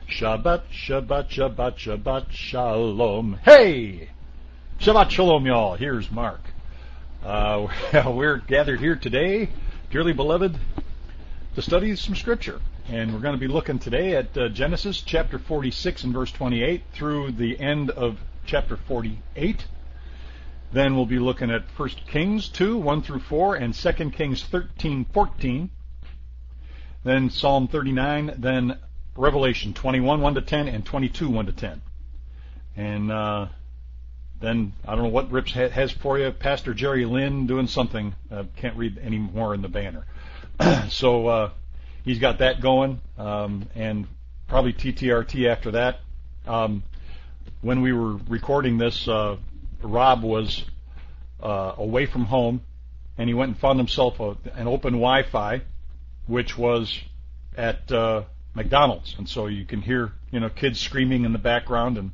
Shabbat, Shabbat, Shabbat, Shabbat, Shalom. Hey! Shabbat Shalom, y'all. Here's Mark. We're gathered here today, dearly beloved, to study some Scripture. And we're going to be looking today at Genesis chapter 46 and verse 28 through the end of chapter 48. Then we'll be looking at 1 Kings 2, 1 through 4, and 2 Kings 13, 14. Then Psalm 39, then Revelation 21, 1 to 10, and 22, 1 to 10. And then I don't know what Rips has for you. Pastor Jerry Lynn doing something. Can't read any more in the banner. So he's got that going, and probably TTRT after that. When we were recording this, Rob was away from home, and he went and found himself an open Wi-Fi, which was at McDonald's, and so you can hear kids screaming in the background, and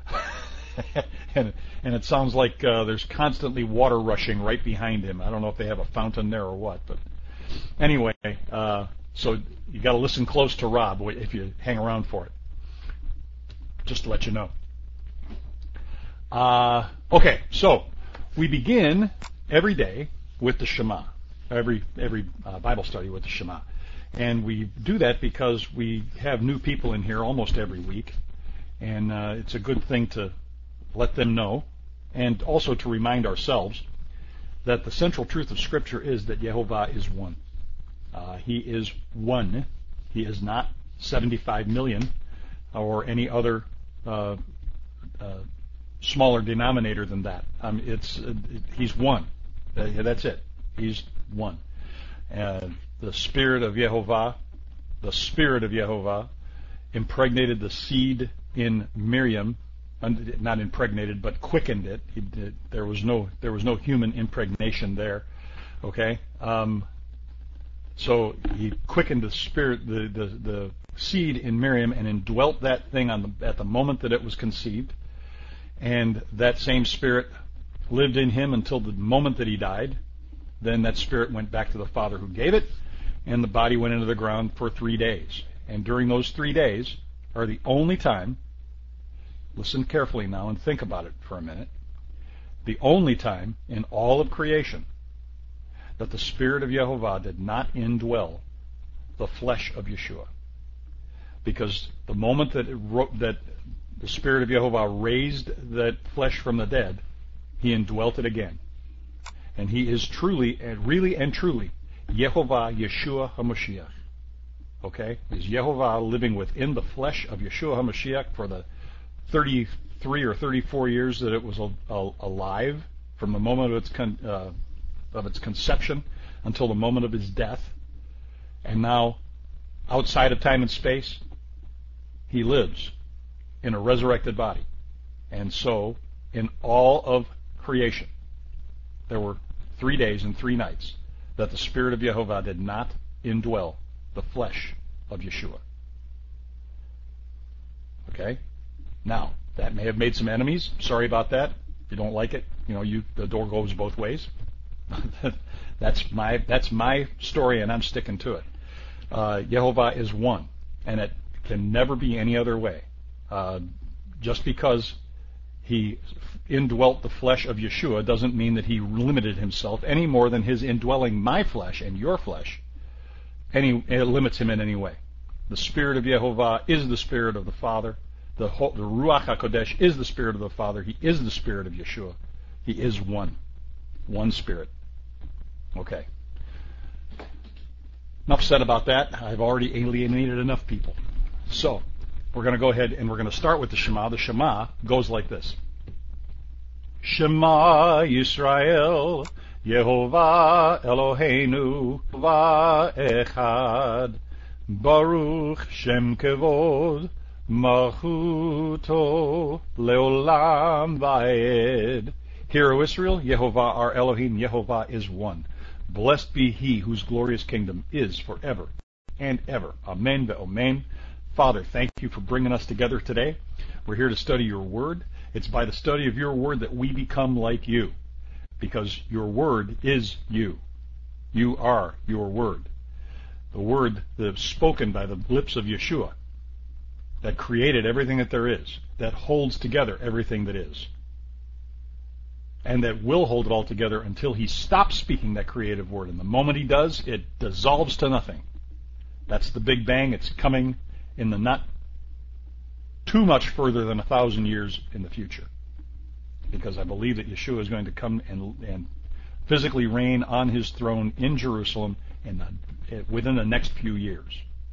and it sounds like there's constantly water rushing right behind him. I don't know if they have a fountain there or what, but anyway, so you got to listen close to Rob if you hang around for it. Just to let you know. Okay, so we begin every day with the Shema. Every Bible study with the Shema. And we do that because we have new people in here almost every week, and it's a good thing to let them know, and also to remind ourselves that the central truth of Scripture is that Yehovah is one. He is one. He is not 75 million or any other smaller denominator than that. He's one. That's it. He's one. The Spirit of Yehovah impregnated the seed in Miriam, not impregnated, but quickened it. There was no human impregnation there. Okay, so he quickened the spirit, the seed in Miriam, and indwelt that thing at the moment that it was conceived, and that same Spirit lived in him until the moment that he died. Then that Spirit went back to the Father who gave it, and the body went into the ground for 3 days. And during those 3 days are the only time, listen carefully now and think about it for a minute, the only time in all of creation that the Spirit of Yehovah did not indwell the flesh of Yeshua. Because the moment that the Spirit of Yehovah raised that flesh from the dead, he indwelt it again. And he is truly and really and truly Yehovah Yeshua HaMashiach. Okay? Is Yehovah living within the flesh of Yeshua HaMashiach for the 33 or 34 years that it was alive, from the moment of its conception until the moment of his death. And now, outside of time and space, he lives in a resurrected body. And so, in all of creation, there were 3 days and 3 nights that the Spirit of Yehovah did not indwell the flesh of Yeshua. Okay? Now, that may have made some enemies. Sorry about that. If you don't like it, the door goes both ways. That's my story, and I'm sticking to it. Yehovah is one, and it can never be any other way. Just because he indwelt the flesh of Yeshua doesn't mean that he limited himself any more than his indwelling my flesh and your flesh it limits him in any way. The Spirit of Yehovah is the Spirit of the Father. The Ruach HaKodesh is the Spirit of the Father. He is the Spirit of Yeshua. He is one Spirit. Okay. Enough said about that. I've already alienated enough people. So, we're going to go ahead and we're going to start with the Shema. The Shema goes like this. Shema Yisrael, Yehovah Eloheinu, Echad, Baruch Shem Kevod, Malchuto, Leolam Vaed. Hear, O Israel, Yehovah our Elohim, Yehovah is one. Blessed be he whose glorious kingdom is forever and ever. Amen ve'omen. Father, thank you for bringing us together today. We're here to study your word. It's by the study of your word that we become like you, because your word is you. You are your word. The word that is spoken by the lips of Yeshua. that created everything that there is, that holds together everything that is, and that will hold it all together until he stops speaking that creative word. And the moment he does, it dissolves to nothing. That's the Big Bang. It's coming in the not too much further than 1,000 years in the future, because I believe that Yeshua is going to come and physically reign on his throne in Jerusalem within the next few years.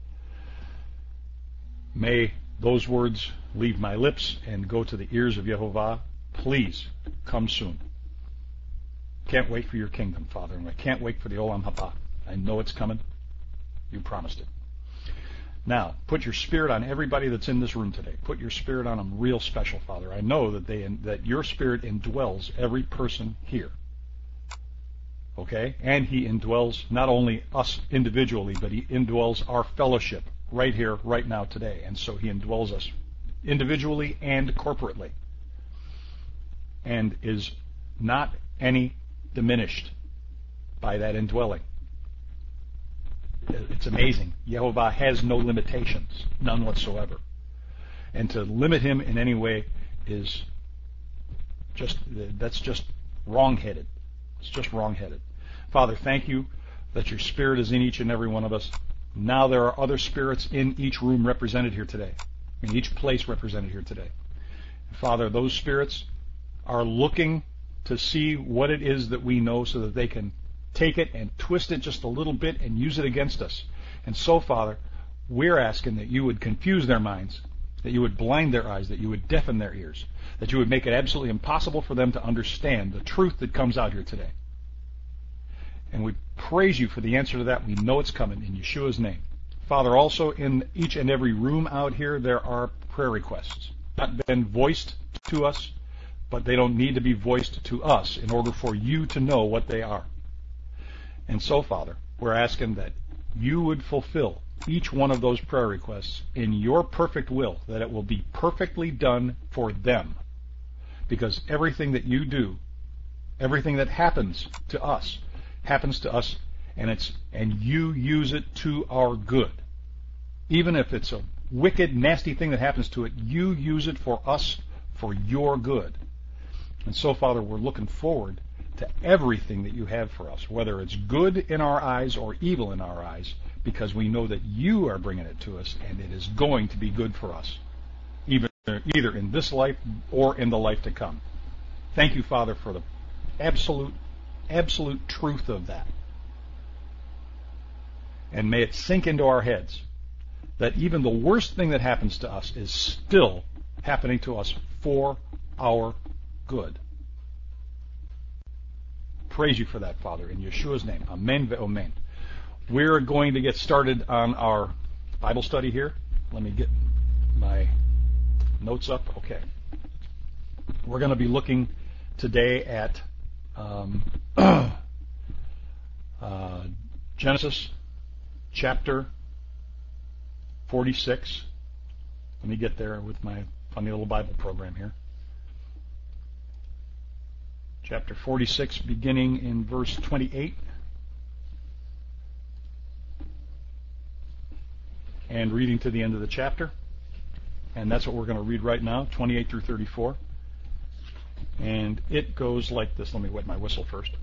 May those words leave my lips and go to the ears of Yehovah. Please come soon. Can't wait for your kingdom, Father, and I can't wait for the Olam Haba. I know it's coming. You promised it. Now, put your spirit on everybody that's in this room today. Put your spirit on them real special, Father. I know that your spirit indwells every person here. Okay? And he indwells not only us individually, but he indwells our fellowship right here, right now, today. And so he indwells us individually and corporately, and is not any diminished by that indwelling. It's amazing. Yehovah has no limitations, none whatsoever. And to limit him in any way is that's just wrong-headed. It's just wrong-headed. Father, thank you that your spirit is in each and every one of us. Now there are other spirits in each room represented here today, in each place represented here today. Father, those spirits are looking to see what it is that we know so that they can take it and twist it just a little bit and use it against us. And so, Father, we're asking that you would confuse their minds, that you would blind their eyes, that you would deafen their ears, that you would make it absolutely impossible for them to understand the truth that comes out here today. And we praise you for the answer to that. We know it's coming in Yeshua's name. Father, also in each and every room out here, there are prayer requests. Not been voiced to us, but they don't need to be voiced to us in order for you to know what they are. And so, Father, we're asking that you would fulfill each one of those prayer requests in your perfect will, that it will be perfectly done for them. Because everything that you do, everything that happens to us, and you use it to our good. Even if it's a wicked, nasty thing that happens to it, you use it for us, for your good. And so, Father, we're looking forward to everything that you have for us, whether it's good in our eyes or evil in our eyes, because we know that you are bringing it to us, and it is going to be good for us, either in this life or in the life to come. Thank you, Father, for the absolute truth of that. And may it sink into our heads that even the worst thing that happens to us is still happening to us for our good. Praise you for that, Father, in Yeshua's name. Amen ve'omen. We're going to get started on our Bible study here. Let me get my notes up. Okay. We're going to be looking today at Genesis chapter 46. Let me get there with my funny little Bible program here. Chapter 46, beginning in verse 28. And reading to the end of the chapter. And that's what we're going to read right now, 28 through 34. And it goes like this. Let me wet my whistle first.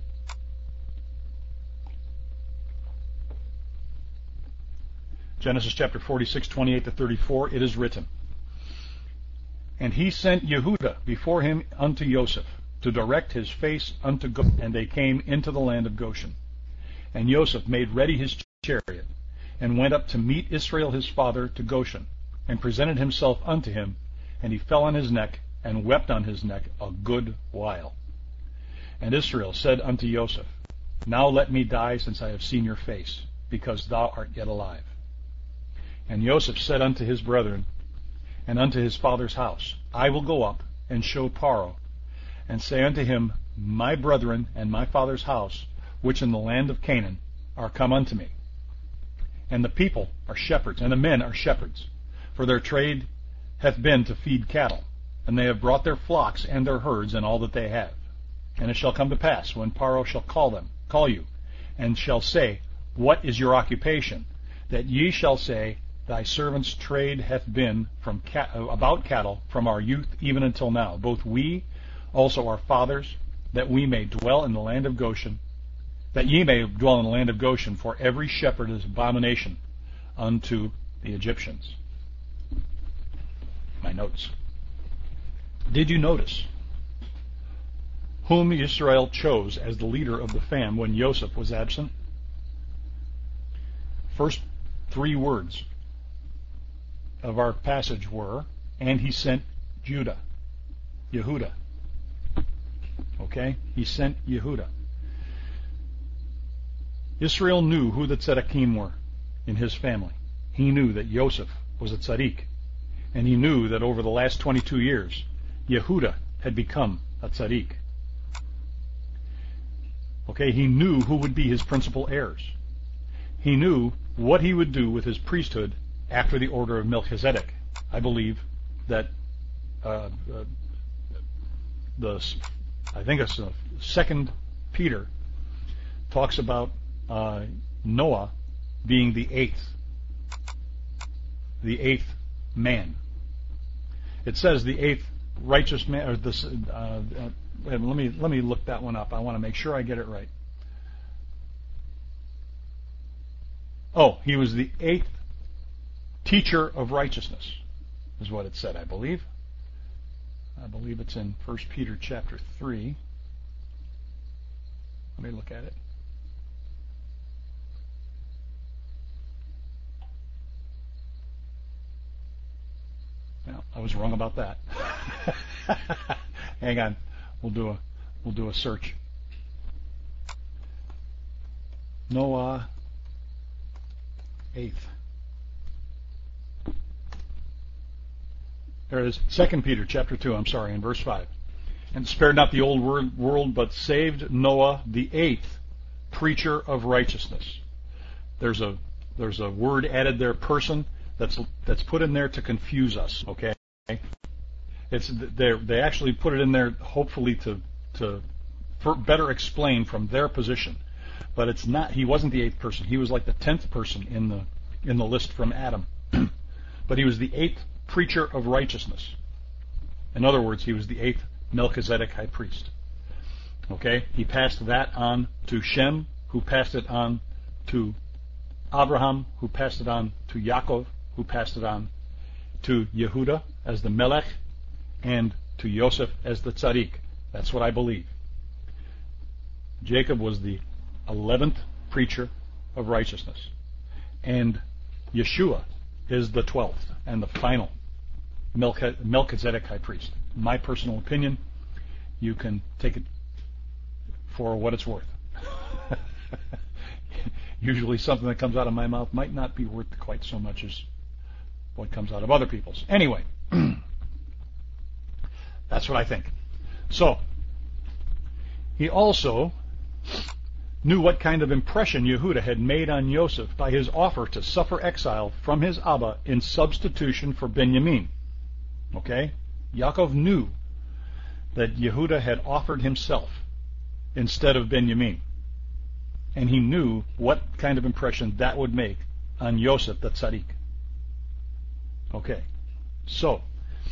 Genesis chapter 46, 28 to 34. It is written, And he sent Yehudah before him unto Joseph, to direct his face unto Goshen. And they came into the land of Goshen. And Joseph made ready his chariot, and went up to meet Israel his father to Goshen, and presented himself unto him, and he fell on his neck, and wept on his neck a good while. And Israel said unto Joseph, Now let me die, since I have seen your face, because thou art yet alive. And Joseph said unto his brethren, and unto his father's house, I will go up, and show Paro, and say unto him, My brethren and my father's house, which in the land of Canaan, are come unto me. And the people are shepherds, and the men are shepherds, for their trade hath been to feed cattle, and they have brought their flocks and their herds and all that they have. And it shall come to pass, when Paro shall call you, and shall say, What is your occupation? That ye shall say, thy servants' trade hath been about cattle from our youth even until now, both we, also our fathers, that we may dwell in the land of Goshen, that ye may dwell in the land of Goshen, for every shepherd is abomination unto the Egyptians. My notes. Did you notice whom Israel chose as the leader of the fam when Joseph was absent? First three words of our passage were, and he sent Judah, Yehuda. Okay? He sent Yehuda. Israel knew who the tzedakим were in his family. He knew that Joseph was a tzaddik. And he knew that over the last 22 years, Yehuda had become a tzaddik. Okay? He knew who would be his principal heirs. He knew what he would do with his priesthood after the order of Melchizedek. I believe that I think it's 2 Peter talks about Noah being the eighth man. It says the eighth righteous man. Or this, let me look that one up. I want to make sure I get it right. Oh, he was the eighth teacher of righteousness, is what it said, I believe. I believe it's in 1 Peter chapter 3. Let me look at it. Well, I was wrong about that. Hang on. We'll do a search. Noah, eighth. There it is. 2 Peter chapter 2, I'm sorry, in verse 5. And spared not the old world, but saved Noah, the eighth preacher of righteousness. There's a word added there, person, that's put in there to confuse us, okay? They actually put it in there hopefully to better explain from their position. But it's not. He wasn't the eighth person. He was like the 10th person in the list from Adam. But he was the eighth preacher of righteousness. In other words, he was the eighth Melchizedek high priest. Okay? He passed that on to Shem, who passed it on to Abraham, who passed it on to Yaakov, who passed it on to Yehuda as the Melech, and to Yosef as the Tzaddik. That's what I believe. Jacob was the 11th preacher of righteousness. And Yeshua is the 12th and the final Melchizedek high priest. My personal opinion, you can take it for what it's worth. Usually something that comes out of my mouth might not be worth quite so much as what comes out of other people's. Anyway, that's what I think. So, he also knew what kind of impression Yehuda had made on Yosef by his offer to suffer exile from his Abba in substitution for Benjamin. Okay? Yaakov knew that Yehuda had offered himself instead of Benjamin. And he knew what kind of impression that would make on Yosef the Tzaddik. Okay. So,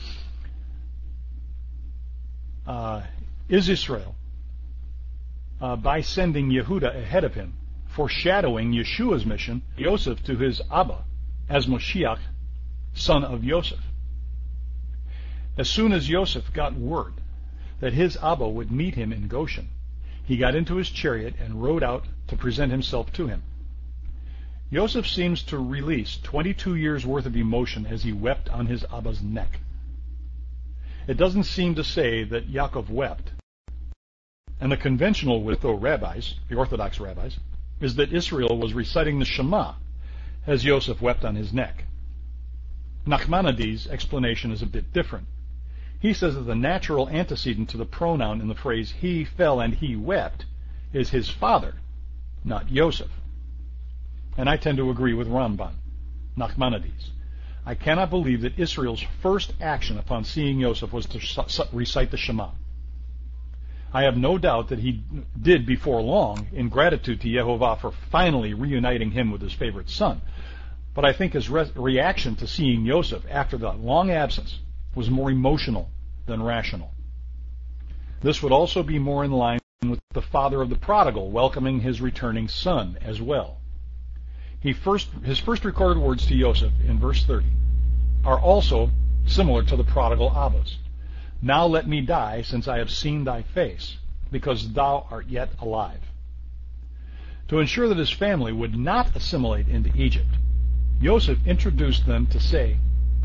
is Israel, by sending Yehuda ahead of him, foreshadowing Yeshua's mission, Yosef to his Abba as Moshiach, son of Yosef. As soon as Yosef got word that his Abba would meet him in Goshen, he got into his chariot and rode out to present himself to him. Yosef seems to release 22 years' worth of emotion as he wept on his Abba's neck. It doesn't seem to say that Yaakov wept. And the conventional with the rabbis, the Orthodox rabbis, is that Israel was reciting the Shema as Yosef wept on his neck. Nachmanides' explanation is a bit different. He says that the natural antecedent to the pronoun in the phrase he fell and he wept is his father, not Yosef. And I tend to agree with Ramban, Nachmanides. I cannot believe that Israel's first action upon seeing Yosef was to recite the Shema. I have no doubt that he did before long, in gratitude to Yehovah for finally reuniting him with his favorite son. But I think his reaction to seeing Yosef after the long absence was more emotional than rational. This would also be more in line with the father of the prodigal welcoming his returning son as well. His first recorded words to Yosef in verse 30 are also similar to the prodigal Abba's. Now let me die, since I have seen thy face, because thou art yet alive. To ensure that his family would not assimilate into Egypt, Yosef instructed them to say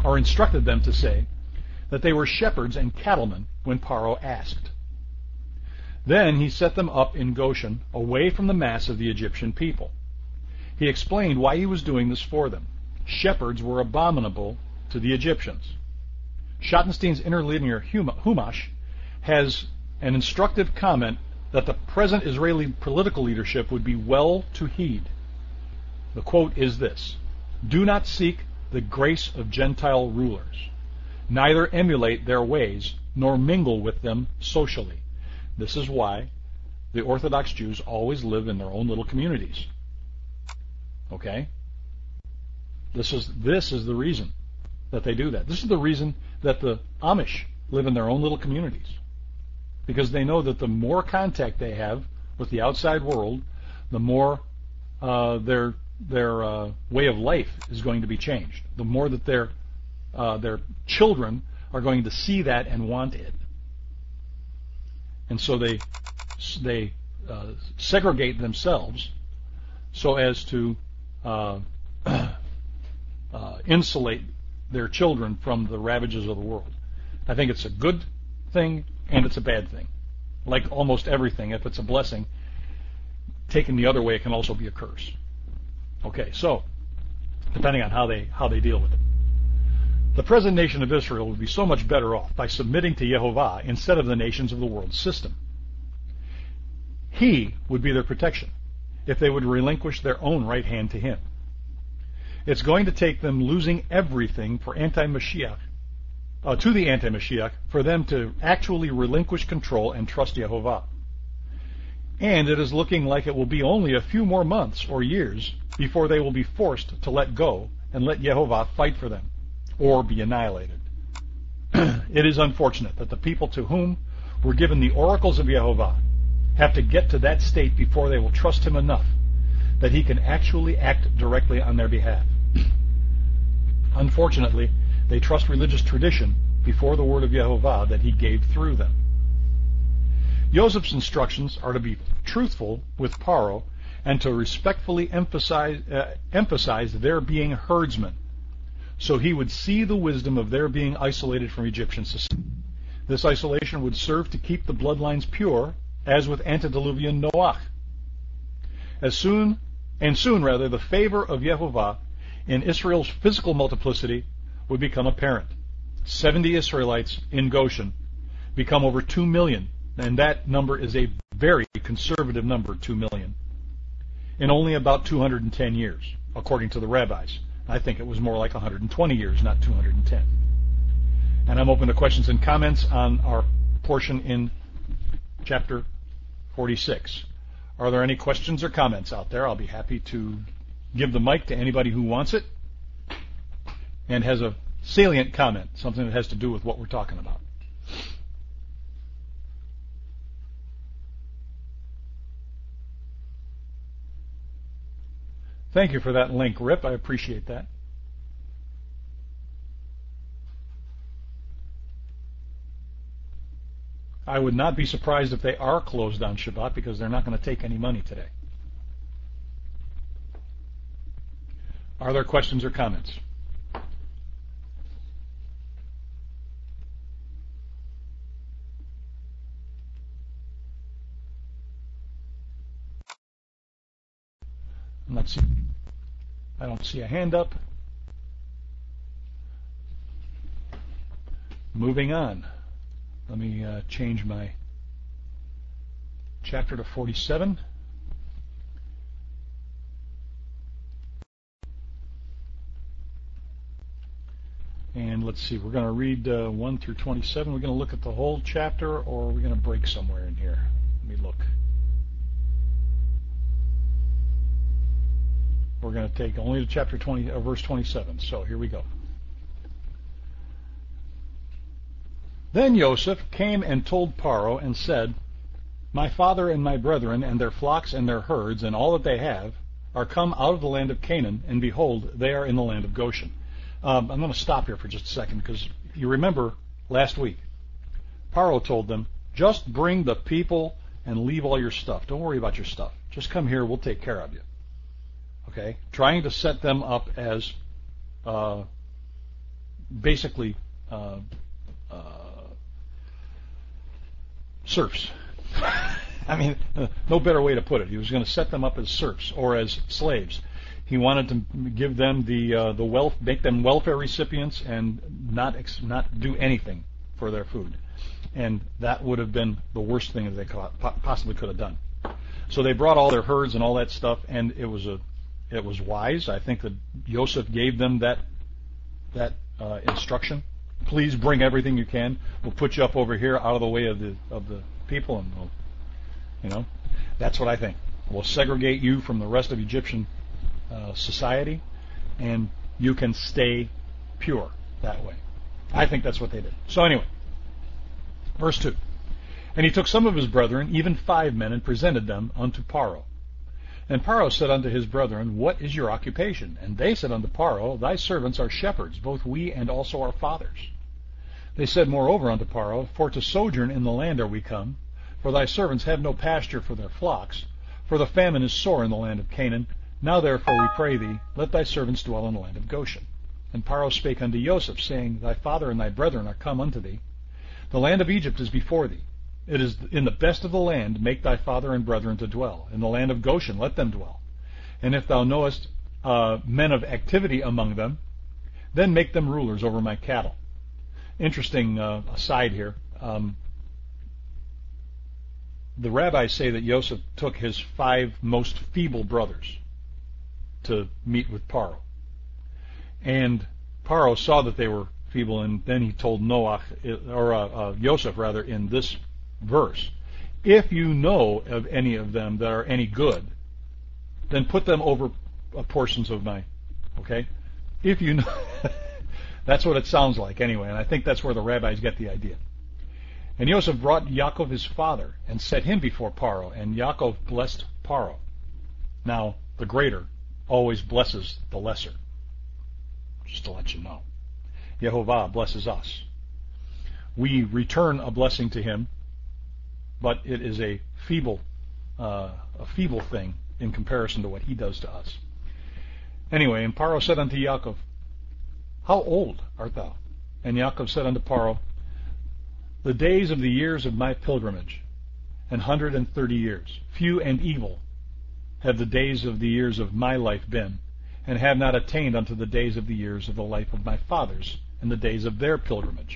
that they were shepherds and cattlemen when Paro asked. Then he set them up in Goshen, away from the mass of the Egyptian people. He explained why he was doing this for them. Shepherds were abominable to the Egyptians. Schottenstein's interlinear Humash has an instructive comment that the present Israeli political leadership would be well to heed. The quote is this: "Do not seek the grace of Gentile rulers, neither emulate their ways, nor mingle with them socially." This is why the Orthodox Jews always live in their own little communities. Okay? This is the reason that they do that. This is the reason that the Amish live in their own little communities. Because they know that the more contact they have with the outside world, the more their way of life is going to be changed. The more that their children are going to see that and want it. And so they segregate themselves so as to insulate their children from the ravages of the world. I think it's a good thing and it's a bad thing. Like almost everything, if it's a blessing, taken the other way, it can also be a curse. Okay, so depending on how they deal with it. The present nation of Israel would be so much better off by submitting to Yehovah instead of the nations of the world system. He would be their protection if they would relinquish their own right hand to him. It's going to take them losing everything for anti-Mashiach, to the anti-Mashiach, for them to actually relinquish control and trust Yehovah. And it is looking like it will be only a few more months or years before they will be forced to let go and let Yehovah fight for them, or be annihilated. It is unfortunate that the people to whom were given the oracles of Yehovah have to get to that state before they will trust him enough that he can actually act directly on their behalf. Unfortunately, they trust religious tradition before the word of Yehovah that he gave through them. Joseph's instructions are to be truthful with Paro and to respectfully emphasize their being herdsmen, so he would see the wisdom of their being isolated from Egyptian society. This isolation would serve to keep the bloodlines pure, as with antediluvian Noach. Soon, the favor of Yehovah in Israel's physical multiplicity would become apparent. 70 Israelites in Goshen become over 2 million, and that number is a very conservative number, 2 million, in only about 210 years, according to the rabbis. I think it was more like 120 years, not 210. And I'm open to questions and comments on our portion in chapter 46. Are there any questions or comments out there? I'll be happy to give the mic to anybody who wants it and has a salient comment, something that has to do with what we're talking about. Thank you for that link, Rip. I appreciate that. I would not be surprised if they are closed on Shabbat because they're not going to take any money today. Are there questions or comments? Let's see. I don't see a hand up. Moving on. Let me change my chapter to 47. And let's see, we're going to read 1 through 27. We're going to look at the whole chapter, or we're going to break somewhere in here. Let me look. We're going to take only to chapter 20, verse 27. So here we go. Then Joseph came and told Paro and said, My father and my brethren and their flocks and their herds and all that they have are come out of the land of Canaan, and behold, they are in the land of Goshen. I'm going to stop here for just a second, because you remember last week, Paro told them, just bring the people and leave all your stuff. Don't worry about your stuff. Just come here, we'll take care of you. Okay? Trying to set them up as basically serfs. I mean, no better way to put it. He was going to set them up as serfs or as slaves. He wanted to give them the wealth, make them welfare recipients, and not do anything for their food. And that would have been the worst thing that they possibly could have done. So they brought all their herds and all that stuff, and it was wise. I think that Joseph gave them that instruction. Please bring everything you can. We'll put you up over here, out of the way of the people, and we'll, that's what I think. We'll segregate you from the rest of Egyptian society, and you can stay pure that way. I think that's what they did. So anyway, verse 2. And he took some of his brethren, even 5 men, and presented them unto Paro. And Paro said unto his brethren, What is your occupation? And they said unto Paro, Thy servants are shepherds, both we and also our fathers. They said moreover unto Paro, For to sojourn in the land are we come, for thy servants have no pasture for their flocks, for the famine is sore in the land of Canaan. Now therefore we pray thee, let thy servants dwell in the land of Goshen. And Paro spake unto Joseph, saying, Thy father and thy brethren are come unto thee. The land of Egypt is before thee. It is in the best of the land, make thy father and brethren to dwell. In the land of Goshen let them dwell. And if thou knowest men of activity among them, then make them rulers over my cattle. Interesting aside here. The rabbis say that Joseph took his 5 most feeble brothers to meet with Paro. And Paro saw that they were feeble, and then he told Joseph rather, in this verse, if you know of any of them that are any good, then put them over portions of mine. Okay? If you know, that's what it sounds like anyway, and I think that's where the rabbis get the idea. And Joseph brought Yaakov his father and set him before Paro, and Yaakov blessed Paro. Now, the greater always blesses the lesser. Just to let you know. Yehovah blesses us. We return a blessing to him, but it is a feeble thing in comparison to what he does to us. Anyway, and Paro said unto Yaakov, How old art thou? And Yaakov said unto Paro, The days of the years of my pilgrimage, 130 years. Few and evil have the days of the years of my life been, and have not attained unto the days of the years of the life of my fathers, and the days of their pilgrimage.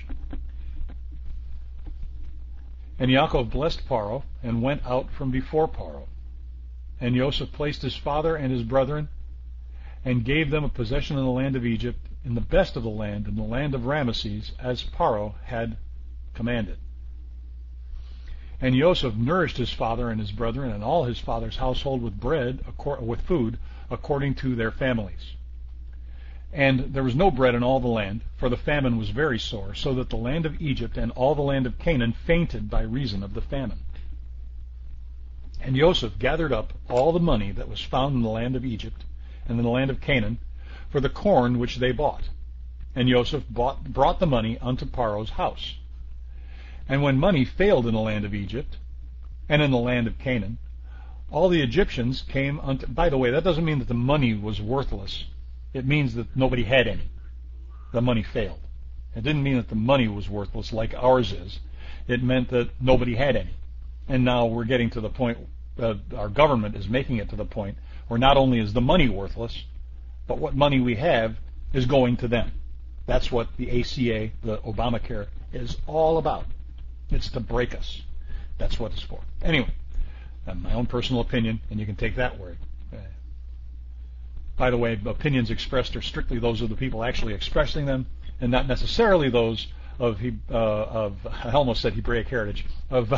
And Yaakov blessed Paro, and went out from before Paro. And Joseph placed his father and his brethren, and gave them a possession in the land of Egypt, in the best of the land, in the land of Ramesses, as Paro had commanded. And Joseph nourished his father and his brethren and all his father's household with food, according to their families. And there was no bread in all the land, for the famine was very sore, so that the land of Egypt and all the land of Canaan fainted by reason of the famine. And Joseph gathered up all the money that was found in the land of Egypt and in the land of Canaan for the corn which they bought. And Joseph brought the money unto Paro's house. And when money failed in the land of Egypt and in the land of Canaan, all the Egyptians came unto... By the way, that doesn't mean that the money was worthless. It means that nobody had any. The money failed. It didn't mean that the money was worthless like ours is. It meant that nobody had any. And now we're getting to the point, our government is making it to the point where not only is the money worthless, but what money we have is going to them. That's what the ACA, the Obamacare, is all about. It's to break us. That's what it's for. Anyway, my own personal opinion, and you can take that word. By the way, opinions expressed are strictly those of the people actually expressing them, and not necessarily those of I almost said Hebraic Heritage, of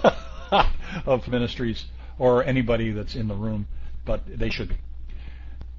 of ministries or anybody that's in the room, but they should be.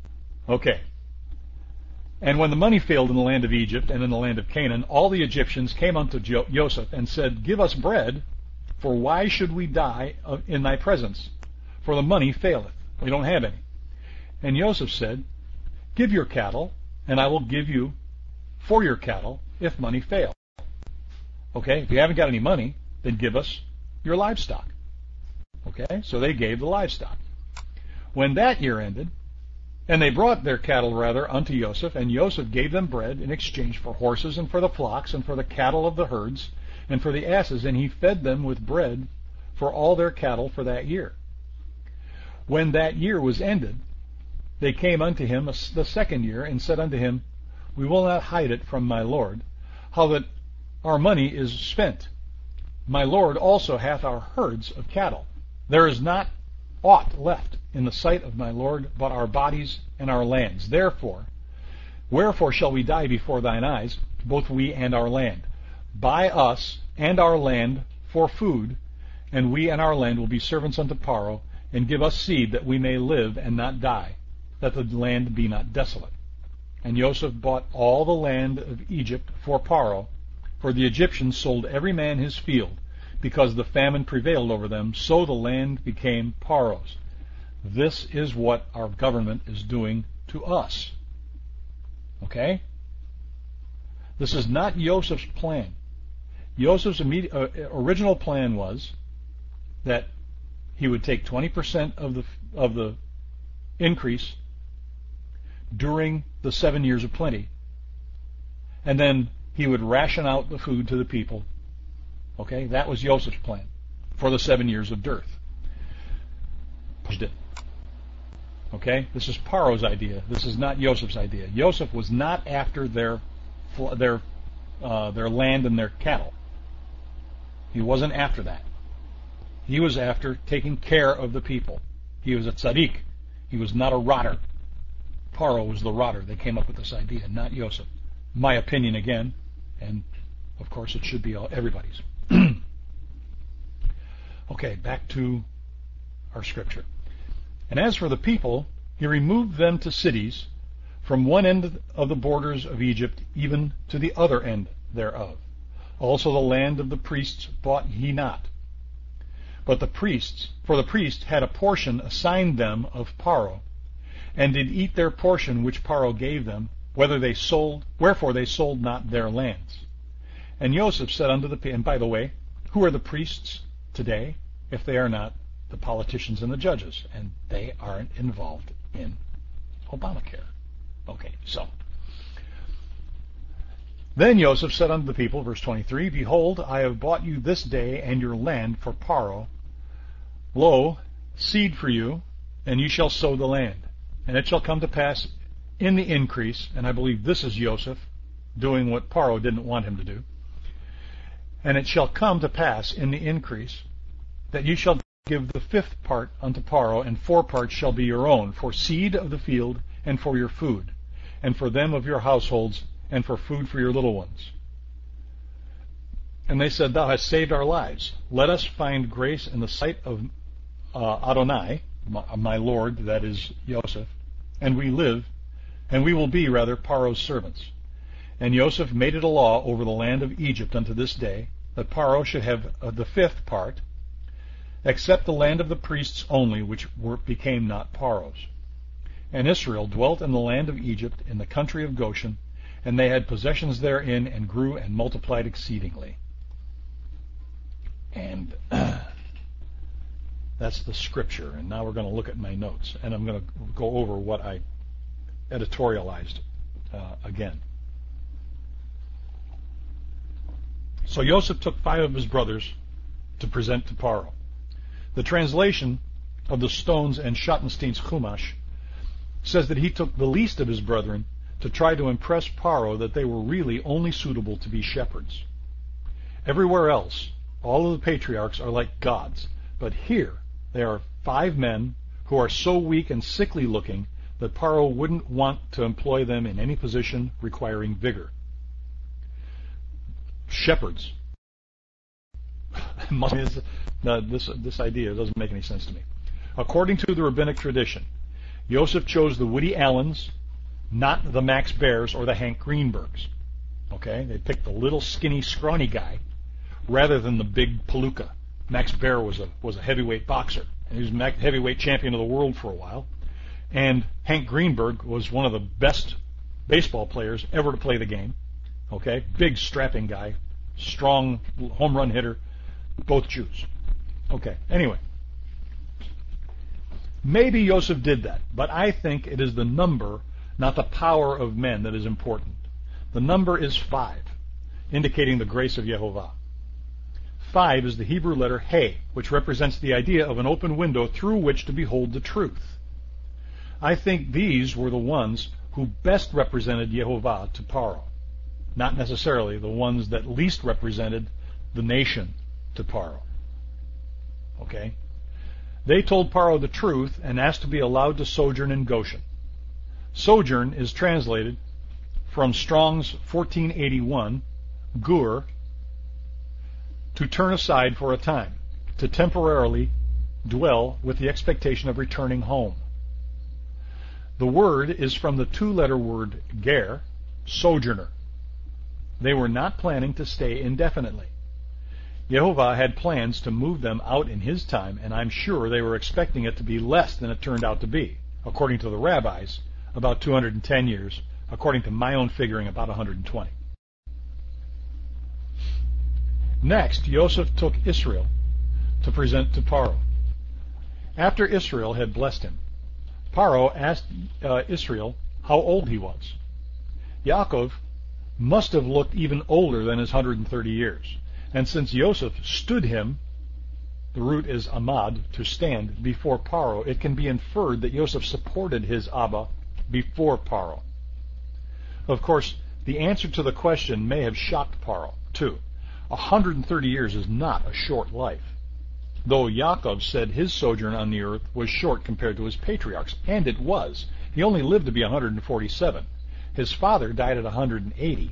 Okay. And when the money failed in the land of Egypt and in the land of Canaan, all the Egyptians came unto Joseph and said, Give us bread, for why should we die in thy presence? For the money faileth. We don't have any. And Joseph said, Give your cattle, and I will give you for your cattle if money fail. Okay, if you haven't got any money, then give us your livestock. Okay, so they gave the livestock. When that year ended, and they brought their cattle rather unto Joseph, and Joseph gave them bread in exchange for horses and for the flocks and for the cattle of the herds and for the asses, and he fed them with bread for all their cattle for that year. When that year was ended, they came unto him the second year and said unto him, We will not hide it from my lord, how that our money is spent. My lord also hath our herds of cattle. There is not aught left in the sight of my lord but our bodies and our lands. Wherefore shall we die before thine eyes, both we and our land? Buy us and our land for food, and we and our land will be servants unto Paro, and give us seed that we may live and not die, that the land be not desolate. And Joseph bought all the land of Egypt for Paro, for the Egyptians sold every man his field, because the famine prevailed over them, so the land became Paro's. This is what our government is doing to us. Okay? This is not Joseph's plan. Joseph's original plan was that he would take 20% of the increase during the 7 years of plenty, and then he would ration out the food to the people. Okay, that was Joseph's plan for the 7 years of dearth. Okay, this is Paro's idea. This is not Joseph's idea. Joseph was not after their land and their cattle. He wasn't after that. He was after taking care of the people. He was a tzaddik. He was not a rotter. Paro was the rotter. They came up with this idea, not Joseph. My opinion again, and of course it should be everybody's. Okay, back to our scripture. And as for the people, he removed them to cities, from one end of the borders of Egypt even to the other end thereof. Also the land of the priests bought he not. But the priests had a portion assigned them of Paro, and did eat their portion which Paro gave them, wherefore they sold not their lands. And Joseph said unto the people, and by the way, who are the priests today, if they are not the politicians and the judges? And they aren't involved in Obamacare. Okay, so. Then Joseph said unto the people, verse 23, Behold, I have bought you this day and your land for Paro. Lo, seed for you, and ye shall sow the land. And it shall come to pass in the increase, and I believe this is Joseph doing what Paro didn't want him to do. And it shall come to pass in the increase that ye shall give the 5th part unto Paro, and 4 parts shall be your own, for seed of the field, and for your food, and for them of your households, and for food for your little ones. And they said, Thou hast saved our lives. Let us find grace in the sight of Adonai, my Lord, that is Joseph, and we will be Paro's servants. And Joseph made it a law over the land of Egypt unto this day, that Paro should have the 5th part, except the land of the priests only, which became not Paro's. And Israel dwelt in the land of Egypt, in the country of Goshen, and they had possessions therein, and grew and multiplied exceedingly. And that's the scripture. And now we're going to look at my notes, and I'm going to go over what I editorialized again. So Joseph took 5 of his brothers to present to Paro. The translation of the Stones and Schottenstein's Chumash says that he took the least of his brethren to try to impress Paro that they were really only suitable to be shepherds. Everywhere else, all of the patriarchs are like gods, but here there are 5 men who are so weak and sickly looking that Paro wouldn't want to employ them in any position requiring vigor. Shepherds. This idea doesn't make any sense to me. According to the rabbinic tradition, Joseph chose the Woody Allens, not the Max Bears or the Hank Greenbergs. Okay? They picked the little skinny scrawny guy rather than the big palooka. Max Baer was a heavyweight boxer, and he was heavyweight champion of the world for a while. And Hank Greenberg was one of the best baseball players ever to play the game. Okay? Big strapping guy, strong home run hitter, both Jews. Okay, anyway. Maybe Joseph did that, but I think it is the number, not the power of men, that is important. The number is 5, indicating the grace of Yehovah. 5 is the Hebrew letter He, which represents the idea of an open window through which to behold the truth. I think these were the ones who best represented Yehovah to Paro, not necessarily the ones that least represented the nation to Paro. Okay? They told Paro the truth and asked to be allowed to sojourn in Goshen. Sojourn is translated from Strong's 1481, gur, to turn aside for a time, to temporarily dwell with the expectation of returning home. The word is from the 2-letter word ger, sojourner. They were not planning to stay indefinitely. Yehovah had plans to move them out in his time, and I'm sure they were expecting it to be less than it turned out to be. According to the rabbis, about 210 years. According to my own figuring, about 120. Next, Joseph took Israel to present to Paro. After Israel had blessed him, Paro asked Israel how old he was. Yaakov must have looked even older than his 130 years. And since Joseph stood him, the root is amad, to stand, before Paro, it can be inferred that Joseph supported his Abba before Paro. Of course, the answer to the question may have shocked Paro, too. 130 years is not a short life, though Yaakov said his sojourn on the earth was short compared to his patriarchs, and it was. He only lived to be 147. His father died at 180,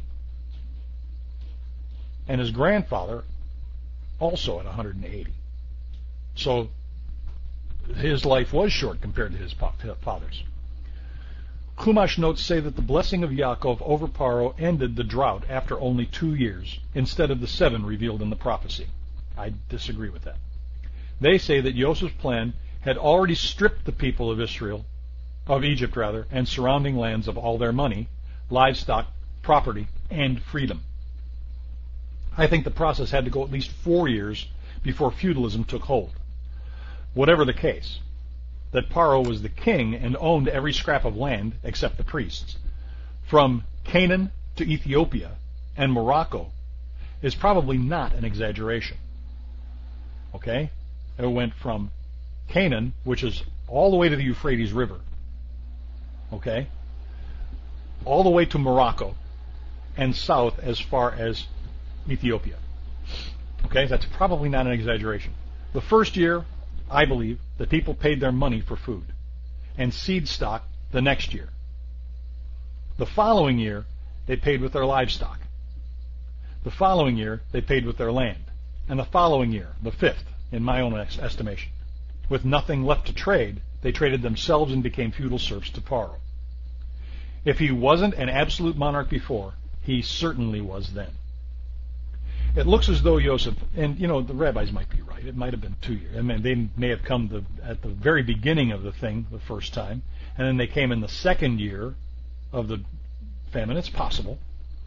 and his grandfather also at 180. So his life was short compared to his father's. Chumash notes say that the blessing of Yaakov over Paro ended the drought after only 2 years, instead of the 7 revealed in the prophecy. I disagree with that. They say that Joseph's plan had already stripped the people of Egypt, and surrounding lands of all their money, livestock, property, and freedom. I think the process had to go at least 4 years before feudalism took hold. Whatever the case, that Paro was the king and owned every scrap of land except the priests, from Canaan to Ethiopia and Morocco, is probably not an exaggeration. Okay? It went from Canaan, which is all the way to the Euphrates River, okay, all the way to Morocco, and south as far as Ethiopia. Okay, that's probably not an exaggeration. The first year, I believe, the people paid their money for food, and seed stock the next year. The following year, they paid with their livestock. The following year, they paid with their land. And the following year, the 5th, in my own estimation, with nothing left to trade, they traded themselves and became feudal serfs to Paro. If he wasn't an absolute monarch before, he certainly was then. It looks as though Joseph, and the rabbis might be right, it might have been 2 years. I mean, they may have come at the very beginning of the thing the first time, and then they came in the second year of the famine. It's possible.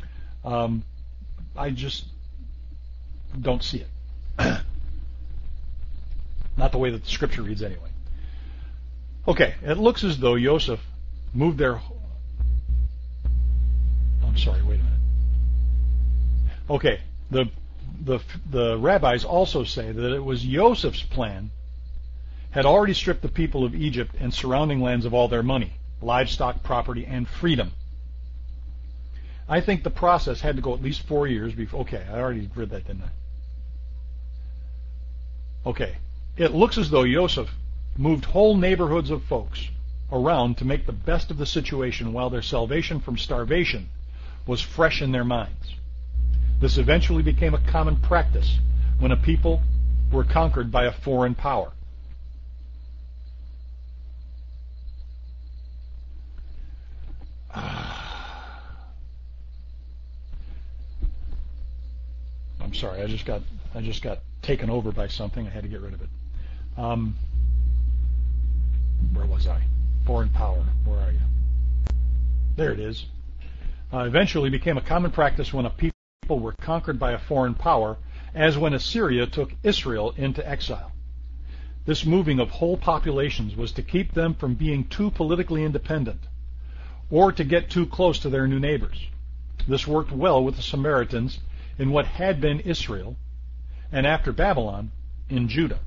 I just don't see it. Not the way that the scripture reads anyway. Okay, it looks as though Joseph moved their... I'm sorry, wait a minute. Okay, the rabbis also say that it was Joseph's plan had already stripped the people of Egypt and surrounding lands of all their money, livestock, property, and freedom. I think the process had to go at least 4 years before... Okay, I already read that, didn't I? Okay, it looks as though Joseph moved whole neighborhoods of folks around to make the best of the situation while their salvation from starvation was fresh in their minds. This eventually became a common practice when a people were conquered by a foreign power. I'm sorry. I just got taken over by something. I had to get rid of it. Where was I? Foreign power. Where are you? There it is. Eventually became a common practice when a people were conquered by a foreign power, as when Assyria took Israel into exile. This moving of whole populations was to keep them from being too politically independent, or to get too close to their new neighbors. This worked well with the Samaritans in what had been Israel, and after Babylon, in Judah.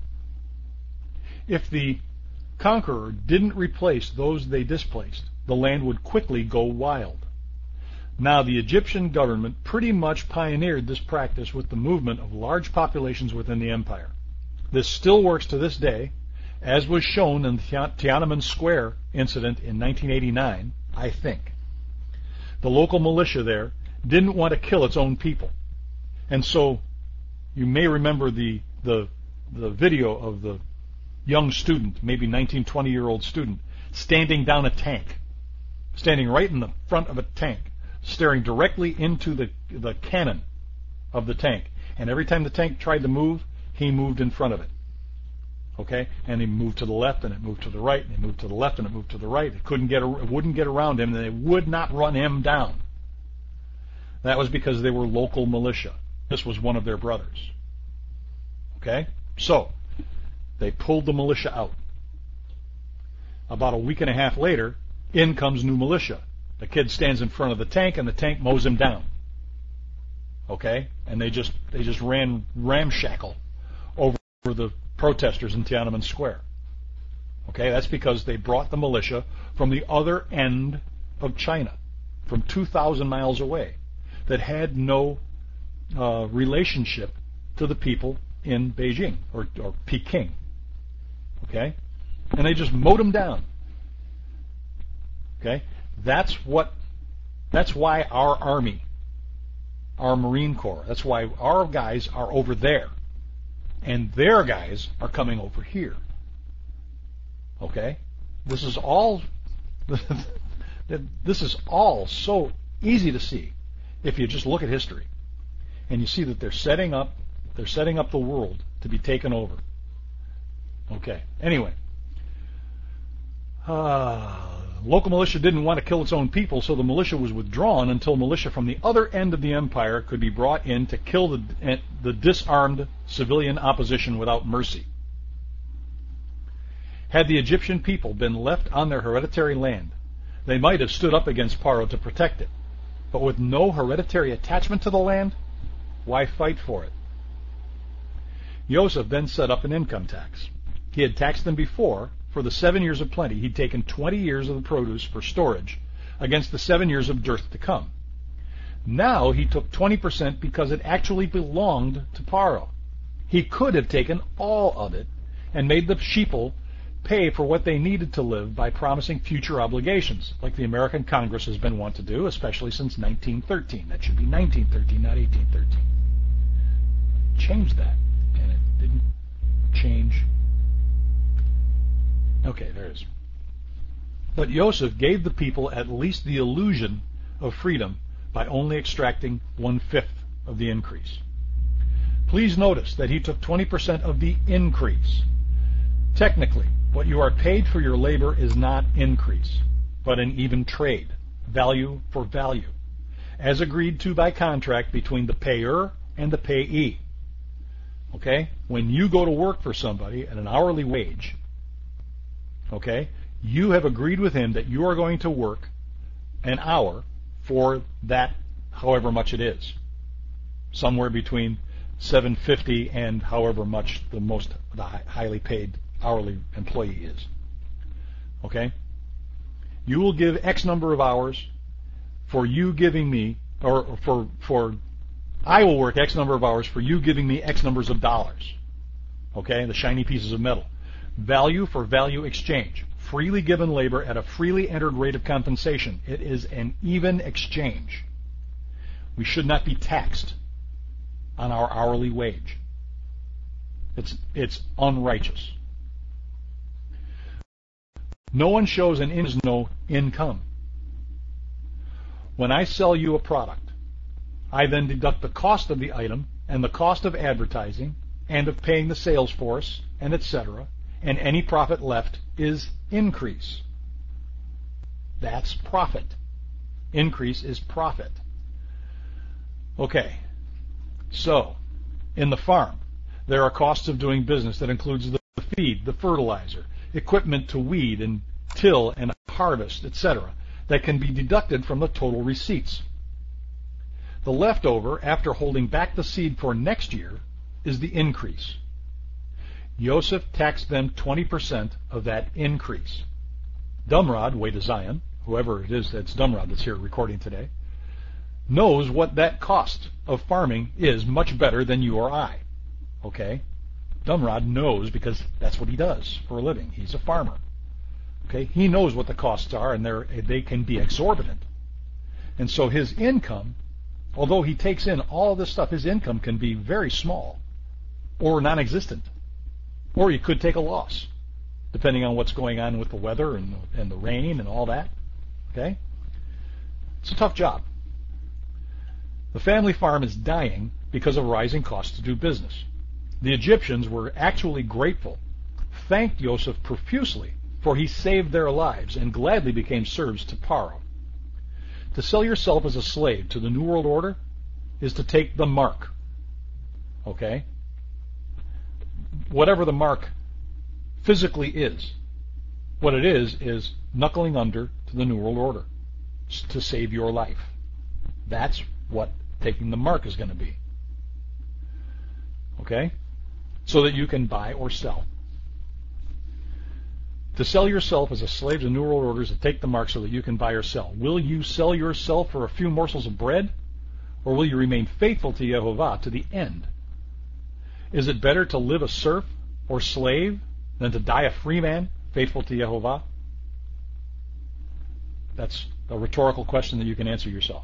If the conqueror didn't replace those they displaced, the land would quickly go wild. Now, the Egyptian government pretty much pioneered this practice with the movement of large populations within the empire. This still works to this day, as was shown in the Tiananmen Square incident in 1989, I think. The local militia there didn't want to kill its own people. And so, you may remember the video of the young student, maybe 19, 20-year-old student, standing down a tank, standing right in the front of a tank, staring directly into the cannon of the tank. And every time the tank tried to move, he moved in front of it. Okay? And he moved to the left, and it moved to the right, and it moved to the left, and it moved to the right. It wouldn't get around him, and it would not run him down. That was because they were local militia. This was one of their brothers. Okay? So, they pulled the militia out. About a week and a half later, in comes new militia. The kid stands in front of the tank, and the tank mows him down. Okay? And they just ran ramshackle over the protesters in Tiananmen Square. Okay? That's because they brought the militia from the other end of China, from 2,000 miles away, that had no relationship to the people in Beijing or Peking. Okay? And they just mowed them down. Okay? That's why our Army, our Marine Corps, that's why our guys are over there, and their guys are coming over here. Okay? This is all so easy to see if you just look at history, and you see that they're setting up the world to be taken over. Okay. Anyway, local militia didn't want to kill its own people, so the militia was withdrawn until militia from the other end of the empire could be brought in to kill the disarmed civilian opposition without mercy. Had the Egyptian people been left on their hereditary land, they might have stood up against Paro to protect it. But with no hereditary attachment to the land, why fight for it? Joseph then set up an income tax. He had taxed them before. For the 7 years of plenty, he'd taken 20 years of the produce for storage against the 7 years of dearth to come. Now he took 20% because it actually belonged to Paro. He could have taken all of it and made the sheeple pay for what they needed to live by promising future obligations, like the American Congress has been wont to do, especially since 1913. That should be 1913, not 1813. Changed that, and it didn't change. Okay, there it is. But Joseph gave the people at least the illusion of freedom by only extracting 1/5 of the increase. Please notice that he took 20% of the increase. Technically, what you are paid for your labor is not increase, but an even trade, value for value, as agreed to by contract between the payer and the payee. Okay? When you go to work for somebody at an hourly wage, okay, you have agreed with him that you are going to work an hour for that, however much it is, somewhere between $7.50 and however much the highly paid hourly employee is. Okay, you will give X number of hours for you giving me, or for I will work X number of hours for you giving me X numbers of dollars. Okay, the shiny pieces of metal. Value for value exchange. Freely given labor at a freely entered rate of compensation. It is an even exchange. We should not be taxed on our hourly wage. It's unrighteous. No one shows an no income. When I sell you a product, I then deduct the cost of the item and the cost of advertising and of paying the sales force and etc., and any profit left is increase. That's profit. Increase is profit. Okay, so in the farm, there are costs of doing business that includes the feed, the fertilizer, equipment to weed and till and harvest, etc., that can be deducted from the total receipts. The leftover, after holding back the seed for next year, is the increase. Yosef taxed them 20% of that increase. Dumrod, way to Zion, whoever it is that's Dumrod that's here recording today, knows what that cost of farming is much better than you or I. Okay? Dumrod knows because that's what he does for a living. He's a farmer. Okay? He knows what the costs are, and they can be exorbitant. And so his income, although he takes in all this stuff, his income can be very small or non-existent. Or he could take a loss, depending on what's going on with the weather and the rain and all that. Okay? It's a tough job. The family farm is dying because of rising costs to do business. The Egyptians were actually grateful, thanked Yosef profusely, for he saved their lives, and gladly became servants to Paro. To sell yourself as a slave to the New World Order is to take the mark. Okay? Whatever the mark physically is, what it is knuckling under to the New World Order to save your life. That's what taking the mark is going to be. Okay? So that you can buy or sell. To sell yourself as a slave to the New World Order is to take the mark so that you can buy or sell. Will you sell yourself for a few morsels of bread? Or will you remain faithful to Yehovah to the end? Is it better to live a serf or slave than to die a free man, faithful to Yehovah? That's a rhetorical question that you can answer yourself.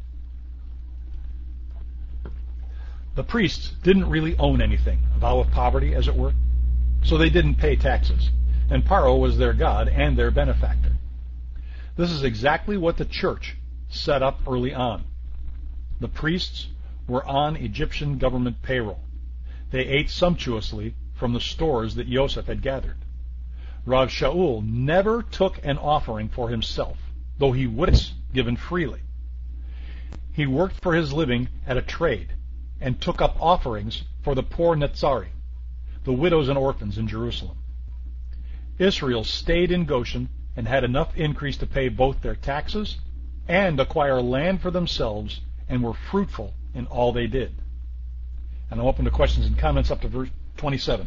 The priests didn't really own anything, a vow of poverty, as it were, so they didn't pay taxes, and Paro was their god and their benefactor. This is exactly what the church set up early on. The priests were on Egyptian government payroll. They ate sumptuously from the stores that Yosef had gathered. Rav Shaul never took an offering for himself, though he would have given freely. He worked for his living at a trade and took up offerings for the poor Netzari, the widows and orphans in Jerusalem. Israel stayed in Goshen and had enough increase to pay both their taxes and acquire land for themselves, and were fruitful in all they did. And I'm open to questions and comments up to verse 27.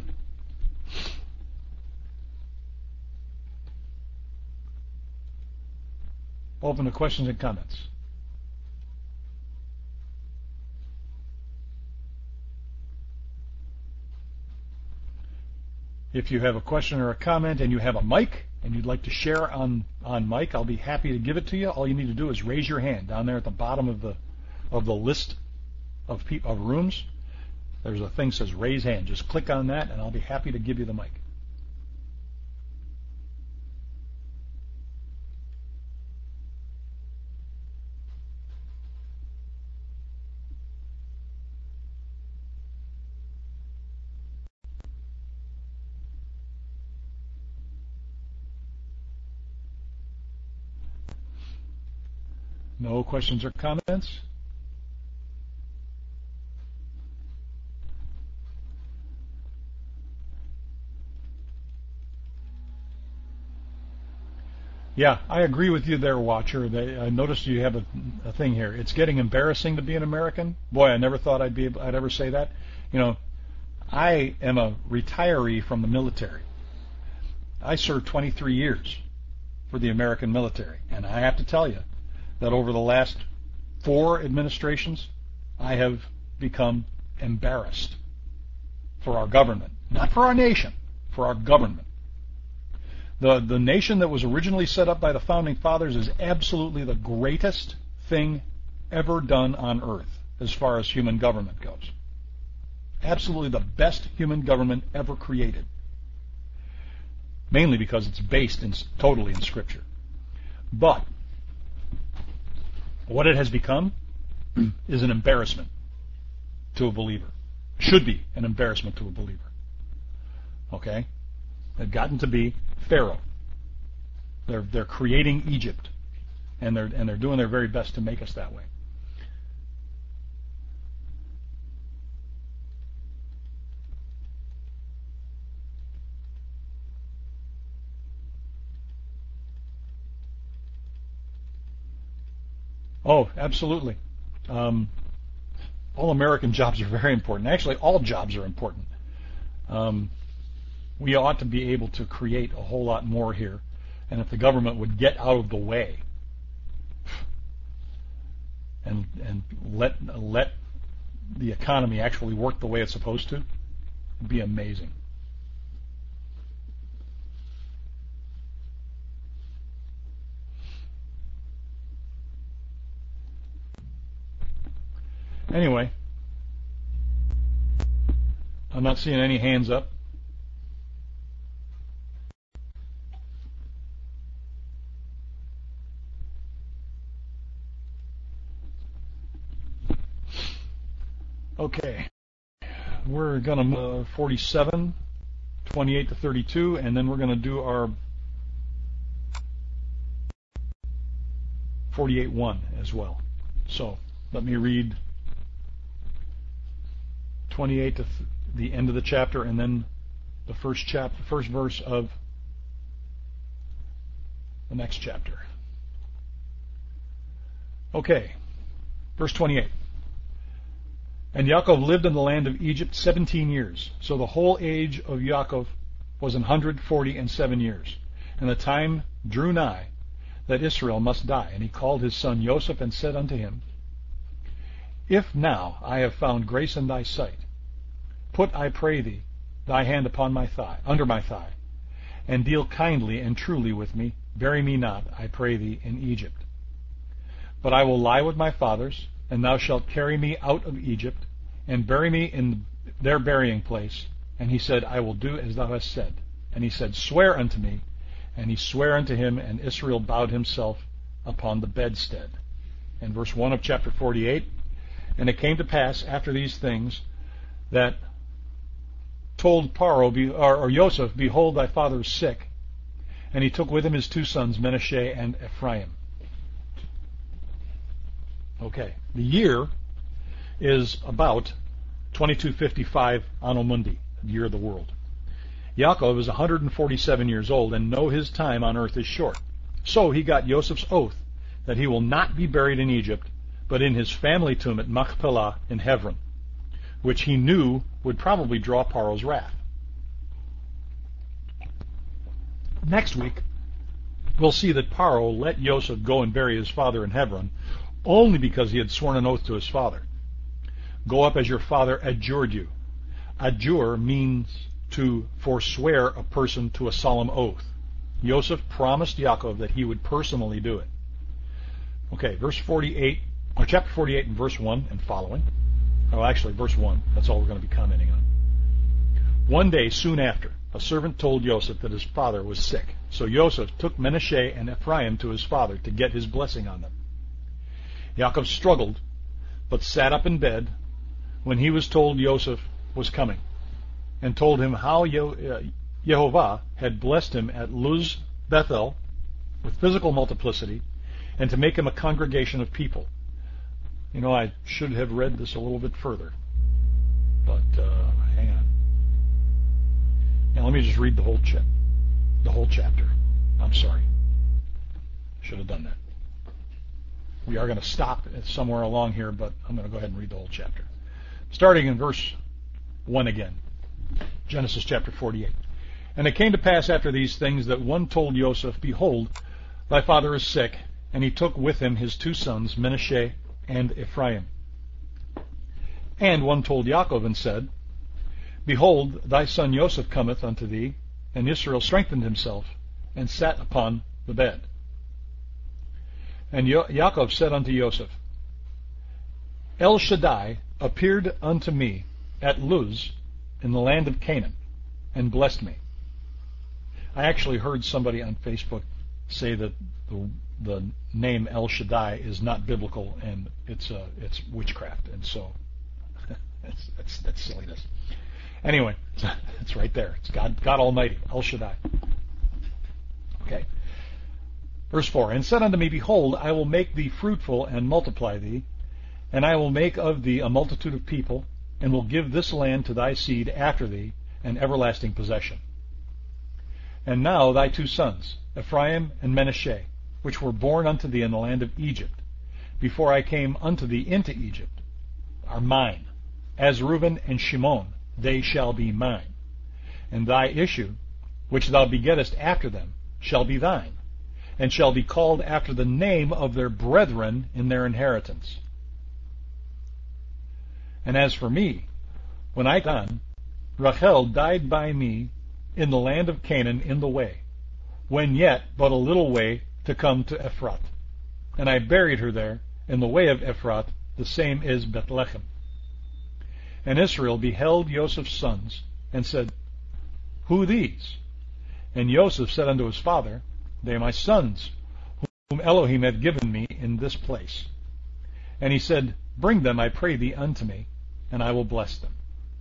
Open to questions and comments. If you have a question or a comment and you have a mic and you'd like to share on mic, I'll be happy to give it to you. All you need to do is raise your hand down there at the bottom of the list of rooms. There's a thing that says raise hand. Just click on that and I'll be happy to give you the mic. No questions or comments? Yeah, I agree with you there, Watcher. I noticed you have a thing here. It's getting embarrassing to be an American. Boy, I never thought I'd ever say that. You know, I am a retiree from the military. I served 23 years for the American military, and I have to tell you that over the last 4 administrations, I have become embarrassed for our government. Not for our nation, for our government. The nation that was originally set up by the Founding Fathers is absolutely the greatest thing ever done on earth as far as human government goes. Absolutely the best human government ever created. Mainly because it's based totally in Scripture. But what it has become is an embarrassment. to a believer. Should be an embarrassment to a believer. Okay? They've gotten to be Pharaoh. They're creating Egypt, and they're doing their very best to make us that way. Oh, absolutely. All American jobs are very important. Actually, all jobs are important. We ought to be able to create a whole lot more here. And if the government would get out of the way and let the economy actually work the way it's supposed to, it'd be amazing. Anyway, I'm not seeing any hands up. Okay, we're going to move 47, 28 to 32, and then we're going to do our 48:1 as well. So let me read 28 to the end of the chapter, and then the first verse of the next chapter. Okay, verse 28. And Yaakov lived in the land of Egypt 17 years. So the whole age of Yaakov was 147 years. And the time drew nigh that Israel must die. And he called his son Joseph and said unto him, If now I have found grace in thy sight, put, I pray thee, thy hand upon my thigh, under my thigh, and deal kindly and truly with me. Bury me not, I pray thee, in Egypt. But I will lie with my fathers, and thou shalt carry me out of Egypt, and bury me in their burying place. And he said, I will do as thou hast said. And he said, Swear unto me. And he sware unto him, and Israel bowed himself upon the bedstead. And verse 1 of chapter 48, And it came to pass after these things that told Paro, or Joseph, Behold, thy father is sick. And he took with him his two sons, Manasseh and Ephraim. Okay, the year is about 2255 Anno Mundi, the year of the world. Yaakov is 147 years old, and know his time on earth is short. So he got Joseph's oath that he will not be buried in Egypt, but in his family tomb at Machpelah in Hebron, which he knew would probably draw Paro's wrath. Next week, we'll see that Paro let Joseph go and bury his father in Hebron only because he had sworn an oath to his father. Go up as your father adjured you. Adjure means to forswear a person to a solemn oath. Joseph promised Yaakov that he would personally do it. Okay, verse 48, or chapter 48 and verse 1 and following. Oh, actually, verse 1. That's all we're going to be commenting on. One day soon after, a servant told Joseph that his father was sick. So Joseph took Manasseh and Ephraim to his father to get his blessing on them. Yaakov struggled, but sat up in bed when he was told Joseph was coming, and told him how Jehovah had blessed him at Luz Bethel with physical multiplicity, and to make him a congregation of people. You know, I should have read this a little bit further, but hang on. Now let me just read the whole chapter. I'm sorry. Should have done that. We are going to stop somewhere along here, but I'm going to go ahead and read the whole chapter. Starting in verse 1 again. Genesis chapter 48. And it came to pass after these things that one told Joseph, Behold, thy father is sick. And he took with him his two sons, Manasseh and Ephraim. And one told Yaakov and said, Behold, thy son Joseph cometh unto thee. And Israel strengthened himself, and sat upon the bed. And Yaakov said unto Joseph, El Shaddai appeared unto me at Luz in the land of Canaan, and blessed me. I actually heard somebody on Facebook say that the name El Shaddai is not biblical, and it's witchcraft. And so, That's silliness. Anyway, it's right there. It's God Almighty, El Shaddai. Okay. Verse 4, and said unto me, Behold, I will make thee fruitful and multiply thee, and I will make of thee a multitude of people, and will give this land to thy seed after thee, an everlasting possession. And now thy two sons, Ephraim and Manasseh, which were born unto thee in the land of Egypt, before I came unto thee into Egypt, are mine. As Reuben and Shimon, they shall be mine. And thy issue, which thou begettest after them, shall be thine, and shall be called after the name of their brethren in their inheritance. And as for me, when I done, Rachel died by me in the land of Canaan in the way, when yet but a little way to come to Ephrath. And I buried her there in the way of Ephrath, the same is Bethlehem. And Israel beheld Joseph's sons, and said, Who these? And Joseph said unto his father, They are my sons, whom Elohim hath given me in this place. And he said, Bring them, I pray thee, unto me, and I will bless them.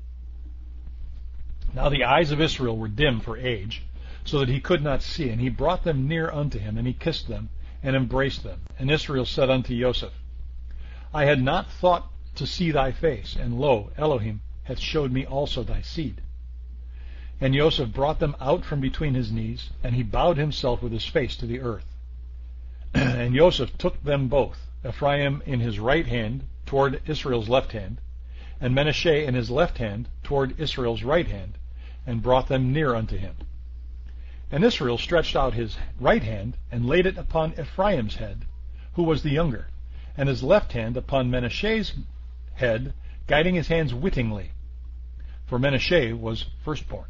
Now the eyes of Israel were dim for age, so that he could not see. And he brought them near unto him, and he kissed them, and embraced them. And Israel said unto Joseph, I had not thought to see thy face, and lo, Elohim hath showed me also thy seed. And Joseph brought them out from between his knees, and he bowed himself with his face to the earth. And Joseph took them both, Ephraim in his right hand toward Israel's left hand, and Manasseh in his left hand toward Israel's right hand, and brought them near unto him. And Israel stretched out his right hand, and laid it upon Ephraim's head, who was the younger, and his left hand upon Manasseh's head, guiding his hands wittingly, for Manasseh was firstborn.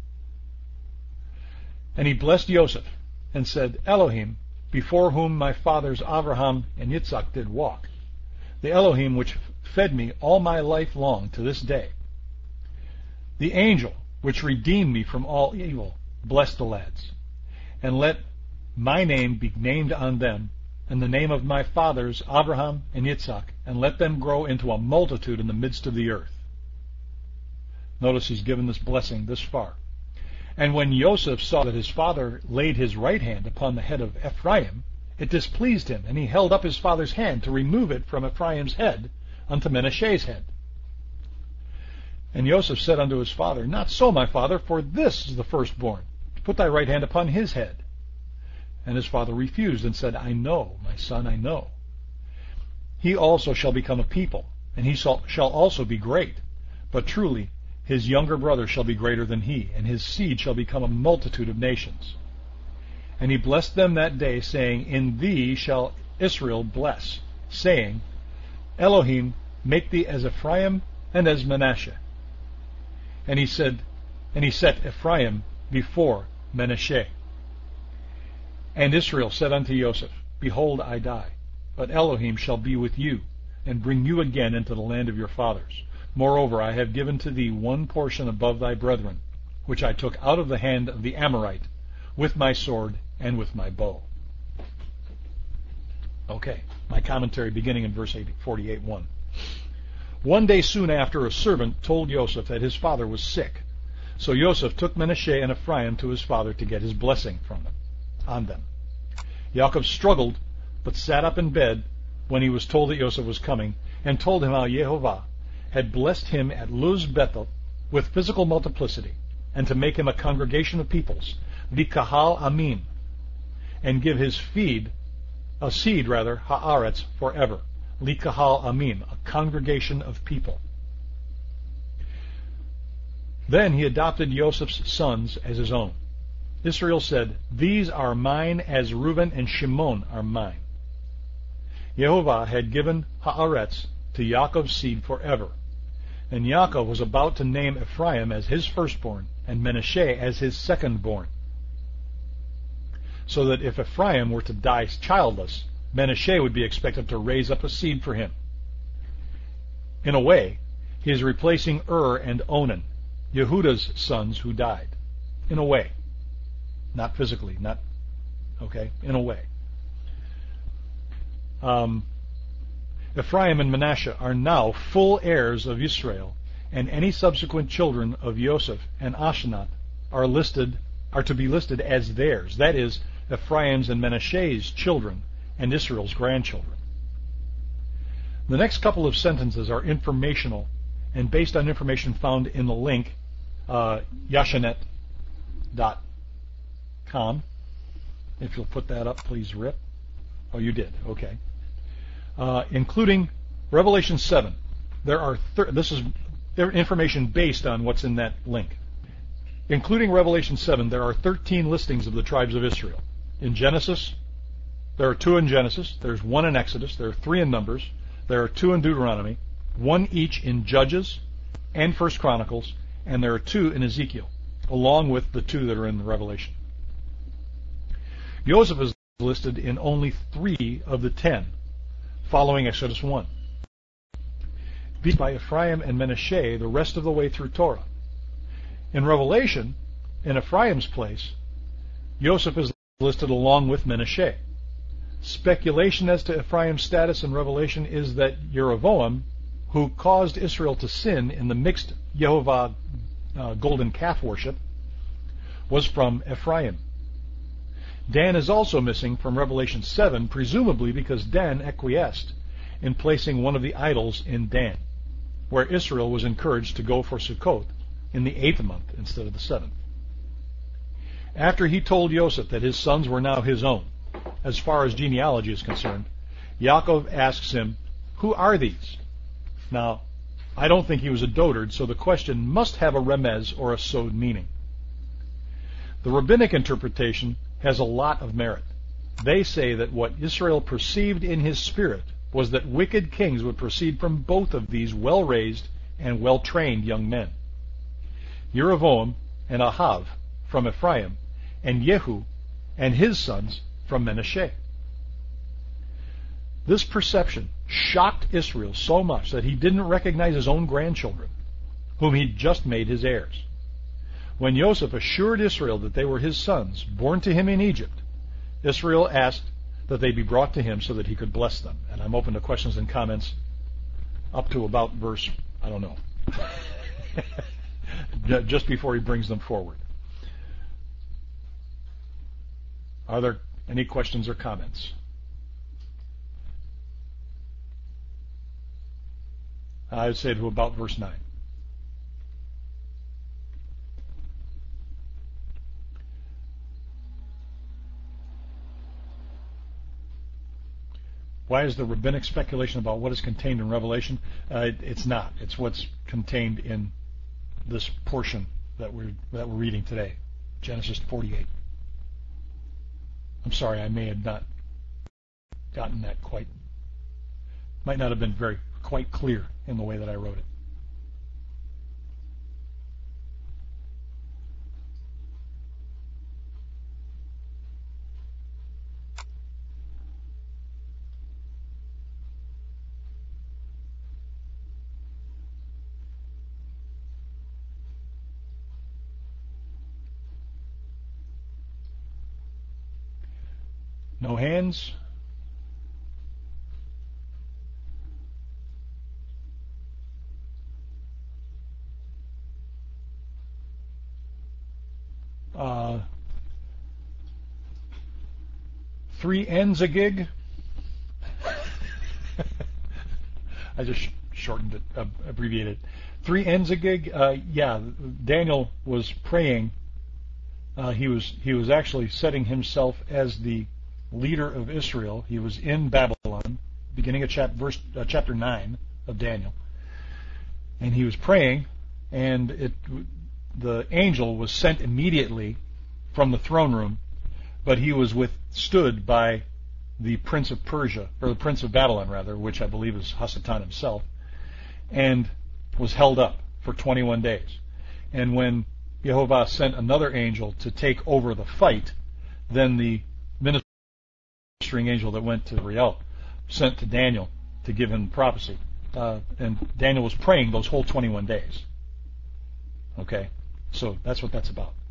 And he blessed Joseph, and said, Elohim, before whom my fathers Abraham and Yitzchak did walk, the Elohim which fed me all my life long to this day, the angel which redeemed me from all evil, bless the lads, and let my name be named on them, and the name of my fathers Abraham and Yitzchak, and let them grow into a multitude in the midst of the earth. Notice he's given this blessing this far. And when Joseph saw that his father laid his right hand upon the head of Ephraim, it displeased him, and he held up his father's hand to remove it from Ephraim's head unto Manasseh's head. And Joseph said unto his father, Not so, my father, for this is the firstborn. Put thy right hand upon his head. And his father refused, and said, I know, my son, I know. He also shall become a people, and he shall also be great. But truly his younger brother shall be greater than he, and his seed shall become a multitude of nations. And he blessed them that day, saying, In thee shall Israel bless, saying, Elohim make thee as Ephraim and as Manasseh. And he set Ephraim before Manasseh. And Israel said unto Joseph, Behold, I die, but Elohim shall be with you, and bring you again into the land of your fathers. Moreover, I have given to thee one portion above thy brethren, which I took out of the hand of the Amorite, with my sword and with my bow. Okay, my commentary beginning in verse 48:1. One day soon after, a servant told Joseph that his father was sick. So Joseph took Manasseh and Ephraim to his father to get his blessing on them. Yaakov struggled, but sat up in bed when he was told that Joseph was coming, and told him how Yehovah had blessed him at Luz Bethel with physical multiplicity, and to make him a congregation of peoples, Vikahal Amim, and give his seed, Haaretz, forever. Likahal Amim, a congregation of people. Then he adopted Joseph's sons as his own. Israel said, These are mine as Reuben and Shimon are mine. Yehovah had given Haaretz to Yaakov's seed forever. And Yaakov was about to name Ephraim as his firstborn, and Manasseh as his secondborn. So that if Ephraim were to die childless, Manasseh would be expected to raise up a seed for him. In a way, he is replacing and Onan, Yehuda's sons who died. In a way. Not physically, in a way. Ephraim and Manasseh are now full heirs of Israel, and any subsequent children of Joseph and Asenath are to be listed as theirs. That is, Ephraim's and Manasseh's children and Israel's grandchildren. The next couple of sentences are informational and based on information found in the link yashanet.com. If you'll put that up, please, Rip. Oh, you did. Okay. Including Revelation 7. This is information based on what's in that link. Including Revelation 7, there are 13 listings of the tribes of Israel. In Genesis, there are 2 in Genesis, there's 1 in Exodus, there are 3 in Numbers, there are 2 in Deuteronomy, 1 each in Judges and 1 Chronicles, and there are 2 in Ezekiel, along with the 2 that are in the Revelation. Joseph is listed in only 3 of the 10, following Exodus 1. Beat by Ephraim and Manasseh the rest of the way through Torah. In Revelation, in Ephraim's place, Joseph is listed along with Manasseh. Speculation as to Ephraim's status in Revelation is that Jeroboam, who caused Israel to sin in the mixed Yehovah golden calf worship, was from Ephraim. Dan is also missing from Revelation 7, presumably because Dan acquiesced in placing one of the idols in Dan, where Israel was encouraged to go for Sukkot in the 8th month instead of the 7th. After he told Joseph that his sons were now his own, as far as genealogy is concerned, Yaakov asks him, "Who are these?" Now, I don't think he was a dotard, so the question must have a remez or a sod meaning. The rabbinic interpretation has a lot of merit. They say that what Israel perceived in his spirit was that wicked kings would proceed from both of these well-raised and well-trained young men. Jeroboam and Ahav from Ephraim, and Jehu and his sons from Manasseh. This perception shocked Israel so much that he didn't recognize his own grandchildren, whom he'd just made his heirs. When Joseph assured Israel that they were his sons, born to him in Egypt, Israel asked that they be brought to him so that he could bless them. And I'm open to questions and comments up to about verse, I don't know, just before he brings them forward. Are there any questions or comments? I would say to about verse 9. Why is the rabbinic speculation about what is contained in Revelation? It's not. It's what's contained in this portion that we're reading today, Genesis 48. I'm sorry, I may have not gotten that might not have been quite clear in the way that I wrote it. No hands? Three ends a gig? I just shortened it, abbreviated it. 3 ends a gig? Yeah, Daniel was praying. He was actually setting himself as the leader of Israel. He was in Babylon, beginning of chapter 9 of Daniel, and he was praying, and the angel was sent immediately from the throne room, but he was withstood by the prince of Persia, or the prince of Babylon rather, which I believe is Hasatan himself, and was held up for 21 days. And when Jehovah sent another angel to take over the fight, then the ministering angel that went to Riel sent to Daniel to give him prophecy. And Daniel was praying those whole 21 days. Okay? So that's what that's about.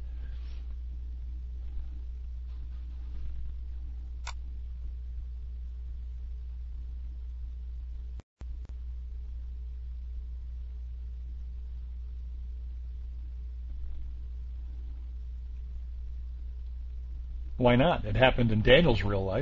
Why not? It happened in Daniel's real life.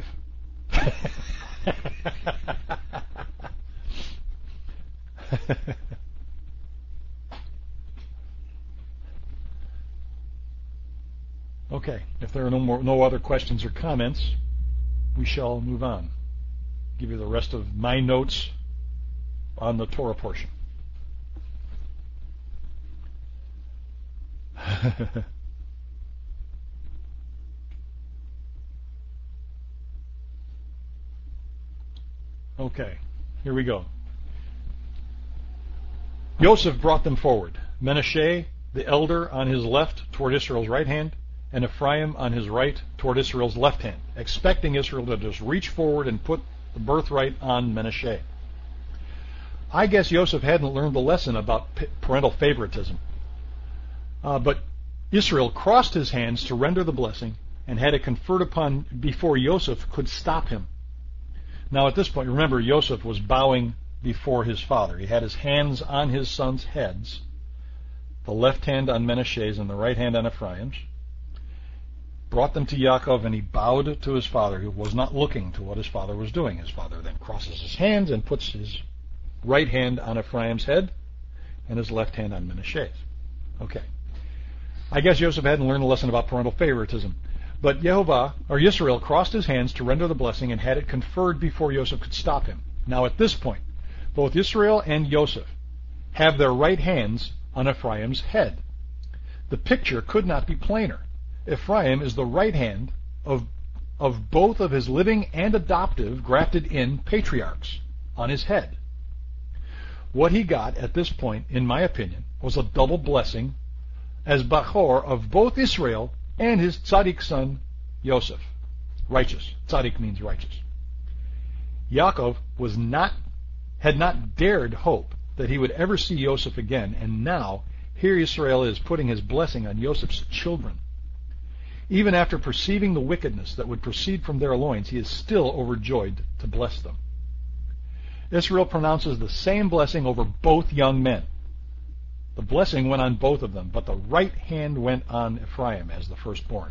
Okay, if there are no other questions or comments, we shall move on. Give you the rest of my notes on the Torah portion. Okay, here we go. Yosef brought them forward. Menashe, the elder, on his left toward Israel's right hand, and Ephraim on his right toward Israel's left hand, expecting Israel to just reach forward and put the birthright on Menashe. I guess Yosef hadn't learned the lesson about parental favoritism. But Israel crossed his hands to render the blessing and had it conferred upon before Yosef could stop him. Now at this point, remember, Yosef was bowing before his father. He had his hands on his sons' heads, the left hand on Menashe's and the right hand on Ephraim's. Brought them to Yaakov, and he bowed to his father, who was not looking to what his father was doing. His father then crosses his hands and puts his right hand on Ephraim's head and his left hand on Menashe's. Okay. I guess Joseph hadn't learned a lesson about parental favoritism. But Yisrael crossed his hands to render the blessing and had it conferred before Yosef could stop him. Now at this point, both Israel and Yosef have their right hands on Ephraim's head. The picture could not be plainer. Ephraim is the right hand of both of his living and adoptive grafted-in patriarchs on his head. What he got at this point, in my opinion, was a double blessing as Bachor of both Israel and his tzaddik son Yosef. Righteous. Tzaddik means righteous. Yaakov had not dared hope that he would ever see Yosef again, and now here Israel is putting his blessing on Yosef's children. Even after perceiving the wickedness that would proceed from their loins, he is still overjoyed to bless them. Israel pronounces the same blessing over both young men. The blessing went on both of them, but the right hand went on Ephraim as the firstborn.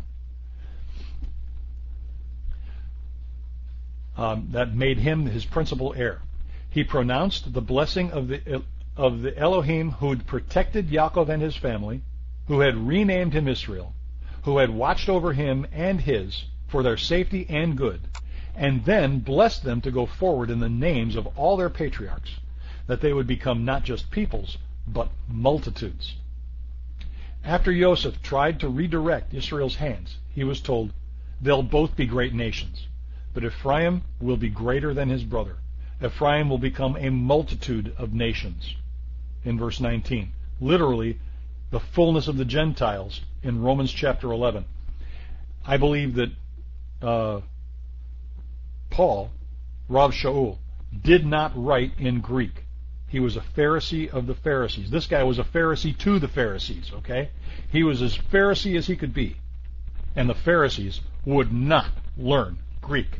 That made him his principal heir. He pronounced the blessing of the Elohim who had protected Yaakov and his family, who had renamed him Israel, who had watched over him and his for their safety and good, and then blessed them to go forward in the names of all their patriarchs, that they would become not just peoples, but multitudes. After Yosef tried to redirect Israel's hands, he was told, "They'll both be great nations, but Ephraim will be greater than his brother. Ephraim will become a multitude of nations." In verse 19, literally, the fullness of the Gentiles in Romans chapter 11. I believe that Paul, Rav Shaul, did not write in Greek. He was a Pharisee of the Pharisees. This guy was a Pharisee to the Pharisees, okay? He was as Pharisee as he could be. And the Pharisees would not learn Greek.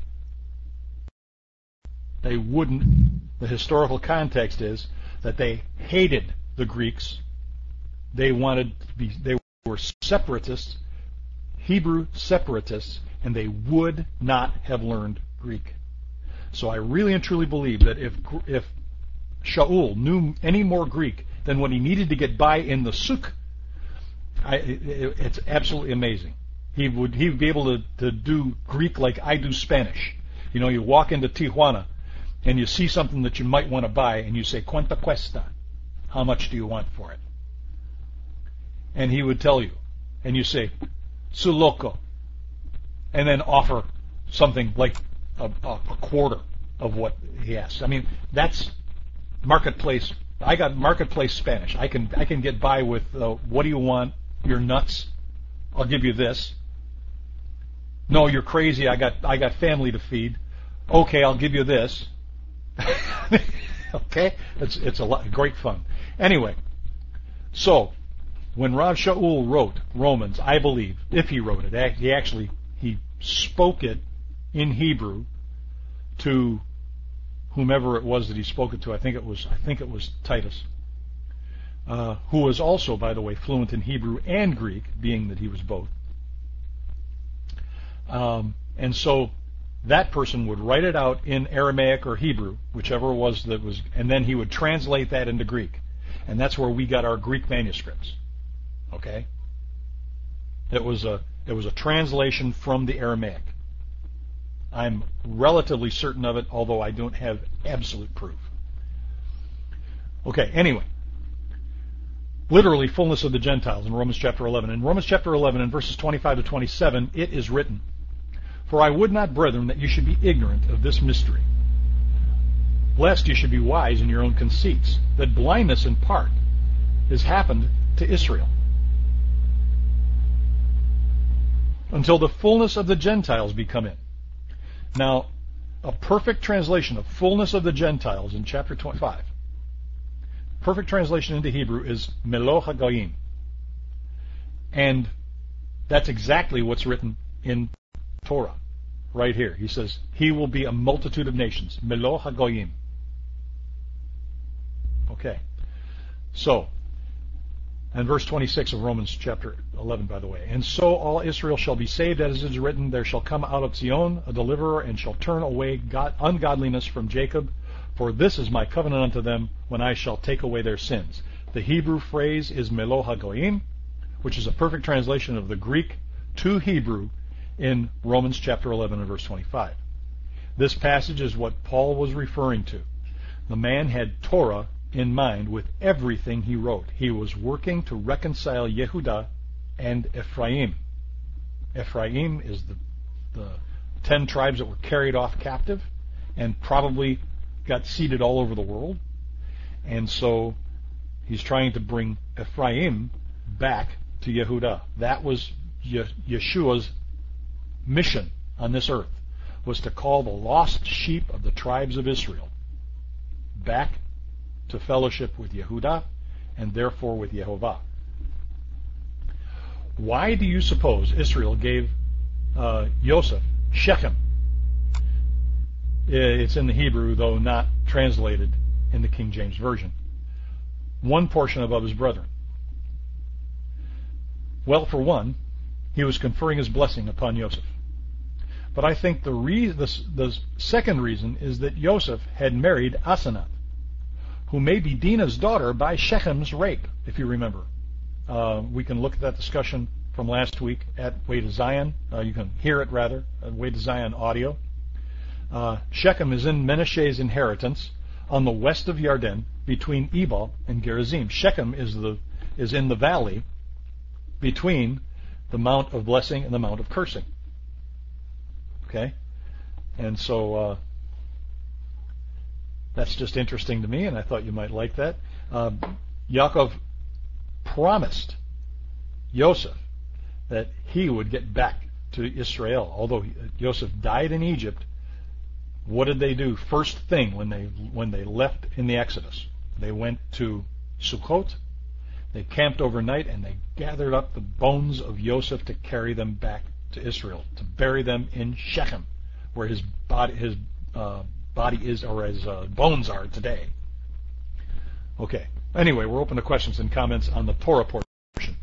They wouldn't. The historical context is that they hated the Greeks. They were separatists, Hebrew separatists, and they would not have learned Greek. So I really and truly believe that if Shaul knew any more Greek than what he needed to get by in the Suk, it's absolutely amazing. He would be able to do Greek like I do Spanish. You know, you walk into Tijuana and you see something that you might want to buy, and you say, "Cuánto cuesta?" How much do you want for it? And he would tell you, and you say, "Su loco," and then offer something like a quarter of what he asks. I mean, that's marketplace. I got marketplace Spanish. I can get by with what do you want? You're nuts. I'll give you this. No, you're crazy. I got family to feed. Okay, I'll give you this. Okay, it's a lot great fun. Anyway, so when Rav Shaul wrote Romans, I believe, if he wrote it, he spoke it in Hebrew to whomever it was that he spoke it to. I think it was Titus, who was also, by the way, fluent in Hebrew and Greek, being that he was both. And so that person would write it out in Aramaic or Hebrew, whichever it was that was, and then he would translate that into Greek. And that's where we got our Greek manuscripts. Okay? It was a translation from the Aramaic. I'm relatively certain of it, although I don't have absolute proof. Okay, anyway. Literally, fullness of the Gentiles in Romans chapter 11. In Romans chapter 11, in verses 25 to 27, it is written, "For I would not, brethren, that you should be ignorant of this mystery, lest you should be wise in your own conceits, that blindness in part has happened to Israel, until the fullness of the Gentiles be come in." Now, a perfect translation of fullness of the Gentiles in chapter 25, perfect translation into Hebrew is Melo HaGoyim. And that's exactly what's written in Torah, right here. He says, he will be a multitude of nations. Melo HaGoyim. Okay. So, and verse 26 of Romans chapter 11, by the way. "And so all Israel shall be saved, as it is written, there shall come out of Zion a deliverer, and shall turn away ungodliness from Jacob. For this is my covenant unto them, when I shall take away their sins." The Hebrew phrase is Melo HaGoyim, which is a perfect translation of the Greek to Hebrew in Romans chapter 11 and verse 25. This passage is what Paul was referring to. The man had Torah in mind with everything he wrote. He was working to reconcile Yehudah and Ephraim. Ephraim is the 10 tribes that were carried off captive and probably got seeded all over the world. And so he's trying to bring Ephraim back to Yehudah. That was Yeshua's mission on this earth, was to call the lost sheep of the tribes of Israel back to fellowship with Yehudah and therefore with Yehovah. Why do you suppose Israel gave Yosef Shechem? It's in the Hebrew, though not translated in the King James Version. One portion above his brethren. Well, for one, he was conferring his blessing upon Yosef. But I think the second reason is that Yosef had married Asenath, who may be Dinah's daughter by Shechem's rape, if you remember. We can look at that discussion from last week at Way to Zion. You can hear it, rather, at Way to Zion audio. Shechem is in Menashe's inheritance on the west of Yarden, between Ebal and Gerizim. Shechem is in the valley between the Mount of Blessing and the Mount of Cursing. Okay? And so that's just interesting to me, and I thought you might like that. Yaakov promised Yosef that he would get back to Israel. Although Yosef died in Egypt, what did they do first thing when they left in the Exodus? They went to Sukkot, they camped overnight, and they gathered up the bones of Yosef to carry them back to Israel, to bury them in Shechem, where his body is, or his bones are today. Okay. Anyway, we're open to questions and comments on the Torah portion.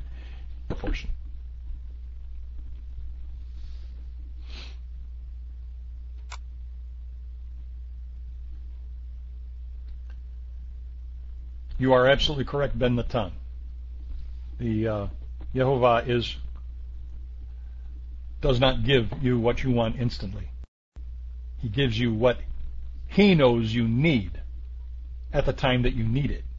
You are absolutely correct, Ben Natan. The Yehovah does not give you what you want instantly. He gives you what He knows you need at the time that you need it.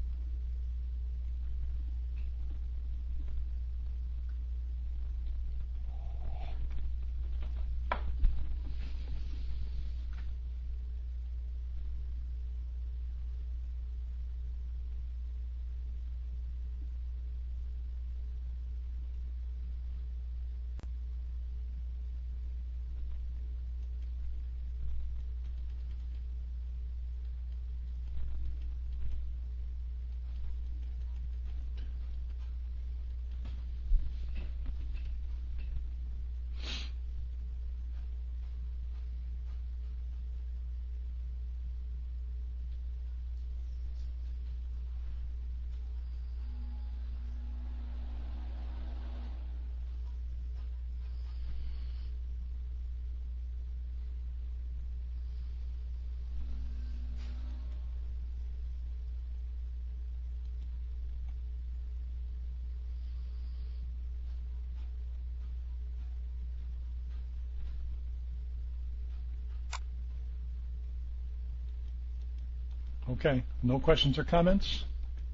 Okay, no questions or comments?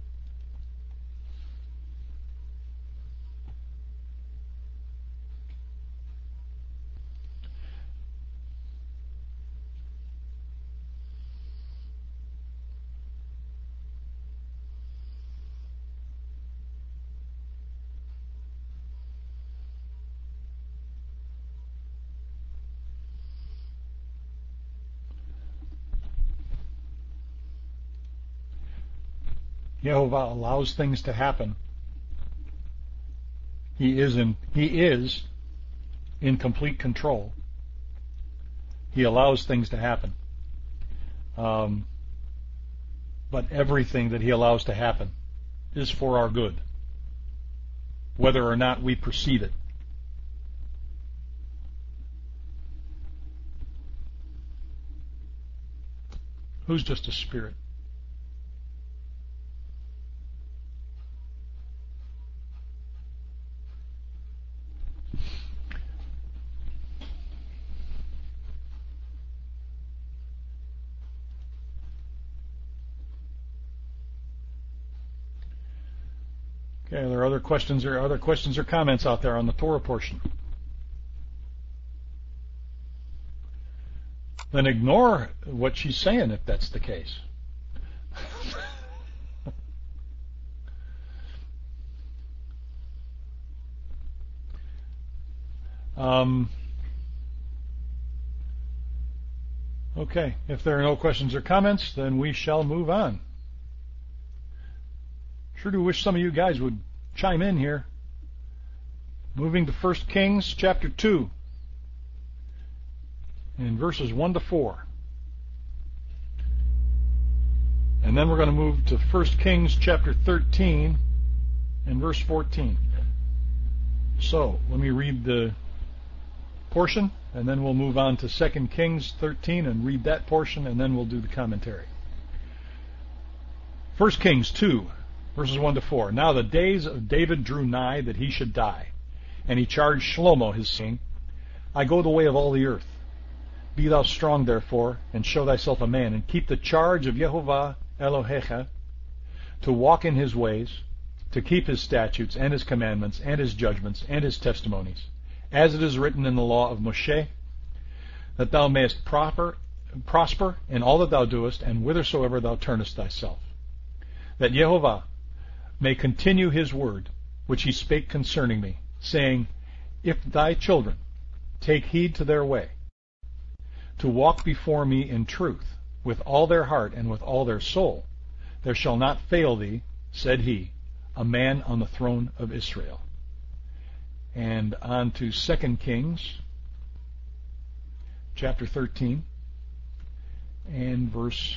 Yehovah allows things to happen. He is in complete control. He allows things to happen. But everything that He allows to happen is for our good, whether or not we perceive it. Who's just a spirit? Okay, are there other questions or comments out there on the Torah portion? Then ignore what she's saying if that's the case. Okay, if there are no questions or comments, then we shall move on. Sure do wish some of you guys would chime in here. Moving to 1 Kings chapter 2, in verses 1 to 4. And then we're going to move to 1 Kings chapter 13 and verse 14. So, let me read the portion, and then we'll move on to 2 Kings 13 and read that portion, and then we'll do the commentary. 1 Kings 2, verses 1 to 4. Now the days of David drew nigh that he should die. And he charged Shlomo his son, I go the way of all the earth. Be thou strong therefore, and show thyself a man, and keep the charge of Yehovah Elohecha, to walk in his ways, to keep his statutes, and his commandments, and his judgments, and his testimonies, as it is written in the law of Moshe, that thou mayest prosper in all that thou doest, and whithersoever thou turnest thyself. That Yehovah may continue his word, which he spake concerning me, saying, If thy children take heed to their way, to walk before me in truth, with all their heart and with all their soul, there shall not fail thee, said he, a man on the throne of Israel. And on to 2 Kings, chapter 13, and verse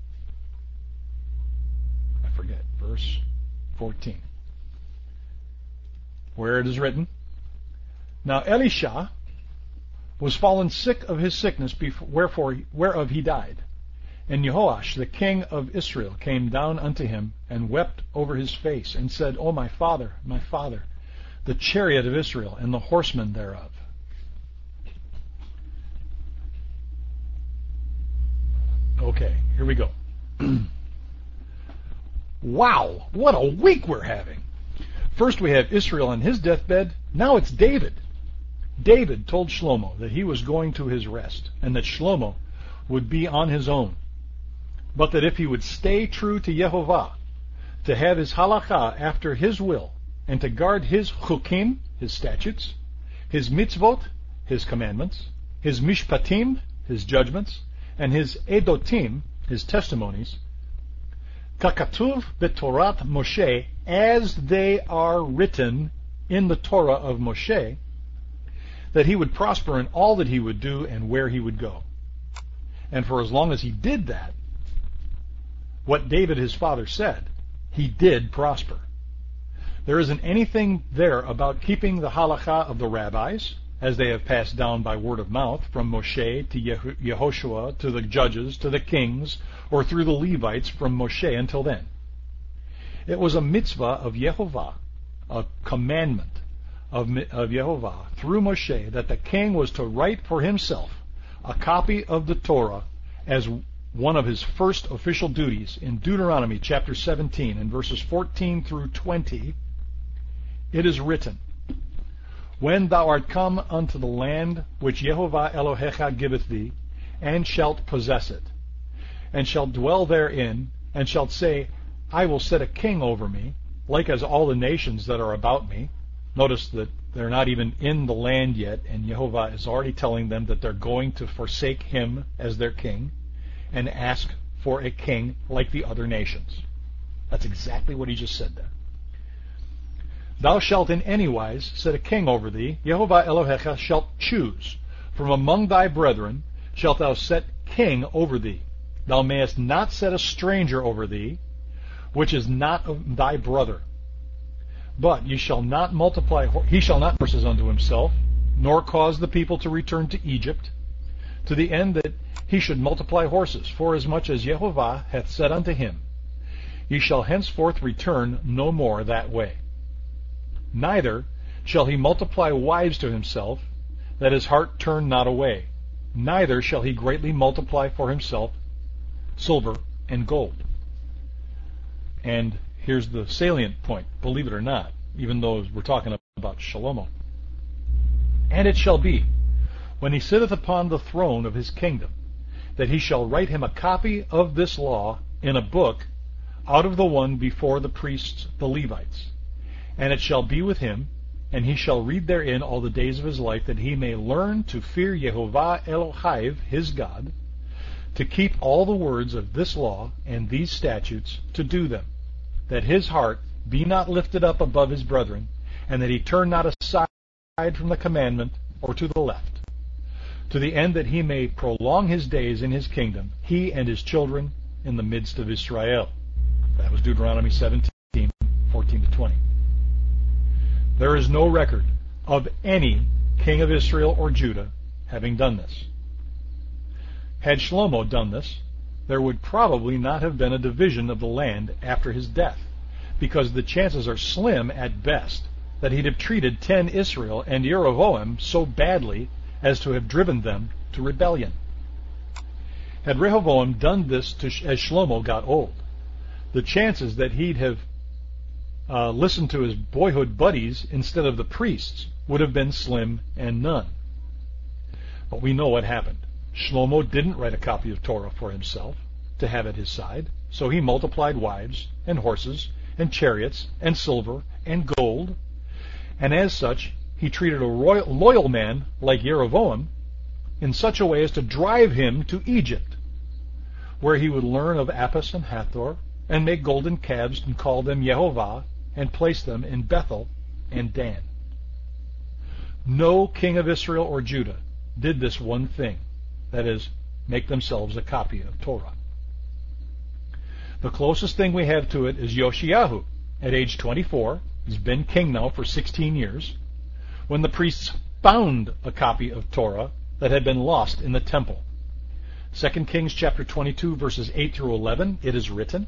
14, where it is written, Now Elisha was fallen sick of his sickness, whereof he died. And Jehoash the king of Israel came down unto him, and wept over his face, and said, O my father, the chariot of Israel, and the horsemen thereof. Okay, here we go. Wow, what a week we're having. First we have Israel on his deathbed. Now it's David. David told Shlomo that he was going to his rest, and that Shlomo would be on his own, but that if he would stay true to Yehovah, to have his halakha after his will, and to guard his chukim, his statutes, his mitzvot, his commandments, his mishpatim, his judgments, and his edotim, his testimonies, kakatuv betorat Moshe, as they are written in the Torah of Moshe, that he would prosper in all that he would do and where he would go. And for as long as he did that, what David his father said, he did prosper. There isn't anything there about keeping the halakha of the rabbis, as they have passed down by word of mouth, from Moshe to Yehoshua, to the judges, to the kings, or through the Levites from Moshe until then. It was a mitzvah of Yehovah, a commandment of Yehovah through Moshe, that the king was to write for himself a copy of the Torah as one of his first official duties in Deuteronomy chapter 17 and verses 14 through 20, it is written, When thou art come unto the land which Jehovah Elohecha giveth thee, and shalt possess it, and shalt dwell therein, and shalt say, I will set a king over me, like as all the nations that are about me. Notice that they're not even in the land yet, and Jehovah is already telling them that they're going to forsake him as their king and ask for a king like the other nations. That's exactly what he just said there. Thou shalt in any wise set a king over thee, Jehovah Elohecha shalt choose. From among thy brethren shalt thou set king over thee. Thou mayest not set a stranger over thee, which is not of thy brother. But he shall not horses unto himself, nor cause the people to return to Egypt, to the end that he should multiply horses, forasmuch as Jehovah hath said unto him, Ye shall henceforth return no more that way. Neither shall he multiply wives to himself, that his heart turn not away. Neither shall he greatly multiply for himself silver and gold. And here's the salient point, believe it or not, even though we're talking about Shlomo. And it shall be, when he sitteth upon the throne of his kingdom, that he shall write him a copy of this law in a book out of the one before the priests the Levites. And it shall be with him, and he shall read therein all the days of his life, that he may learn to fear Jehovah Elohai, his God, to keep all the words of this law and these statutes, to do them, that his heart be not lifted up above his brethren, and that he turn not aside from the commandment or to the left, to the end that he may prolong his days in his kingdom, he and his children in the midst of Israel. That was Deuteronomy 17, 14 to 20. There is no record of any king of Israel or Judah having done this. Had Shlomo done this, there would probably not have been a division of the land after his death, because the chances are slim at best that he'd have treated 10 Israel and Jeroboam so badly as to have driven them to rebellion. Had Rehoboam done this as Shlomo got old, the chances that he'd have listened to his boyhood buddies instead of the priests would have been slim and none. But we know what happened. Shlomo didn't write a copy of Torah for himself to have at his side, so he multiplied wives and horses and chariots and silver and gold, and as such he treated a loyal man like Jeroboam in such a way as to drive him to Egypt, where he would learn of Apis and Hathor and make golden calves and call them Jehovah and place them in Bethel and Dan. No king of Israel or Judah did this one thing, that is, make themselves a copy of Torah. The closest thing we have to it is Yoshiyahu. At age 24, he's been king now for 16 years, when the priests found a copy of Torah that had been lost in the temple. 2 Kings chapter 22, verses 8 through 11, it is written,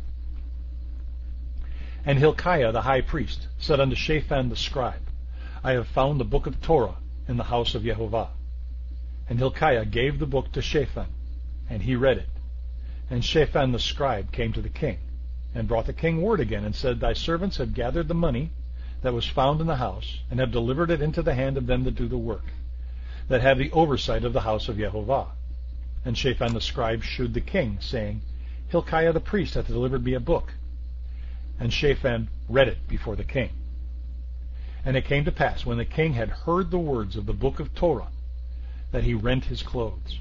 And Hilkiah the high priest said unto Shaphan the scribe, I have found the book of Torah in the house of Jehovah. And Hilkiah gave the book to Shaphan, and he read it. And Shaphan the scribe came to the king, and brought the king word again, and said, Thy servants have gathered the money that was found in the house, and have delivered it into the hand of them that do the work, that have the oversight of the house of Jehovah. And Shaphan the scribe shewed the king, saying, Hilkiah the priest hath delivered me a book. And Shaphan read it before the king. And it came to pass, when the king had heard the words of the book of Torah, that he rent his clothes.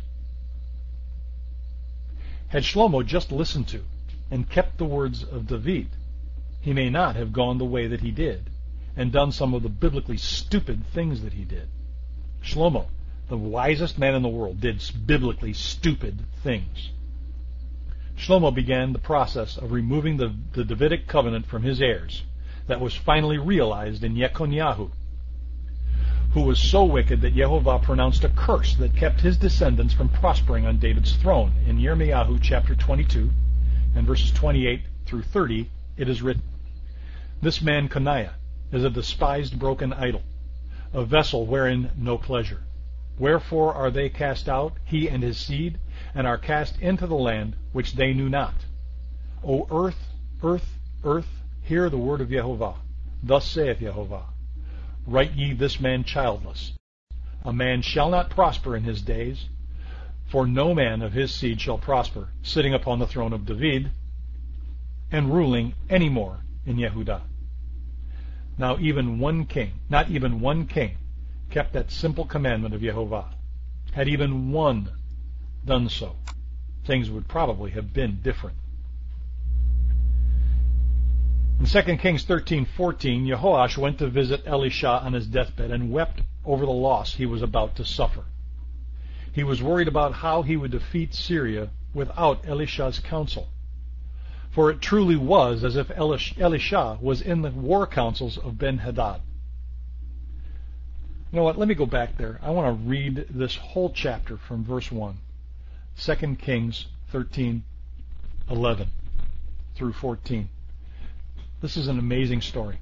Had Shlomo just listened to and kept the words of David, he may not have gone the way that he did and done some of the biblically stupid things that he did. Shlomo, the wisest man in the world, did biblically stupid things. Shlomo began the process of removing the Davidic covenant from his heirs that was finally realized in Yekoniyahu, who was so wicked that Jehovah pronounced a curse that kept his descendants from prospering on David's throne. In Yirmiyahu chapter 22 and verses 28 through 30, it is written, This man Coniah is a despised broken idol, a vessel wherein no pleasure. Wherefore are they cast out, he and his seed? and are cast into the land which they knew not. O earth, earth, earth, hear the word of Jehovah. Thus saith Jehovah, write ye this man childless. A man shall not prosper in his days, for no man of his seed shall prosper, sitting upon the throne of David, and ruling any more in Yehudah. Now even one king, not even one king, kept that simple commandment of Jehovah. Had even one done so, things would probably have been different. In 2 Kings 13:14, Jehoash went to visit Elisha on his deathbed and wept over the loss he was about to suffer. He was worried about how he would defeat Syria without Elisha's counsel. For it truly was as if Elisha was in the war councils of Ben-Hadad. You know what? Let me go back there. I want to read this whole chapter from verse 1. 2 Kings 13:11 through 14. This is an amazing story.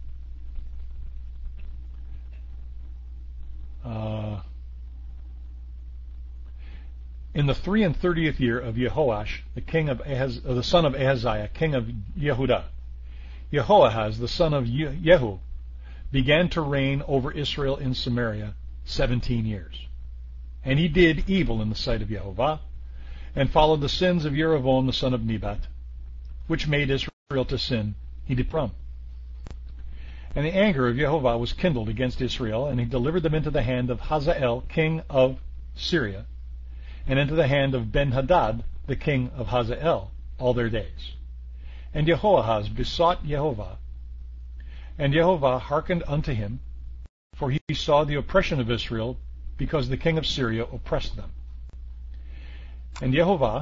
In the 33rd year of Jehoash, the son of Ahaziah, king of Yehudah, Jehoahaz, the son of Jehu, began to reign over Israel in Samaria 17 years. And he did evil in the sight of Jehovah, and followed the sins of Jeroboam the son of Nebat, which made Israel to sin. He did from. And the anger of Jehovah was kindled against Israel, and he delivered them into the hand of Hazael, king of Syria, and into the hand of Ben-Hadad, the king of Hazael, all their days. And Jehoahaz besought Jehovah, and Jehovah hearkened unto him, for he saw the oppression of Israel, because the king of Syria oppressed them. And Jehovah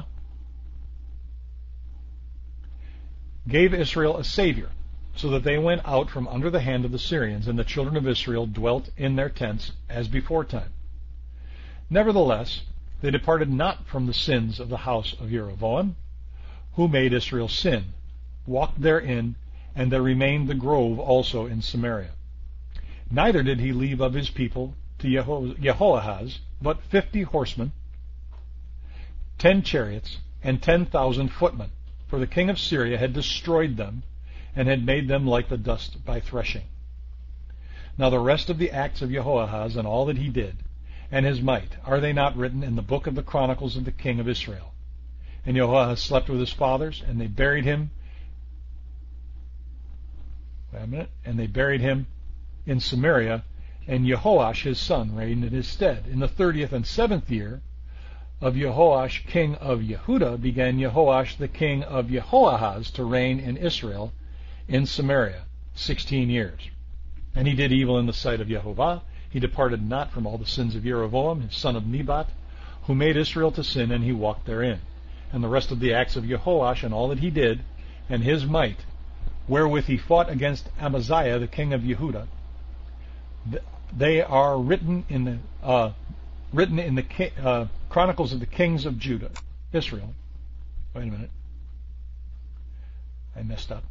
gave Israel a savior, so that they went out from under the hand of the Syrians, and the children of Israel dwelt in their tents as beforetime. Nevertheless, they departed not from the sins of the house of Jeroboam, who made Israel sin, walked therein, and there remained the grove also in Samaria. Neither did he leave of his people to Jehoahaz but 50 horsemen, 10 chariots, and 10,000 footmen, for the king of Syria had destroyed them, and had made them like the dust by threshing. Now the rest of the acts of Jehoahaz, and all that he did, and his might, are they not written in the book of the Chronicles of the king of Israel? And Jehoahaz slept with his fathers, and they buried him. And they buried him in Samaria, and Jehoash his son reigned in his stead. In the 30th and 7th year of Jehoash king of Yehudah began Jehoash the king of Jehoahaz to reign in Israel in Samaria 16 years. And he did evil in the sight of Jehovah. He departed not from all the sins of Jeroboam, his son of Nebat, who made Israel to sin, and he walked therein. And the rest of the acts of Jehoash, and all that he did, and his might, wherewith he fought against Amaziah, the king of Yehudah, they are written in the Chronicles of the kings of Judah, Israel. Wait a minute. I messed up.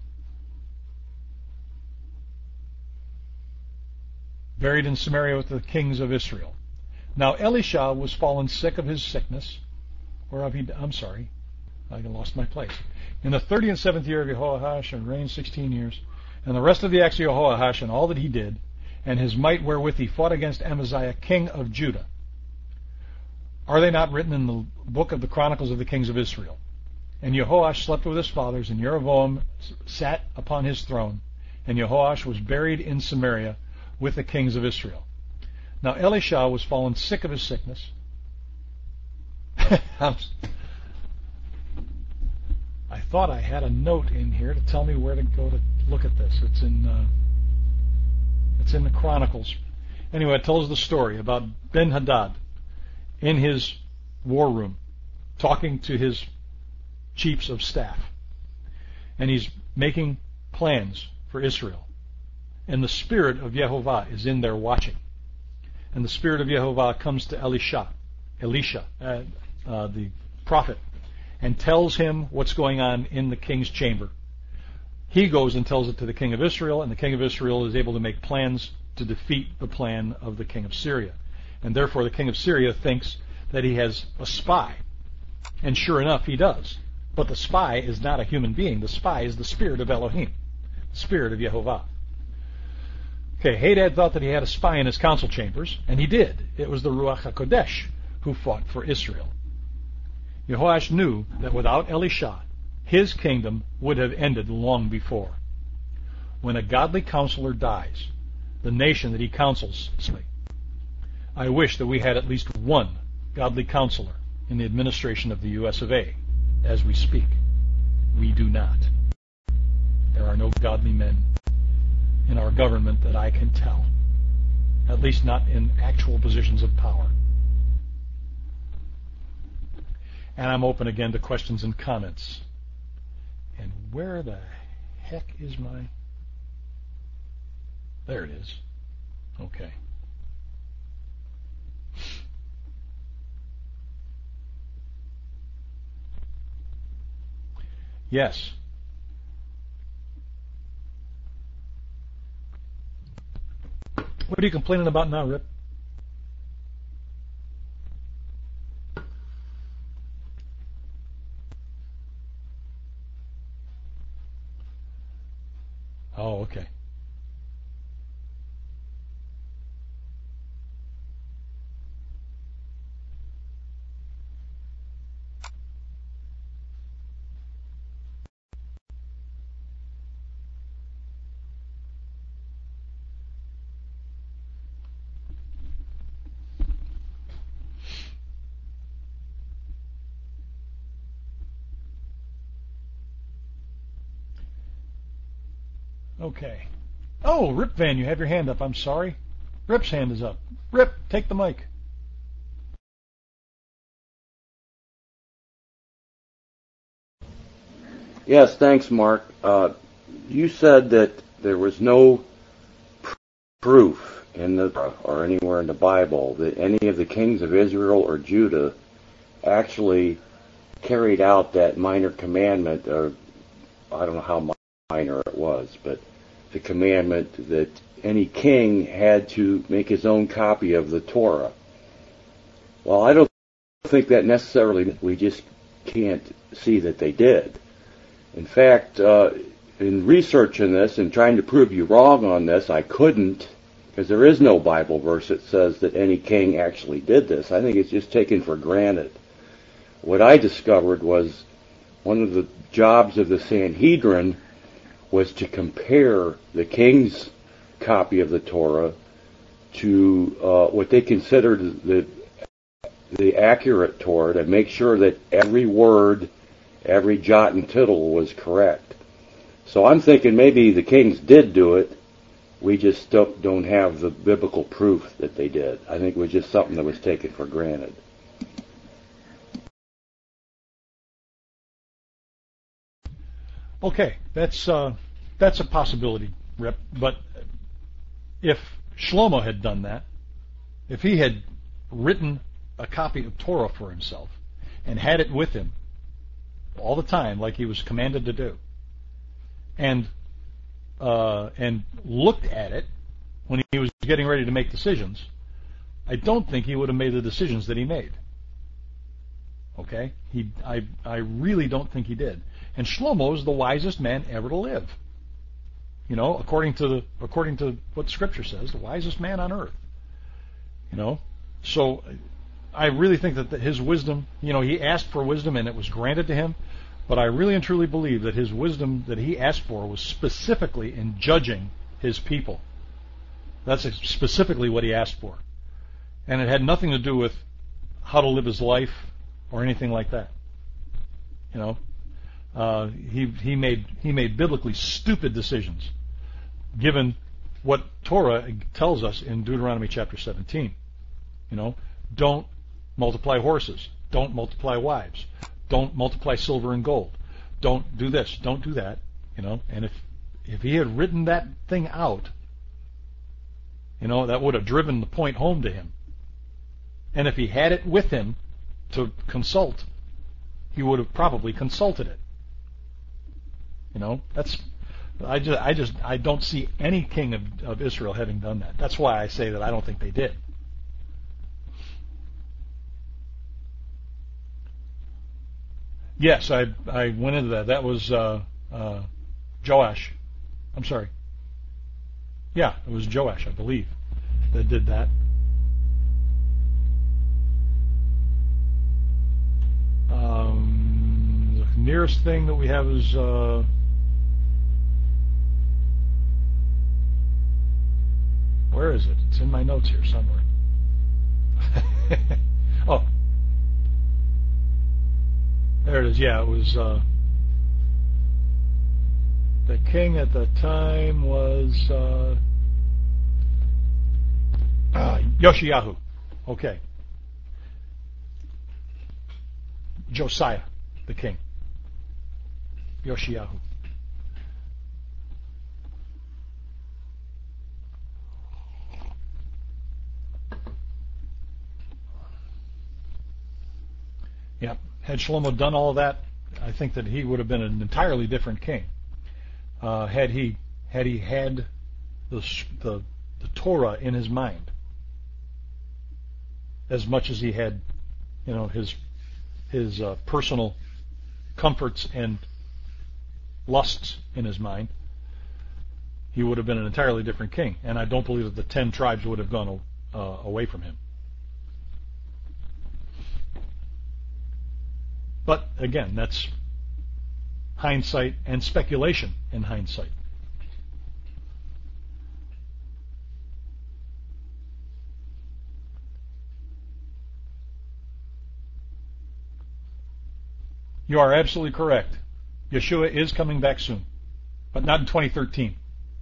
Buried in Samaria with the kings of Israel. Now Elisha was fallen sick of his sickness, I lost my place. In the 30th and 7th year of Jehoash, and reigned 16 years, and the rest of the acts of Jehoash, and all that he did, and his might wherewith he fought against Amaziah, king of Judah, are they not written in the book of the Chronicles of the kings of Israel? And Jehoash slept with his fathers, and Jeroboam sat upon his throne, and Jehoash was buried in Samaria with the kings of Israel. Now Elisha was fallen sick of his sickness. I thought I had a note in here to tell me where to go to look at this. It's in the Chronicles. Anyway, it tells the story about Ben-Hadad in his war room talking to his chiefs of staff. And he's making plans for Israel. And the spirit of Jehovah is in there watching. And the spirit of Jehovah comes to Elisha, the prophet, and tells him what's going on in the king's chamber. He goes and tells it to the king of Israel, and the king of Israel is able to make plans to defeat the plan of the king of Syria. And therefore the king of Syria thinks that he has a spy And sure enough, he does. But the spy is not a human being. The spy is the spirit of Elohim, the spirit of Yehovah. Okay, Hadad thought that he had a spy in his council chambers, and he did. It was the Ruach HaKodesh who fought for Israel. Jehoash knew that without Elisha, his kingdom would have ended long before. When a godly counselor dies, the nation that he counsels, I wish that we had at least one godly counselor in the administration of the U.S. of A. as we speak. We do not. There are no godly men in our government that I can tell, at least not in actual positions of power. And I'm open again to questions and comments. And where the heck is my... There it is. Okay. Yes. What are you complaining about now, Rip? Oh, okay. Okay. Oh, Rip Van, you have your hand up. I'm sorry. Rip's hand is up. Rip, take the mic. Yes, thanks, Mark. You said that there was no proof in the or anywhere in the Bible that any of the kings of Israel or Judah actually carried out that minor commandment, or I don't know how minor it was, but the commandment that any king had to make his own copy of the Torah. Well, I don't think that necessarily, we just can't see that they did. In fact, in researching this and trying to prove you wrong on this, I couldn't, because there is no Bible verse that says that any king actually did this. I think it's just taken for granted. What I discovered was one of the jobs of the Sanhedrin was to compare the king's copy of the Torah to what they considered the accurate Torah, to make sure that every word, every jot and tittle was correct. So I'm thinking maybe the kings did do it. We just don't have the biblical proof that they did. I think it was just something that was taken for granted. Okay, that's a possibility, Rip. But if Shlomo had done that, if he had written a copy of Torah for himself and had it with him all the time, like he was commanded to do, and looked at it when he was getting ready to make decisions, I don't think he would have made the decisions that he made. Okay, I really don't think he did. And Shlomo is the wisest man ever to live. You know, according to what Scripture says, the wisest man on earth. You know, so I really think that his wisdom, you know, he asked for wisdom and it was granted to him. But I really and truly believe that his wisdom that he asked for was specifically in judging his people. That's specifically what he asked for. And it had nothing to do with how to live his life or anything like that. You know, he made biblically stupid decisions, given what Torah tells us in Deuteronomy chapter 17. You know, don't multiply horses, don't multiply wives, don't multiply silver and gold, don't do this, don't do that. You know, and if he had written that thing out, you know, that would have driven the point home to him. And if he had it with him to consult, he would have probably consulted it. You know, I don't see any king of Israel having done that. That's why I say that I don't think they did. Yes, I went into that. That was Joash. I'm sorry. Yeah, it was Joash, I believe, that did that. The nearest thing that we have is where is it? It's in my notes here somewhere. Oh, there it is. Yeah, it was. The king at the time was Yoshiyahu. Okay. Josiah, the king. Yoshiyahu. Yeah. Had Shlomo done all of that, I think that he would have been an entirely different king. Had he had the Torah in his mind as much as he had, his personal comforts and lusts in his mind, he would have been an entirely different king. And I don't believe that the 10 tribes would have gone away from him. But again, that's hindsight and speculation in hindsight. You are absolutely correct. Yeshua is coming back soon, but not in 2013.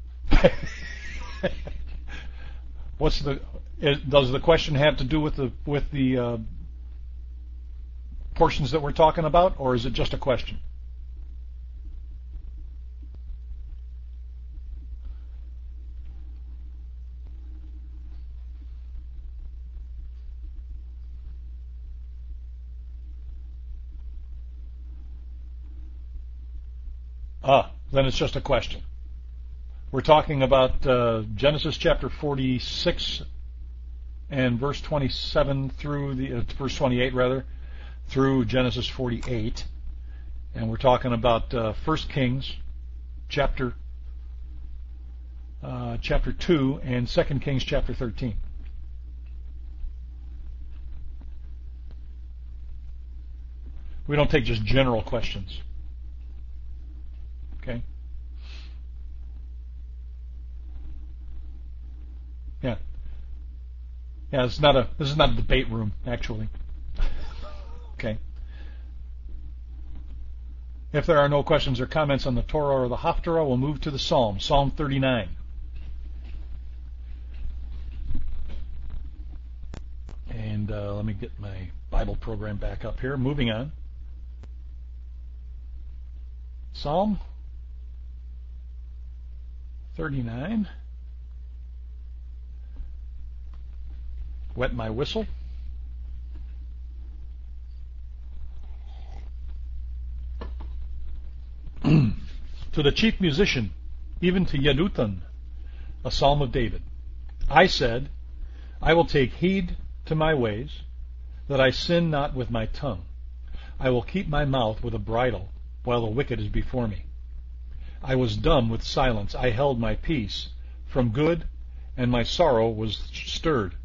Does the question have to do with the portions that we're talking about, or is it just a question? Then it's just a question. We're talking about Genesis chapter 46 and verse 27 through verse 28 rather, through Genesis 48, and we're talking about 1 Kings chapter 2 and 2 Kings chapter 13. We don't take just general questions. Okay. Yeah. Yeah. This is not a debate room, actually. Okay. If there are no questions or comments on the Torah or the Haftarah, we'll move to the Psalm, Psalm 39. And let me get my Bible program back up here. Moving on. Psalm 39. Wet my whistle. To the chief musician, even to Yedutun, a psalm of David. I said, I will take heed to my ways, that I sin not with my tongue. I will keep my mouth with a bridle, while the wicked is before me. I was dumb with silence, I held my peace from good, and my sorrow was stirred.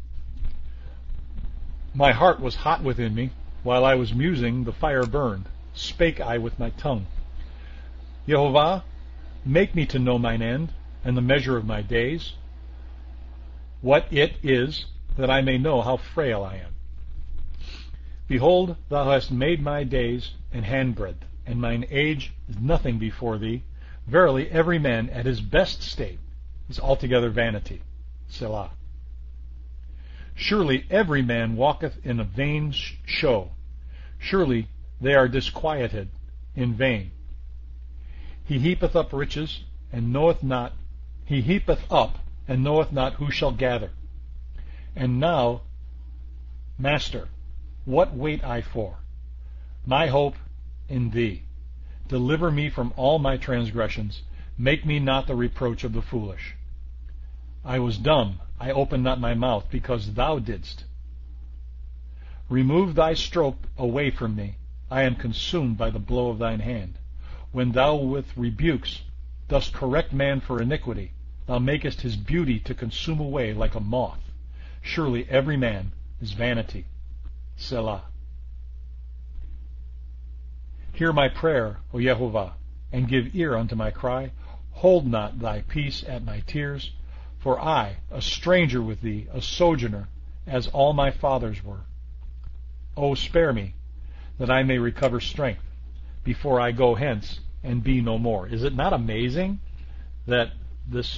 My heart was hot within me, while I was musing the fire burned, spake I with my tongue. Yehovah, make me to know mine end, and the measure of my days, what it is, that I may know how frail I am. Behold, thou hast made my days an handbreadth, and mine age is nothing before thee. Verily, every man at his best state is altogether vanity. Selah. Surely every man walketh in a vain show. Surely they are disquieted in vain. He heapeth up riches, and knoweth not. He heapeth up, and knoweth not who shall gather. And now, Master, what wait I for? My hope in thee. Deliver me from all my transgressions. Make me not the reproach of the foolish. I was dumb, I opened not my mouth, because thou didst. Remove thy stroke away from me, I am consumed by the blow of thine hand. When thou with rebukes dost correct man for iniquity, thou makest his beauty to consume away like a moth. Surely every man is vanity. Selah. Hear my prayer, O Yehovah, and give ear unto my cry. Hold not thy peace at my tears, for I, a stranger with thee, a sojourner, as all my fathers were. O spare me, that I may recover strength, before I go hence and be no more. Is it not amazing that this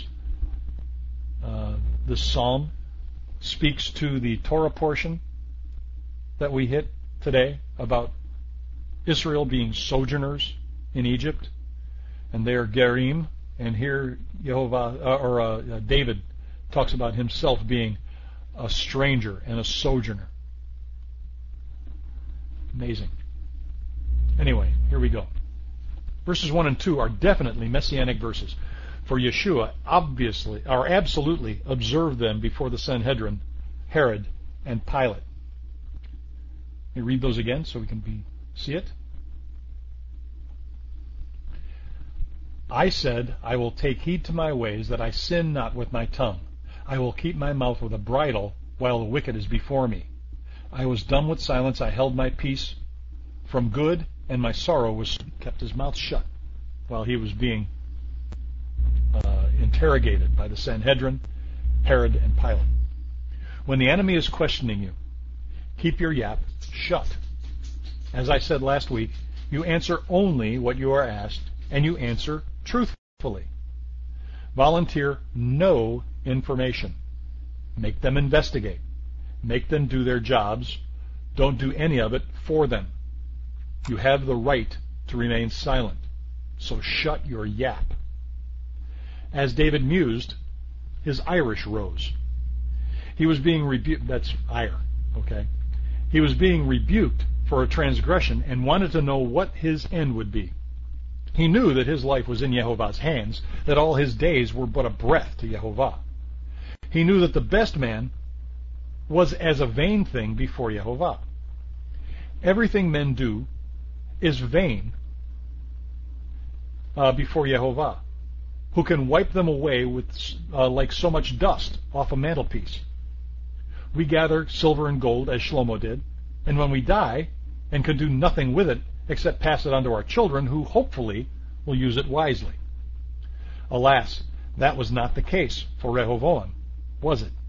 psalm speaks to the Torah portion that we hit today about Israel being sojourners in Egypt, and they are Gerim, and here David talks about himself being a stranger and a sojourner. Amazing. Anyway, here we go. Verses 1 and 2 are definitely messianic verses, for Yeshua absolutely observed them before the Sanhedrin, Herod, and Pilate. Let me read those again so we can see it. I said, I will take heed to my ways, that I sin not with my tongue. I will keep my mouth with a bridle, while the wicked is before me. I was dumb with silence, I held my peace from good, and my sorrow was kept his mouth shut, while he was being interrogated by the Sanhedrin, Herod, and Pilate. When the enemy is questioning you, keep your yap shut. As I said last week, you answer only what you are asked, and you answer truthfully. Volunteer no information. Make them investigate. Make them do their jobs. Don't do any of it for them. You have the right to remain silent, so shut your yap. As David mused, his irish rose. He was being rebuked. That's ire, okay? He was being rebuked for a transgression and wanted to know what his end would be. He knew that his life was in Yehovah's hands, that all his days were but a breath to Yehovah. He knew that the best man was as a vain thing before Yehovah. Everything men do is vain before Yehovah, who can wipe them away with like so much dust off a mantelpiece. We gather silver and gold, as Shlomo did, and when we die, and can do nothing with it except pass it on to our children, who hopefully will use it wisely. Alas, that was not the case for Rehoboam, was it?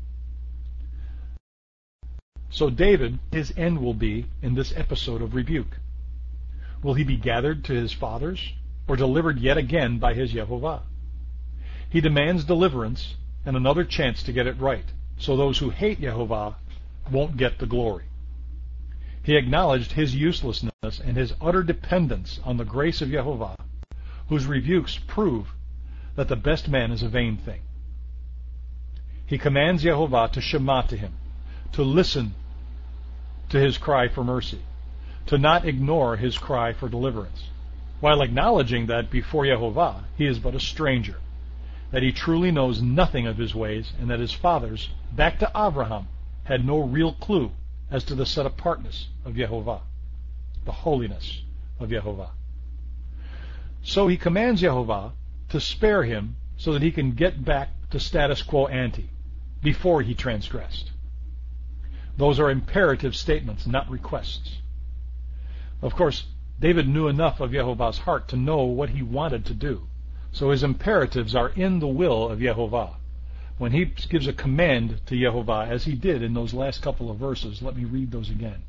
So David, his end will be in this episode of rebuke. Will he be gathered to his fathers, or delivered yet again by his Yehovah? He demands deliverance and another chance to get it right, so those who hate Yehovah won't get the glory. He acknowledged his uselessness and his utter dependence on the grace of Yehovah, whose rebukes prove that the best man is a vain thing. He commands Yehovah to shema to him, to listen to his cry for mercy, to not ignore his cry for deliverance, while acknowledging that before Yehovah he is but a stranger, that he truly knows nothing of his ways, and that his fathers, back to Abraham, had no real clue as to the set-apartness of Yehovah, the holiness of Yehovah. So he commands Yehovah to spare him so that he can get back to status quo ante, before he transgressed. Those are imperative statements, not requests. Of course, David knew enough of Yehovah's heart to know what he wanted to do, so his imperatives are in the will of Yehovah. When he gives a command to Yehovah, as he did in those last couple of verses, let me read those again.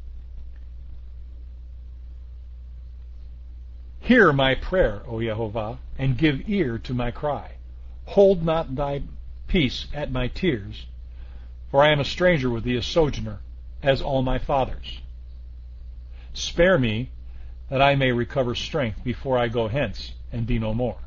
Hear my prayer, O Yehovah, and give ear to my cry. Hold not thy peace at my tears, for I am a stranger with thee, a sojourner, as all my fathers. Spare me, that I may recover strength before I go hence and be no more.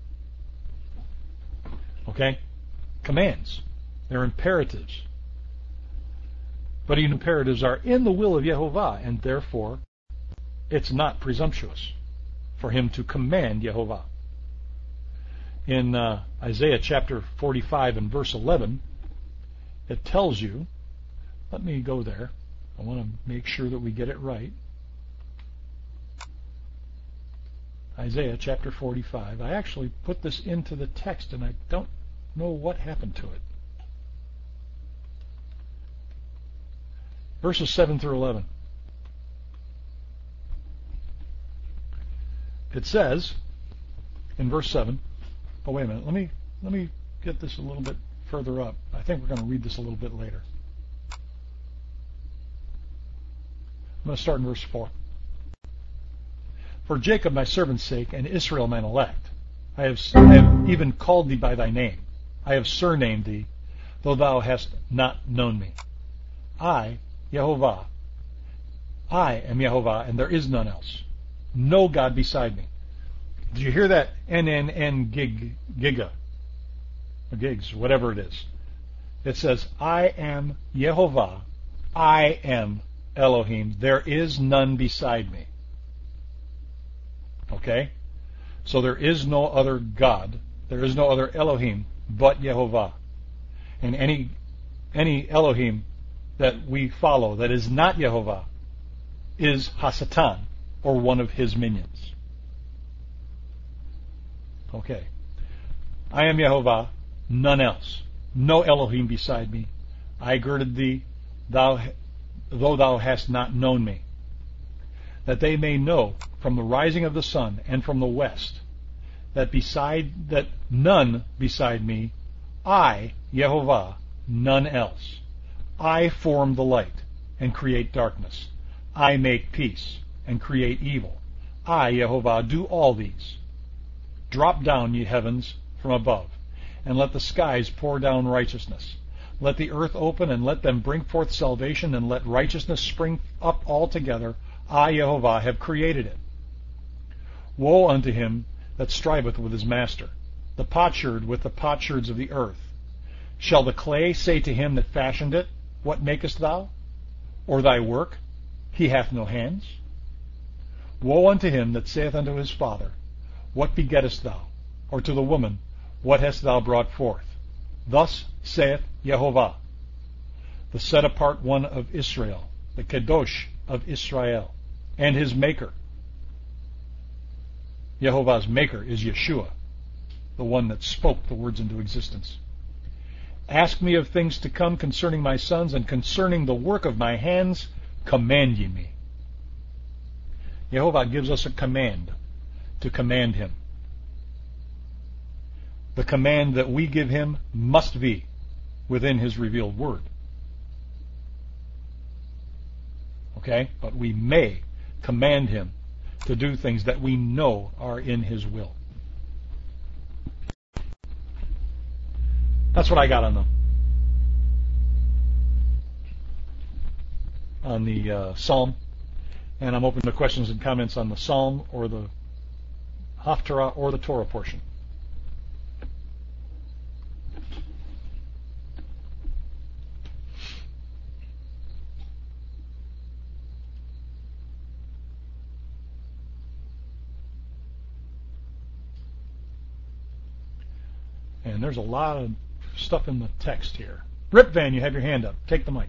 Okay? Commands. They're imperatives. But imperatives are in the will of Yehovah, and therefore it's not presumptuous for him to command Yehovah. In Isaiah chapter 45 and verse 11, it tells you, let me go there. I want to make sure that we get it right. Isaiah chapter 45. I actually put this into the text, and I don't know what happened to it. Verses 7 through 11. It says in verse 7. Oh, wait a minute. Let me get this a little bit further up. I think we're going to read this a little bit later. I'm going to start in verse 4. For Jacob my servant's sake, and Israel mine elect, I have even called thee by thy name. I have surnamed thee, though thou hast not known me. I, Yehovah, I am Yehovah, and there is none else. No God beside me. Did you hear that? Giga, or gigs, whatever it is. It says, I am Yehovah, I am Elohim, there is none beside me. Okay? So there is no other God, there is no other Elohim but Yehovah. And any Elohim that we follow that is not Yehovah is Hasatan, or one of his minions. Okay. I am Yehovah, none else. No Elohim beside me. I girded thee, though thou hast not known me, that they may know from the rising of the sun and from the west that none beside me, I, Yehovah, none else. I form the light and create darkness. I make peace and create evil. I, Yehovah, do all these. Drop down, ye heavens, from above, and let the skies pour down righteousness. Let the earth open, and let them bring forth salvation, and let righteousness spring up altogether. I, Yehovah, have created it. Woe unto him that striveth with his master, the potsherd with the potsherds of the earth. Shall the clay say to him that fashioned it, What makest thou? Or thy work, He hath no hands? Woe unto him that saith unto his father, What begettest thou? Or to the woman, What hast thou brought forth? Thus saith Yehovah, the set apart one of Israel, the Kadosh of Israel, and his maker. Yehovah's maker is Yeshua, the one that spoke the words into existence. Ask me of things to come concerning my sons, and concerning the work of my hands, command ye me. Yehovah gives us a command to command him. The command that we give him must be within his revealed word. Okay? But we may command him to do things that we know are in his will. That's what I got on the Psalm. And I'm open to questions and comments on the Psalm or the Haftarah or the Torah portion. And there's a lot of stuff in the text here. Rip Van, you have your hand up. Take the mic.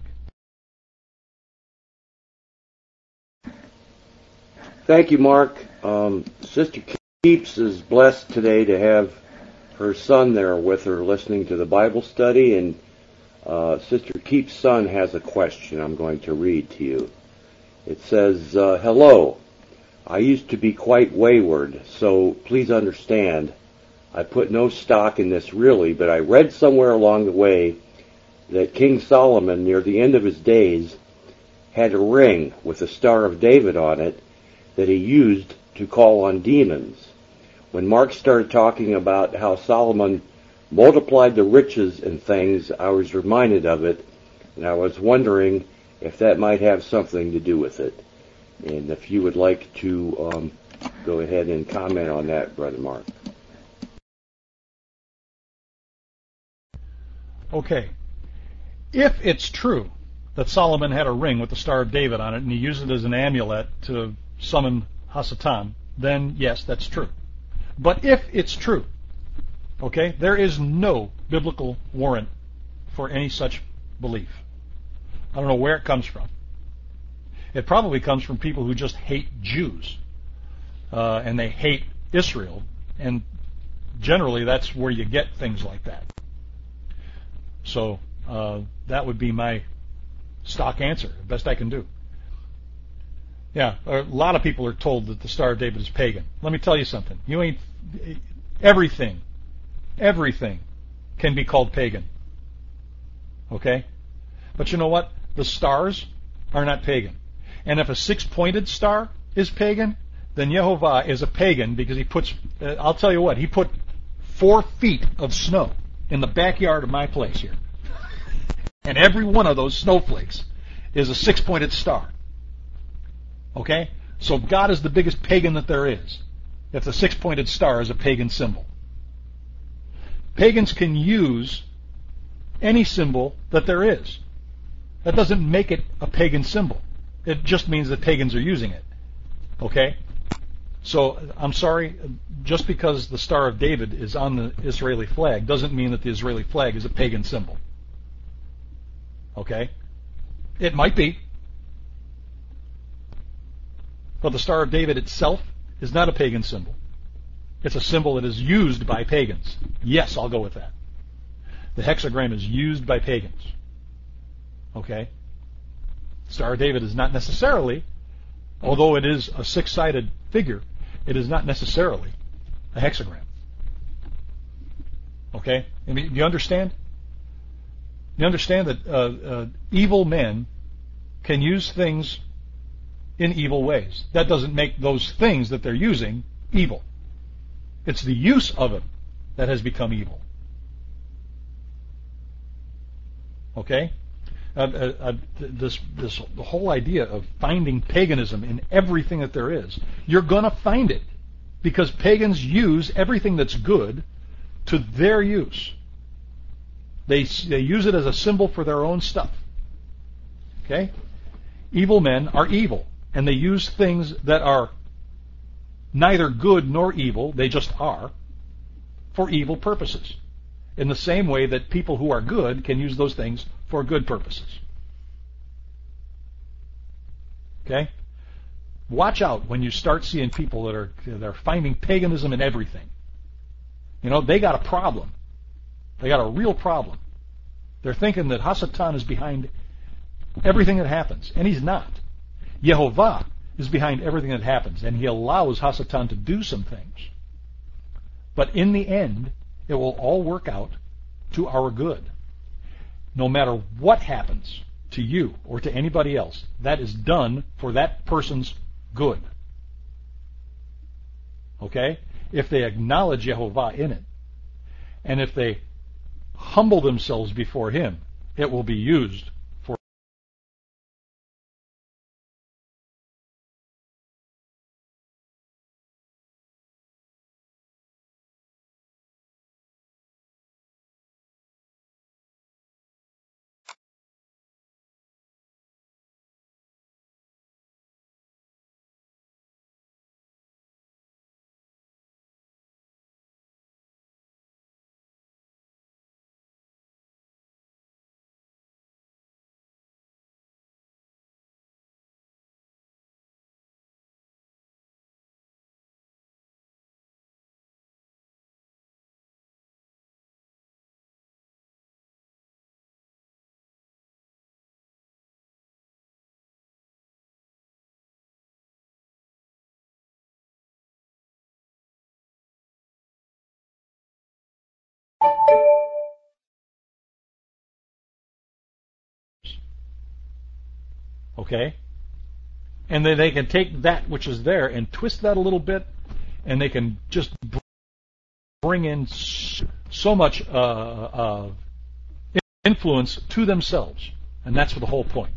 Thank you, Mark. Sister Keeps is blessed today to have her son there with her listening to the Bible study, and Sister Keeps' son has a question I'm going to read to you. It says, Hello, I used to be quite wayward, so please understand, I put no stock in this really, but I read somewhere along the way that King Solomon, near the end of his days, had a ring with the Star of David on it that he used to call on demons. When Mark started talking about how Solomon multiplied the riches and things, I was reminded of it, and I was wondering if that might have something to do with it. And if you would like to go ahead and comment on that, Brother Mark. Okay. If it's true that Solomon had a ring with the Star of David on it and he used it as an amulet to summon Hasatan, then yes, that's true. But if it's true, okay, there is no biblical warrant for any such belief. I don't know where it comes from. It probably comes from people who just hate Jews. And they hate Israel, and generally that's where you get things like that. So that would be my stock answer, the best I can do. Yeah, a lot of people are told that the Star of David is pagan. Let me tell you something. Everything can be called pagan. Okay? But you know what? The stars are not pagan. And if a six-pointed star is pagan, then Yehovah is a pagan because he puts, I'll tell you what, he put 4 feet of snow in the backyard of my place here. And every one of those snowflakes is a six-pointed star. Okay? So God is the biggest pagan that there is, if the six-pointed star is a pagan symbol. Pagans can use any symbol that there is. That doesn't make it a pagan symbol. It just means that pagans are using it. Okay? So, I'm sorry, just because the Star of David is on the Israeli flag doesn't mean that the Israeli flag is a pagan symbol. Okay? It might be. But the Star of David itself is not a pagan symbol. It's a symbol that is used by pagans. Yes, I'll go with that. The hexagram is used by pagans. Okay? Star of David is not necessarily, although it is a six-sided figure, it is not necessarily a hexagram. Okay? I mean, do you understand? You understand that evil men can use things in evil ways. That doesn't make those things that they're using evil. It's the use of it that has become evil. Okay? The whole idea of finding paganism in everything that there is, you're going to find it because pagans use everything that's good to their use. They use it as a symbol for their own stuff. Okay? Evil men are evil, and they use things that are neither good nor evil, they just are, for evil purposes. In the same way that people who are good can use those things for good purposes. Okay? Watch out when you start seeing people that are finding paganism in everything. You know, they got a problem. They got a real problem. They're thinking that Hasatan is behind everything that happens, and he's not. Yehovah is behind everything that happens, and he allows Hasatan to do some things. But in the end, it will all work out to our good. No matter what happens to you or to anybody else, that is done for that person's good. Okay? If they acknowledge Yehovah in it, and if they humble themselves before him, it will be used for okay? And then they can take that which is there and twist that a little bit, and they can just bring in so much influence to themselves. And that's the whole point.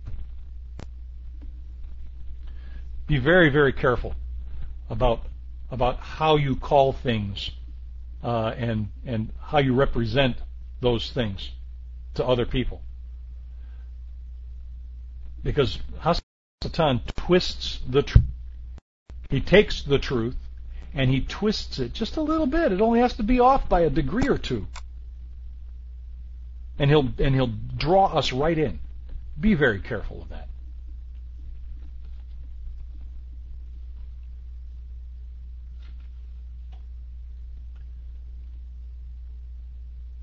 Be very, very careful about how you call things and how you represent those things to other people. Because Hasatan twists the truth. He takes the truth and he twists it just a little bit. It only has to be off by a degree or two. And he'll draw us right in. Be very careful of that.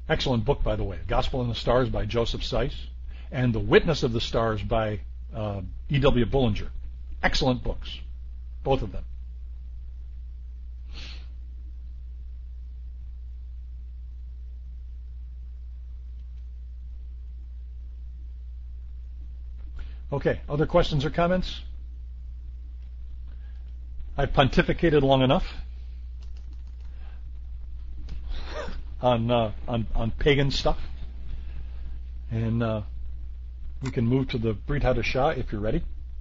Excellent book, by the way. Gospel in the Stars by Joseph Seiss and The Witness of the Stars by E.W. Bullinger. Excellent books, both of them. Okay, other questions or comments? I've pontificated long enough on pagan stuff, and we can move to the Brit Hadashah if you're ready.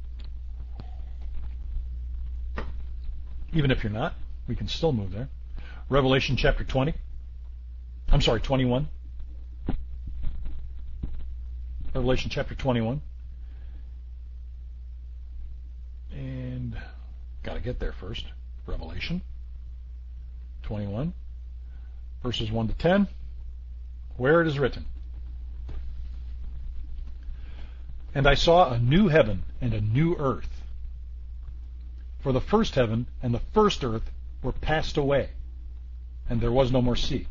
Even if you're not, we can still move there. Revelation chapter 21. Revelation chapter 21. And got to get there first. Revelation 21, verses 1 to 10, where it is written, "And I saw a new heaven and a new earth. For the first heaven and the first earth were passed away, and there was no more sea.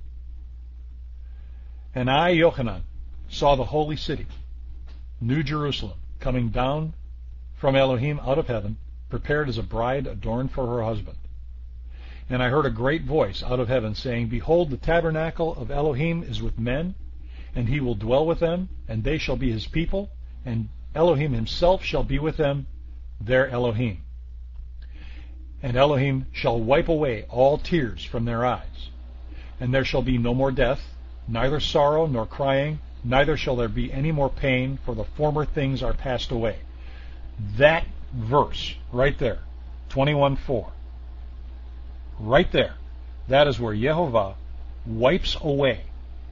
And I, Yochanan, saw the holy city, New Jerusalem, coming down from Elohim out of heaven, prepared as a bride adorned for her husband. And I heard a great voice out of heaven saying, Behold, the tabernacle of Elohim is with men, and he will dwell with them, and they shall be his people, and Elohim himself shall be with them, their Elohim. And Elohim shall wipe away all tears from their eyes. And there shall be no more death, neither sorrow nor crying, neither shall there be any more pain, for the former things are passed away." That verse right there, 21:4, right there, that is where Yehovah wipes away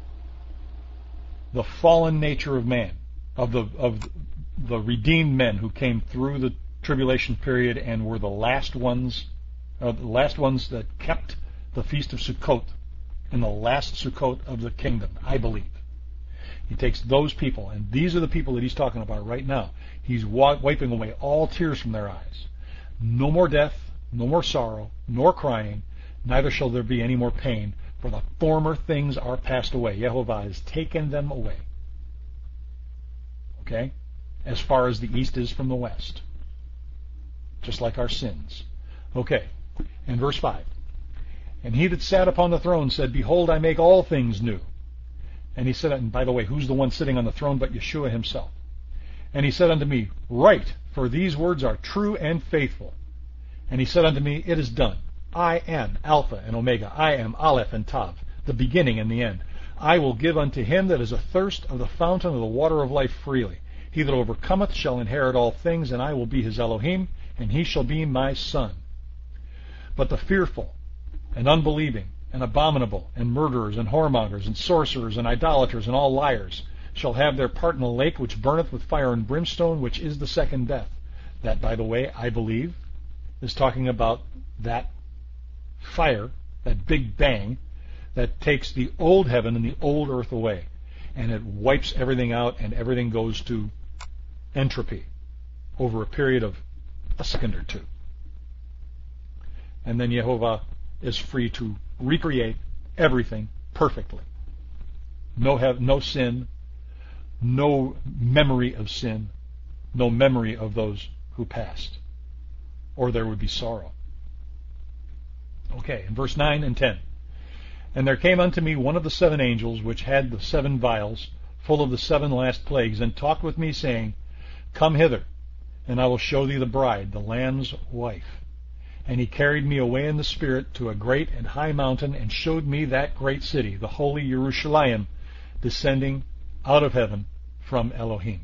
the fallen nature of man, of the redeemed men who came through the tribulation period and were the last ones that kept the Feast of Sukkot in the last Sukkot of the kingdom, I believe. He takes those people, and these are the people that he's talking about right now. He's wiping away all tears from their eyes. No more death, no more sorrow, nor crying, neither shall there be any more pain, for the former things are passed away. Yehovah has taken them away. Okay? As far as the east is from the west. Just like our sins. Okay. And verse 5. "And he that sat upon the throne said, Behold, I make all things new. And he said," and by the way, who's the one sitting on the throne but Yeshua himself? "And he said unto me, Write, for these words are true and faithful. And he said unto me, It is done. I am Alpha and Omega. I am Aleph and Tav, the beginning and the end. I will give unto him that is athirst of the fountain of the water of life freely. He that overcometh shall inherit all things, and I will be his Elohim, and he shall be my son. But the fearful and unbelieving and abominable and murderers and whoremongers and sorcerers and idolaters and all liars shall have their part in the lake which burneth with fire and brimstone, which is the second death." That, by the way, I believe, is talking about that fire, that big bang, that takes the old heaven and the old earth away, and it wipes everything out, and everything goes to entropy over a period of a second or two. And then Yehovah is free to recreate everything perfectly. No sin, no memory of sin, no memory of those who passed, or there would be sorrow. Okay, in verse 9 and 10. "And there came unto me one of the seven angels, which had the seven vials, full of the seven last plagues, and talked with me, saying, Come hither, and I will show thee the bride, the Lamb's wife. And he carried me away in the Spirit to a great and high mountain, and showed me that great city, the holy Yerushalayim, descending out of heaven from Elohim."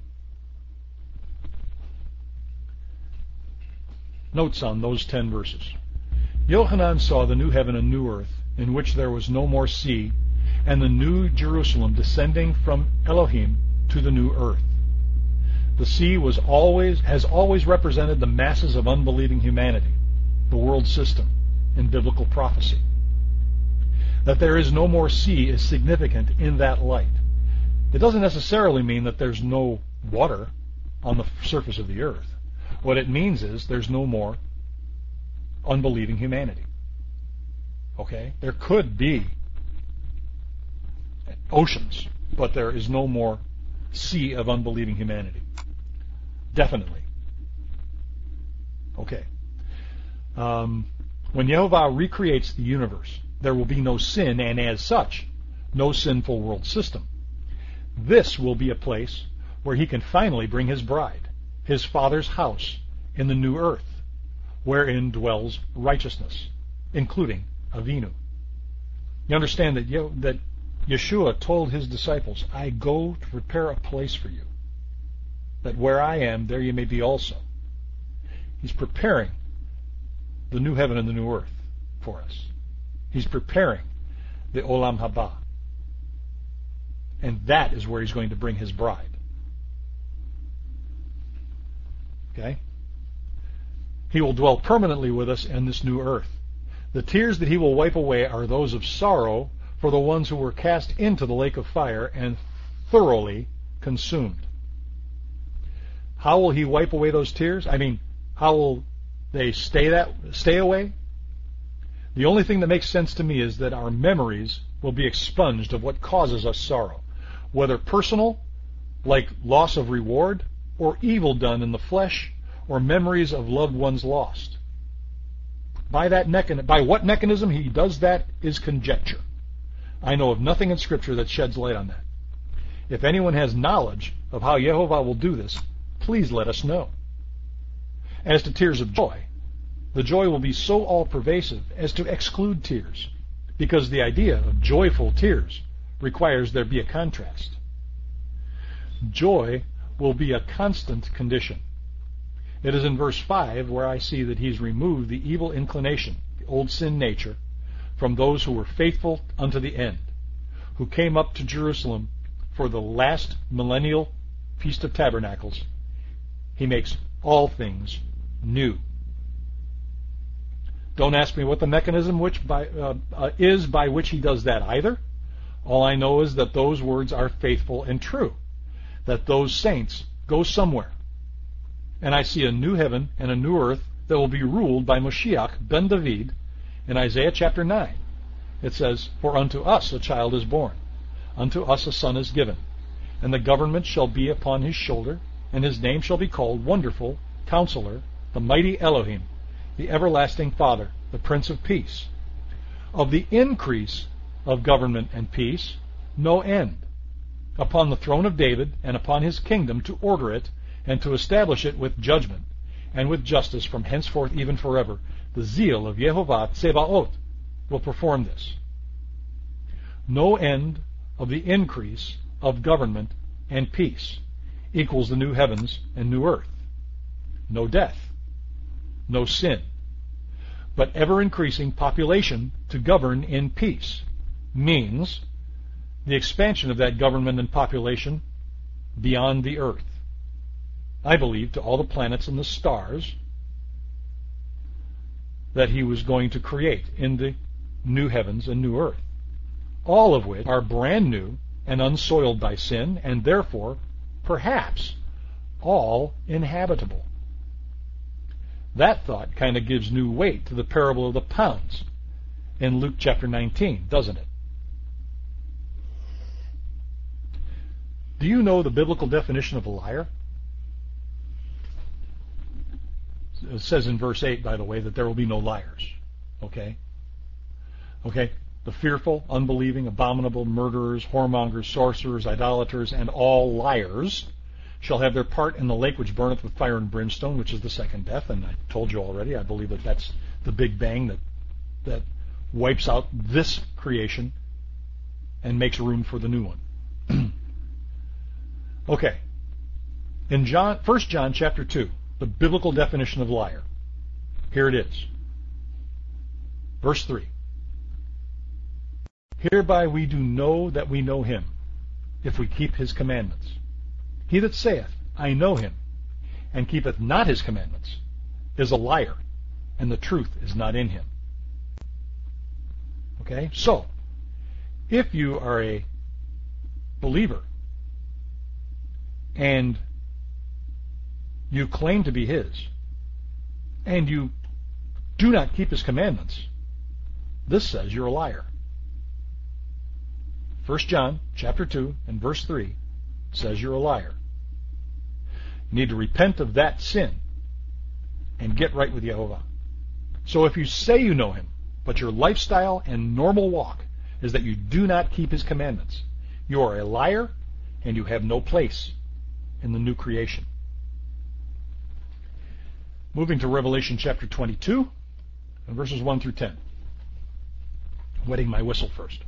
Notes on those 10 verses. "Yochanan saw the new heaven and new earth, in which there was no more sea, and the new Jerusalem descending from Elohim to the new earth. The sea has always represented the masses of unbelieving humanity, the world system, in biblical prophecy. That there is no more sea is significant in that light. It doesn't necessarily mean that there's no water on the surface of the earth. What it means is there's no more unbelieving humanity. Okay? There could be oceans, but there is no more sea of unbelieving humanity. Definitely. Okay. When Yehovah recreates the universe, there will be no sin, and as such, no sinful world system. This will be a place where he can finally bring his bride, his Father's house in the new earth, wherein dwells righteousness, including Avinu. You understand that Yeshua told his disciples, I go to prepare a place for you, that where I am, there you may be also. He's preparing the new heaven and the new earth for us. He's preparing the Olam Haba. And that is where he's going to bring his bride. Okay? He will dwell permanently with us in this new earth. The tears that he will wipe away are those of sorrow for the ones who were cast into the lake of fire and thoroughly consumed. How will he wipe away those tears? I mean, how will they stay away? The only thing that makes sense to me is that our memories will be expunged of what causes us sorrow, whether personal, like loss of reward, or evil done in the flesh, or memories of loved ones lost. By what mechanism he does that is conjecture. I know of nothing in Scripture that sheds light on that. If anyone has knowledge of how Yehovah will do this, please let us know. As to tears of joy, the joy will be so all-pervasive as to exclude tears, because the idea of joyful tears requires there be a contrast. Joy will be a constant condition. It is in verse 5 where I see that he's removed the evil inclination, the old sin nature, from those who were faithful unto the end, who came up to Jerusalem for the last millennial Feast of Tabernacles. He makes all things new. Don't ask me what the mechanism is by which he does that either. All I know is that those words are faithful and true, that those saints go somewhere. And I see a new heaven and a new earth that will be ruled by Moshiach ben David. In Isaiah chapter 9, it says, For unto us a child is born, unto us a son is given, and the government shall be upon his shoulder, and his name shall be called Wonderful, Counselor, the Mighty Elohim, the Everlasting Father, the Prince of Peace. Of the increase of government and peace, no end, upon the throne of David and upon his kingdom, to order it and to establish it with judgment and with justice from henceforth even forever. The zeal of Yehovah Tsebaot will perform this. No end of the increase of government and peace equals the new heavens and new earth. No death, no sin, but ever-increasing population to govern in peace means the expansion of that government and population beyond the earth. I believe to all the planets and the stars that he was going to create in the new heavens and new earth, all of which are brand new and unsoiled by sin, and therefore, perhaps, all inhabitable. That thought kind of gives new weight to the parable of the pounds in Luke chapter 19, doesn't it? Do you know the biblical definition of a liar? It says in verse 8, by the way, that there will be no liars. Okay? The fearful, unbelieving, abominable, murderers, whoremongers, sorcerers, idolaters, and all liars shall have their part in the lake which burneth with fire and brimstone, which is the second death. And I told you already, I believe that that's the big bang that wipes out this creation and makes room for the new one. Okay. In 1 John chapter 2, the biblical definition of liar. Here it is. Verse 3. Hereby we do know that we know him, if we keep his commandments. He that saith, I know him, and keepeth not his commandments, is a liar, and the truth is not in him. Okay? So, if you are a believer, and you claim to be his, and you do not keep his commandments, this says you're a liar. 1 John chapter 2 and verse 3 says you're a liar. You need to repent of that sin and get right with Yehovah. So if you say you know him, but your lifestyle and normal walk is that you do not keep his commandments, you are a liar and you have no place in the new creation. Moving to Revelation chapter 22 and verses 1 through 10. Wetting my whistle first.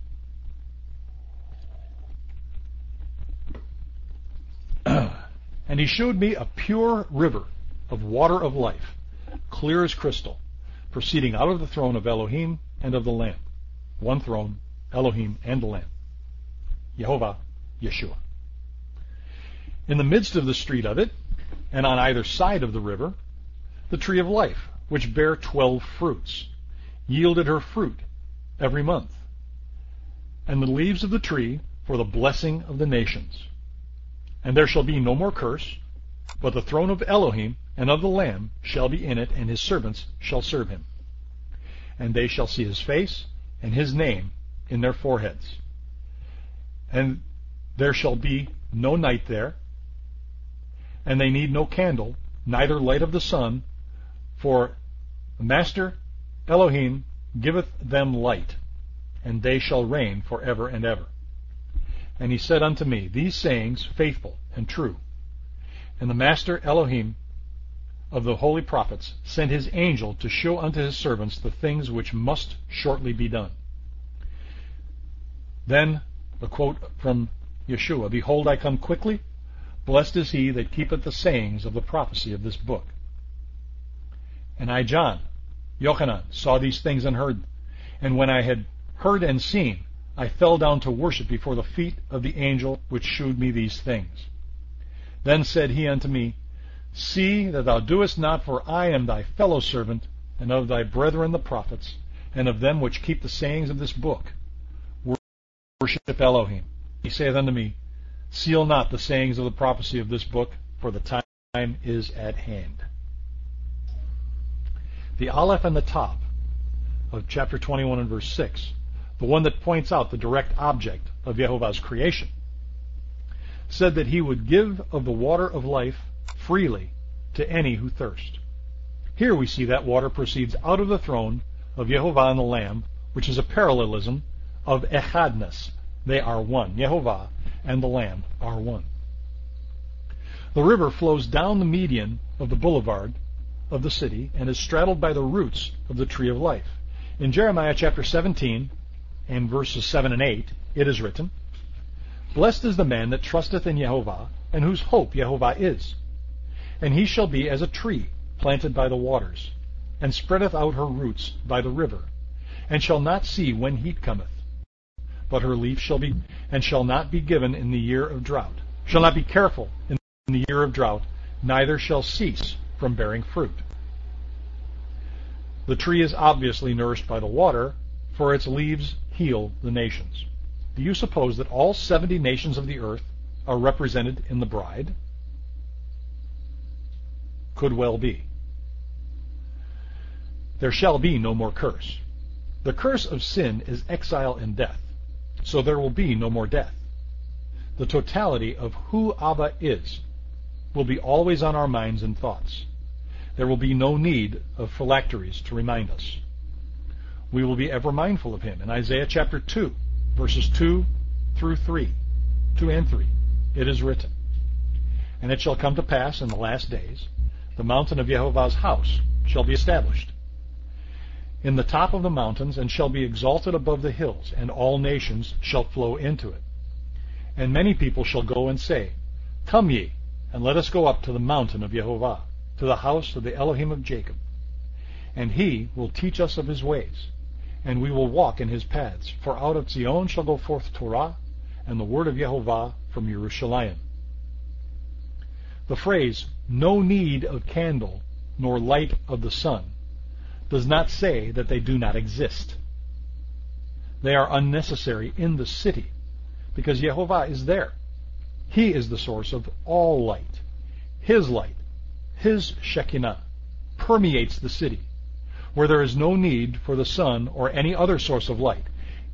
And he showed me a pure river of water of life, clear as crystal, proceeding out of the throne of Elohim and of the Lamb. One throne, Elohim and the Lamb. Yehovah, Yeshua. In the midst of the street of it, and on either side of the river, the tree of life, which bare 12 fruits, yielded her fruit every month. And the leaves of the tree for the blessing of the nations. And there shall be no more curse, but the throne of Elohim and of the Lamb shall be in it, and his servants shall serve him. And they shall see his face, and his name in their foreheads. And there shall be no night there, and they need no candle, neither light of the sun, for the Master Elohim giveth them light, and they shall reign forever and ever. And he said unto me, these sayings faithful and true. And the Master Elohim of the holy prophets sent his angel to show unto his servants the things which must shortly be done. Then, a quote from Yeshua, behold, I come quickly. Blessed is he that keepeth the sayings of the prophecy of this book. And I, John, Yochanan, saw these things and heard. And when I had heard and seen, I fell down to worship before the feet of the angel which shewed me these things. Then said he unto me, see that thou doest not, for I am thy fellow servant, and of thy brethren the prophets, and of them which keep the sayings of this book. Worship Elohim. He saith unto me, seal not the sayings of the prophecy of this book, for the time is at hand. The Aleph and the Tav of chapter 21 and verse 6, the one that points out the direct object of Yehovah's creation, said that he would give of the water of life freely to any who thirst. Here we see that water proceeds out of the throne of Yehovah and the Lamb, which is a parallelism of echadness. They are one. Yehovah and the Lamb are one. The river flows down the median of the boulevard of the city and is straddled by the roots of the tree of life. In Jeremiah chapter 17 and verses 7 and 8, it is written, blessed is the man that trusteth in Yehovah, and whose hope Yehovah is. And he shall be as a tree planted by the waters, and spreadeth out her roots by the river, and shall not see when heat cometh. But her leaf shall be, and shall not be given in the year of drought, shall not be careful in the year of drought, neither shall cease from bearing fruit. The tree is obviously nourished by the water, for its leaves heal the nations. Do you suppose that all 70 nations of the earth are represented in the bride? Could well be. There shall be no more curse. The curse of sin is exile and death, so there will be no more death. The totality of who Abba is will be always on our minds and thoughts. There will be no need of phylacteries to remind us. We will be ever mindful of him. In Isaiah chapter 2, verses 2 through 3, 2 and 3, it is written, and it shall come to pass in the last days, the mountain of Yehovah's house shall be established in the top of the mountains, and shall be exalted above the hills, and all nations shall flow into it. And many people shall go and say, come ye, and let us go up to the mountain of Yehovah, to the house of the Elohim of Jacob. And he will teach us of his ways, and we will walk in his paths. For out of Zion shall go forth Torah, and the word of Yehovah from Yerushalayim. The phrase, no need of candle, nor light of the sun, does not say that they do not exist. They are unnecessary in the city, because Yehovah is there. He is the source of all light. His light, his Shekinah, permeates the city, where there is no need for the sun or any other source of light.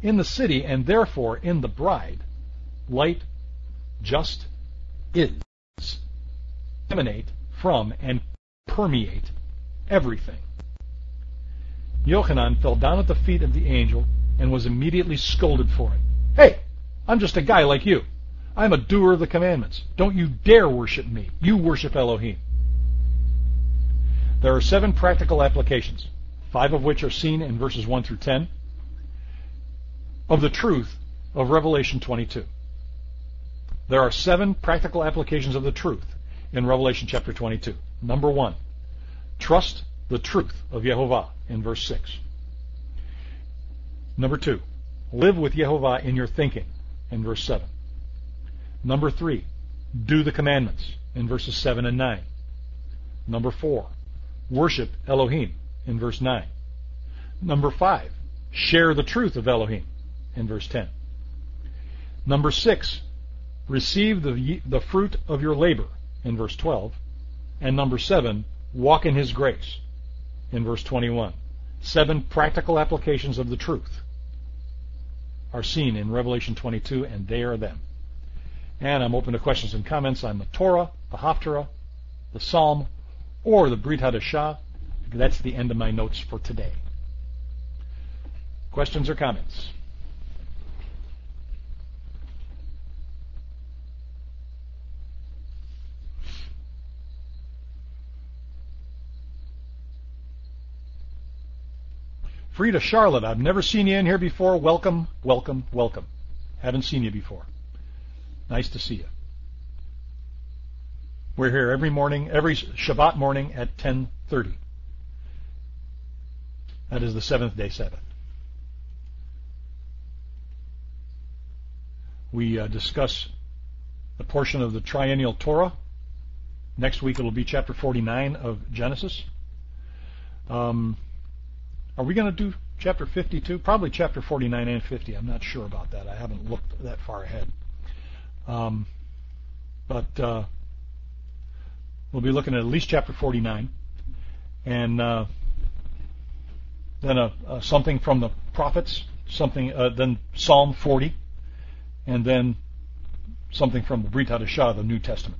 in the city, and therefore in the bride, light just is, emanate from and permeate everything. Yochanan fell down at the feet of the angel and was immediately scolded for it. Hey, I'm just a guy like you. I'm a doer of the commandments. Don't you dare worship me. You worship Elohim. There are 7 practical applications, 5 of which are seen in verses 1 through 10, of the truth of Revelation 22. There are 7 practical applications of the truth in Revelation chapter 22. Number 1, trust the truth of Yehovah in verse 6. Number 2, live with Yehovah in your thinking in verse 7. Number 3, do the commandments in verses 7 and 9. Number 4, worship Elohim in verse 9. Number 5, share the truth of Elohim in verse 10. Number 6, receive the fruit of your labor in verse 12. And number 7, walk in His grace in verse 21. 7 practical applications of the truth are seen in Revelation 22, and they are them. And I'm open to questions and comments on the Torah, the Haftarah, the Psalm, or the Brit Hadashah. That's the end of my notes for today. Questions or comments? Frida Charlotte, I've never seen you in here before. Welcome, welcome, welcome. Haven't seen you before. Nice to see you. We're here every morning, every Shabbat morning at 10:30. That is the 7th day Sabbath. We discuss the portion of the triennial Torah. Next week it will be chapter 49 of Genesis. Are we going to do chapter 52? Probably chapter 49 and 50. I'm not sure about that. I haven't looked that far ahead. But we'll be looking at least chapter 49, and then something from the prophets, then Psalm 40, and then something from the Brit Hadashah, the New Testament.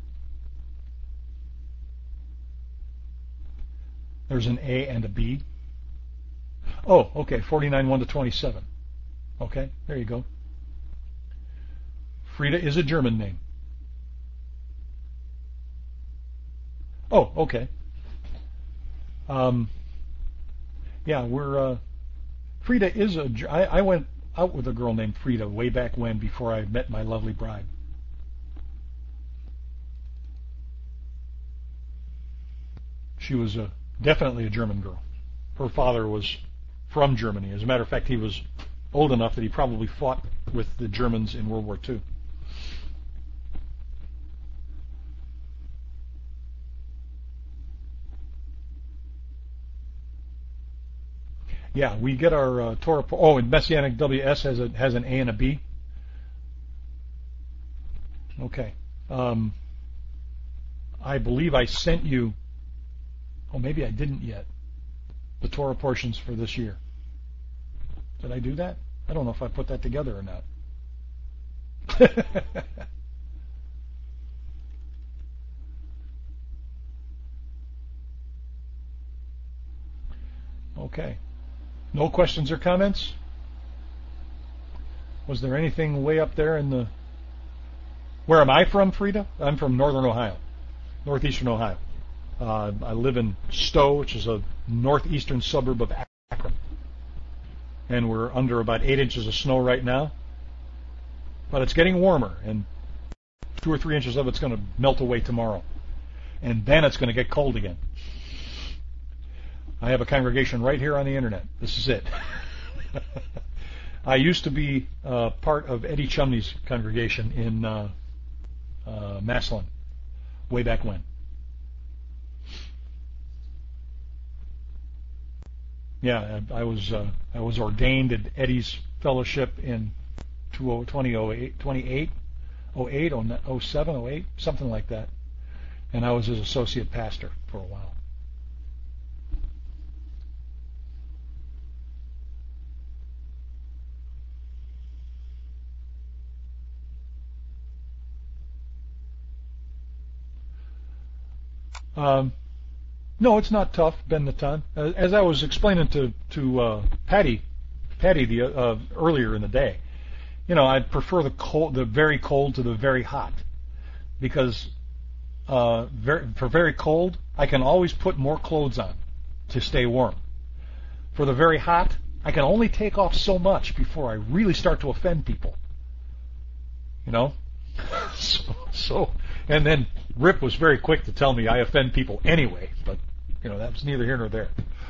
There's an A and a B. Oh, okay, 49, 1 to 27. Okay, there you go. Frida is a German name. Oh, okay. Yeah, Frida is I went out with a girl named Frida way back when, before I met my lovely bride. She was definitely a German girl. Her father was from Germany. As a matter of fact, he was old enough that he probably fought with the Germans in World War II. Yeah, we get our Torah. Oh, and Messianic WS has an A and a B. Okay. I believe I sent you. Oh, maybe I didn't yet. The Torah portions for this year. Did I do that? I don't know if I put that together or not. Okay. No questions or comments? Was there anything way up there in the... Where am I from, Frida? I'm from northern Ohio, northeastern Ohio. I live in Stowe, which is a northeastern suburb of Akron. And we're under about 8 inches of snow right now. But it's getting warmer, and 2 or 3 inches of it's going to melt away tomorrow. And then it's going to get cold again. I have a congregation right here on the internet. This is it. I used to be part of Eddie Chumney's congregation in Massillon, way back when. Yeah, I was ordained at Eddie's fellowship in 2008, 07, 08, something like that, and I was his associate pastor for a while. No, it's not tough, Ben Natan. As I was explaining to Patty the earlier in the day, I'd prefer the very cold to the very hot, because for very cold, I can always put more clothes on to stay warm. For the very hot, I can only take off so much before I really start to offend people. So, and then Rip was very quick to tell me I offend people anyway, but that was neither here nor there.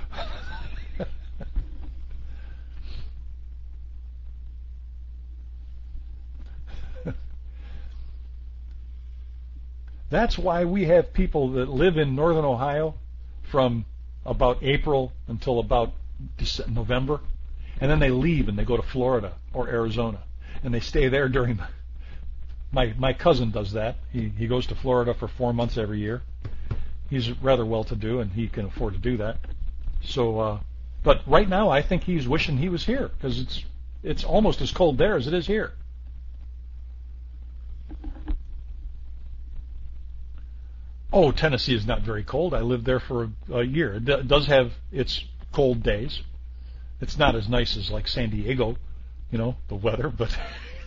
That's why we have people that live in northern Ohio from about April until about November, and then they leave and they go to Florida or Arizona, and they stay there during my cousin does that. He goes to Florida for 4 months every year. He's rather well-to-do, and he can afford to do that. So, but right now, I think he's wishing he was here, because it's almost as cold there as it is here. Oh, Tennessee is not very cold. I lived there for a year. It does have its cold days. It's not as nice as like San Diego, the weather, but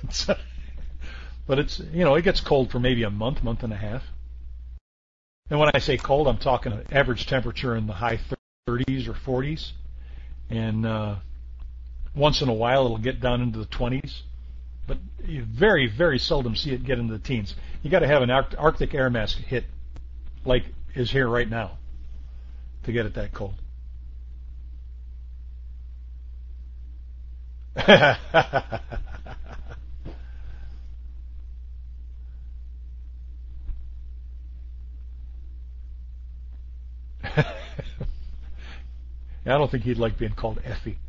it gets cold for maybe a month and a half. And when I say cold, I'm talking an average temperature in the high 30s or 40s, and once in a while it'll get down into the 20s, but you very, very seldom see it get into the teens. You got to have an Arctic air mass hit, like is here right now, to get it that cold. I don't think he'd like being called Effie.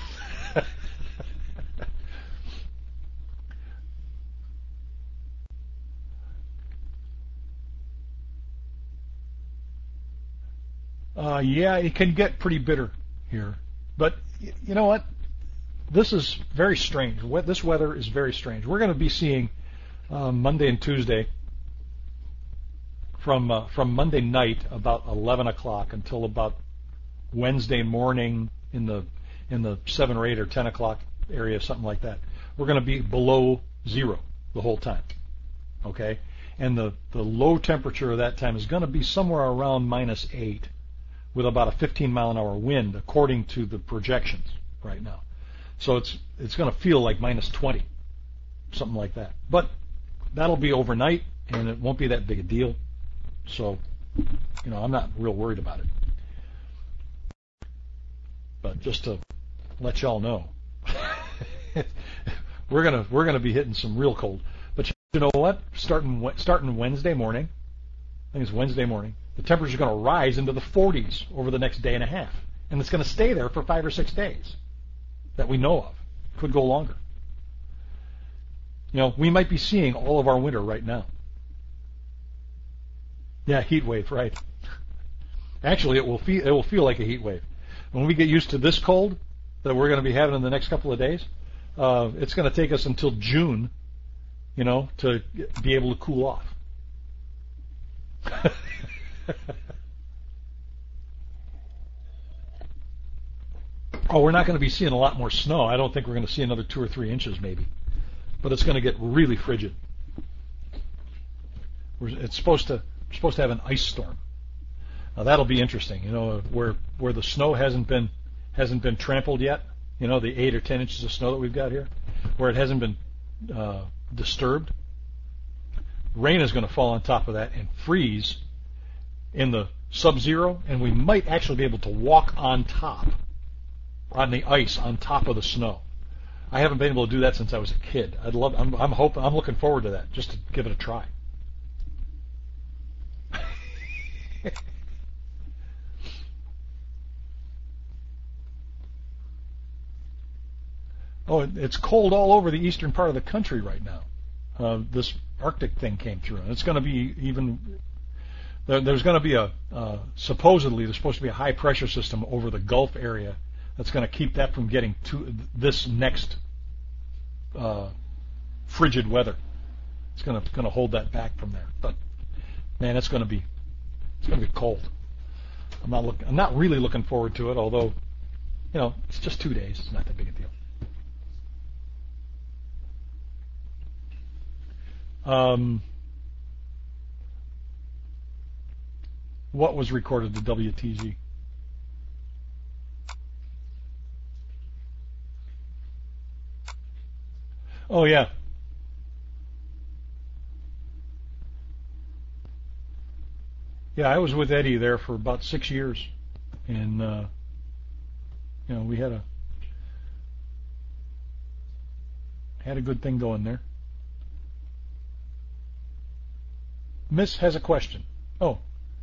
Yeah, it can get pretty bitter here. But you know what? This is very strange. This weather is very strange. We're going to be seeing Monday and Tuesday from Monday night about 11 o'clock until about Wednesday morning in the 7 or 8 or 10 o'clock area, something like that. We're going to be below zero the whole time. Okay? And the low temperature of that time is going to be somewhere around -8 with about a 15-mile-an-hour wind, according to the projections right now. So it's going to feel like -20, something like that. But that'll be overnight, and it won't be that big a deal. So, I'm not real worried about it. But just to let y'all know, we're gonna be hitting some real cold. But you know what? Starting Wednesday morning, I think it's Wednesday morning, the temperature is going to rise into the 40s over the next day and a half, and it's going to stay there for 5 or 6 days that we know of. Could go longer. We might be seeing all of our winter right now. Yeah, heat wave, right? Actually, it will feel like a heat wave. When we get used to this cold that we're going to be having in the next couple of days, it's going to take us until June, to be able to cool off. Oh, we're not going to be seeing a lot more snow. I don't think we're going to see another 2 or 3 inches maybe. But it's going to get really frigid. It's supposed to have an ice storm. Now that'll be interesting. Where the snow hasn't been trampled yet. The 8 or 10 inches of snow that we've got here, where it hasn't been disturbed. Rain is going to fall on top of that and freeze in the sub-zero, and we might actually be able to walk on the ice on top of the snow. I haven't been able to do that since I was a kid. I'm looking forward to that, just to give it a try. Oh, it's cold all over the eastern part of the country right now. This Arctic thing came through, and it's going to be even. There's going to be supposedly there's supposed to be a high pressure system over the Gulf area that's going to keep that from getting to this next frigid weather. It's going to hold that back from there. But man, it's going to be It's going to be cold. I'm not really looking forward to it, although, it's just 2 days. It's not that big a deal. What was recorded to WTZ? Oh, yeah. Yeah, I was with Eddie there for about 6 years, and we had a good thing going there. Miss has a question. Oh,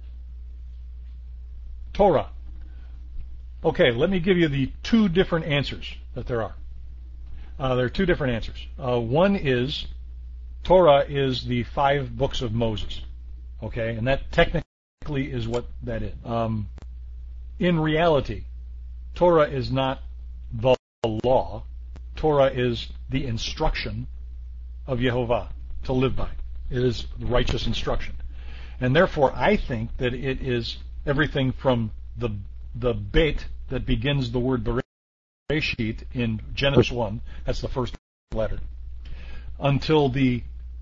Torah. Okay, let me give you the 2 different answers that there are. There are 2 different answers. One is Torah is the 5 books of Moses. Okay, and that technically is what that is. In reality, Torah is not the law. Torah is the instruction of Yehovah to live by. It is righteous instruction. And therefore, I think that it is everything from the bet that begins the word Bereshit in Genesis 1, that's the first letter, until the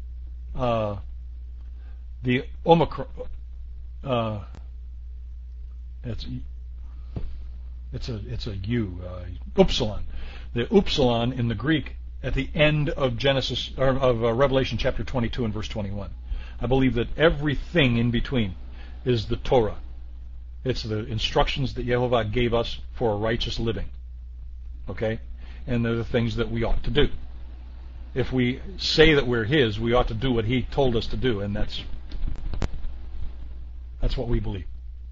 Omicron, it's a U, Upsilon. The Upsilon in the Greek at the end of Revelation chapter 22 and verse 21. I believe that everything in between is the Torah. It's the instructions that Yehovah gave us for a righteous living. Okay? And they're the things that we ought to do. If we say that we're His, we ought to do what He told us to do, and that's what we believe.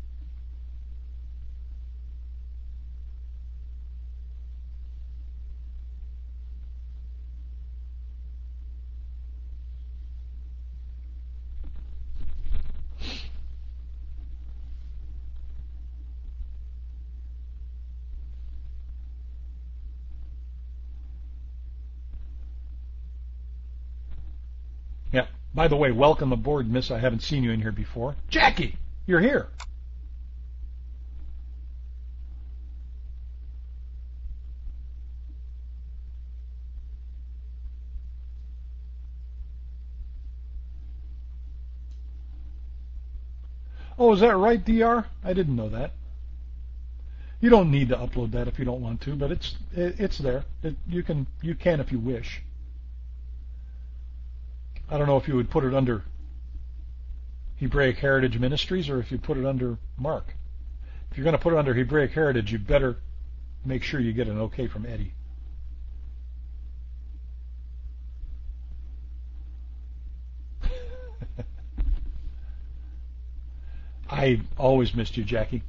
Yeah. By the way, welcome aboard, Miss. I haven't seen you in here before. Jackie, you're here. Oh, is that right, DR? I didn't know that. You don't need to upload that if you don't want to, but it's there. You can if you wish. I don't know if you would put it under Hebraic Heritage Ministries or if you put it under Mark. If you're going to put it under Hebraic Heritage, you better make sure you get an okay from Eddie. I always missed you, Jackie.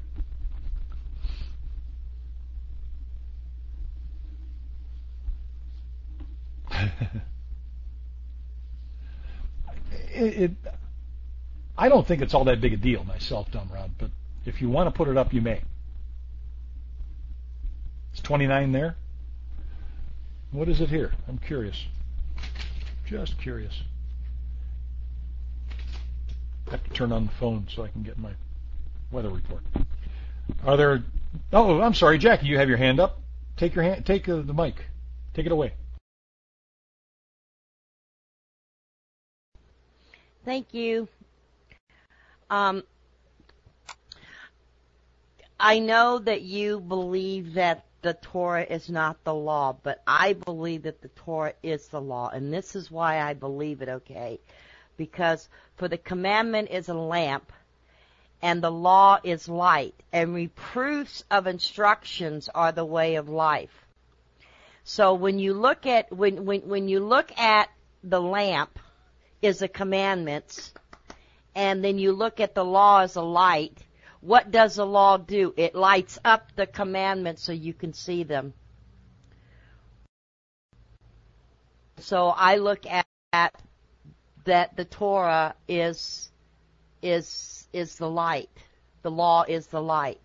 I don't think it's all that big a deal myself, Dumb Rod, but if you want to put it up, you may. It's 29 there. What is it here? I'm curious. Just curious. I have to turn on the phone so I can get my weather report. Are there... Oh, I'm sorry, Jackie, you have your hand up. Take the mic. Take it away. Thank you. I know that you believe that the Torah is not the law, but I believe that the Torah is the law, and this is why I believe it, okay? Because for the commandment is a lamp, and the law is light, and reproofs of instructions are the way of life. So when you look at when you look at the lamp is the commandments, and then you look at the law as a light, what does the law do? It lights up the commandments so you can see them. So I look at that the Torah is the light. The law is the light.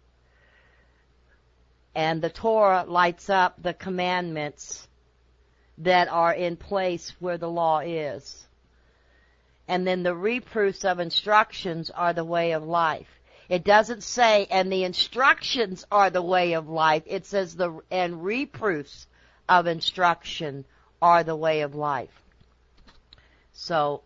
And the Torah lights up the commandments that are in place where the law is. and then the reproofs of instructions are the way of life. It doesn't say, and the instructions are the way of life. It says and reproofs of instruction are the way of life. So,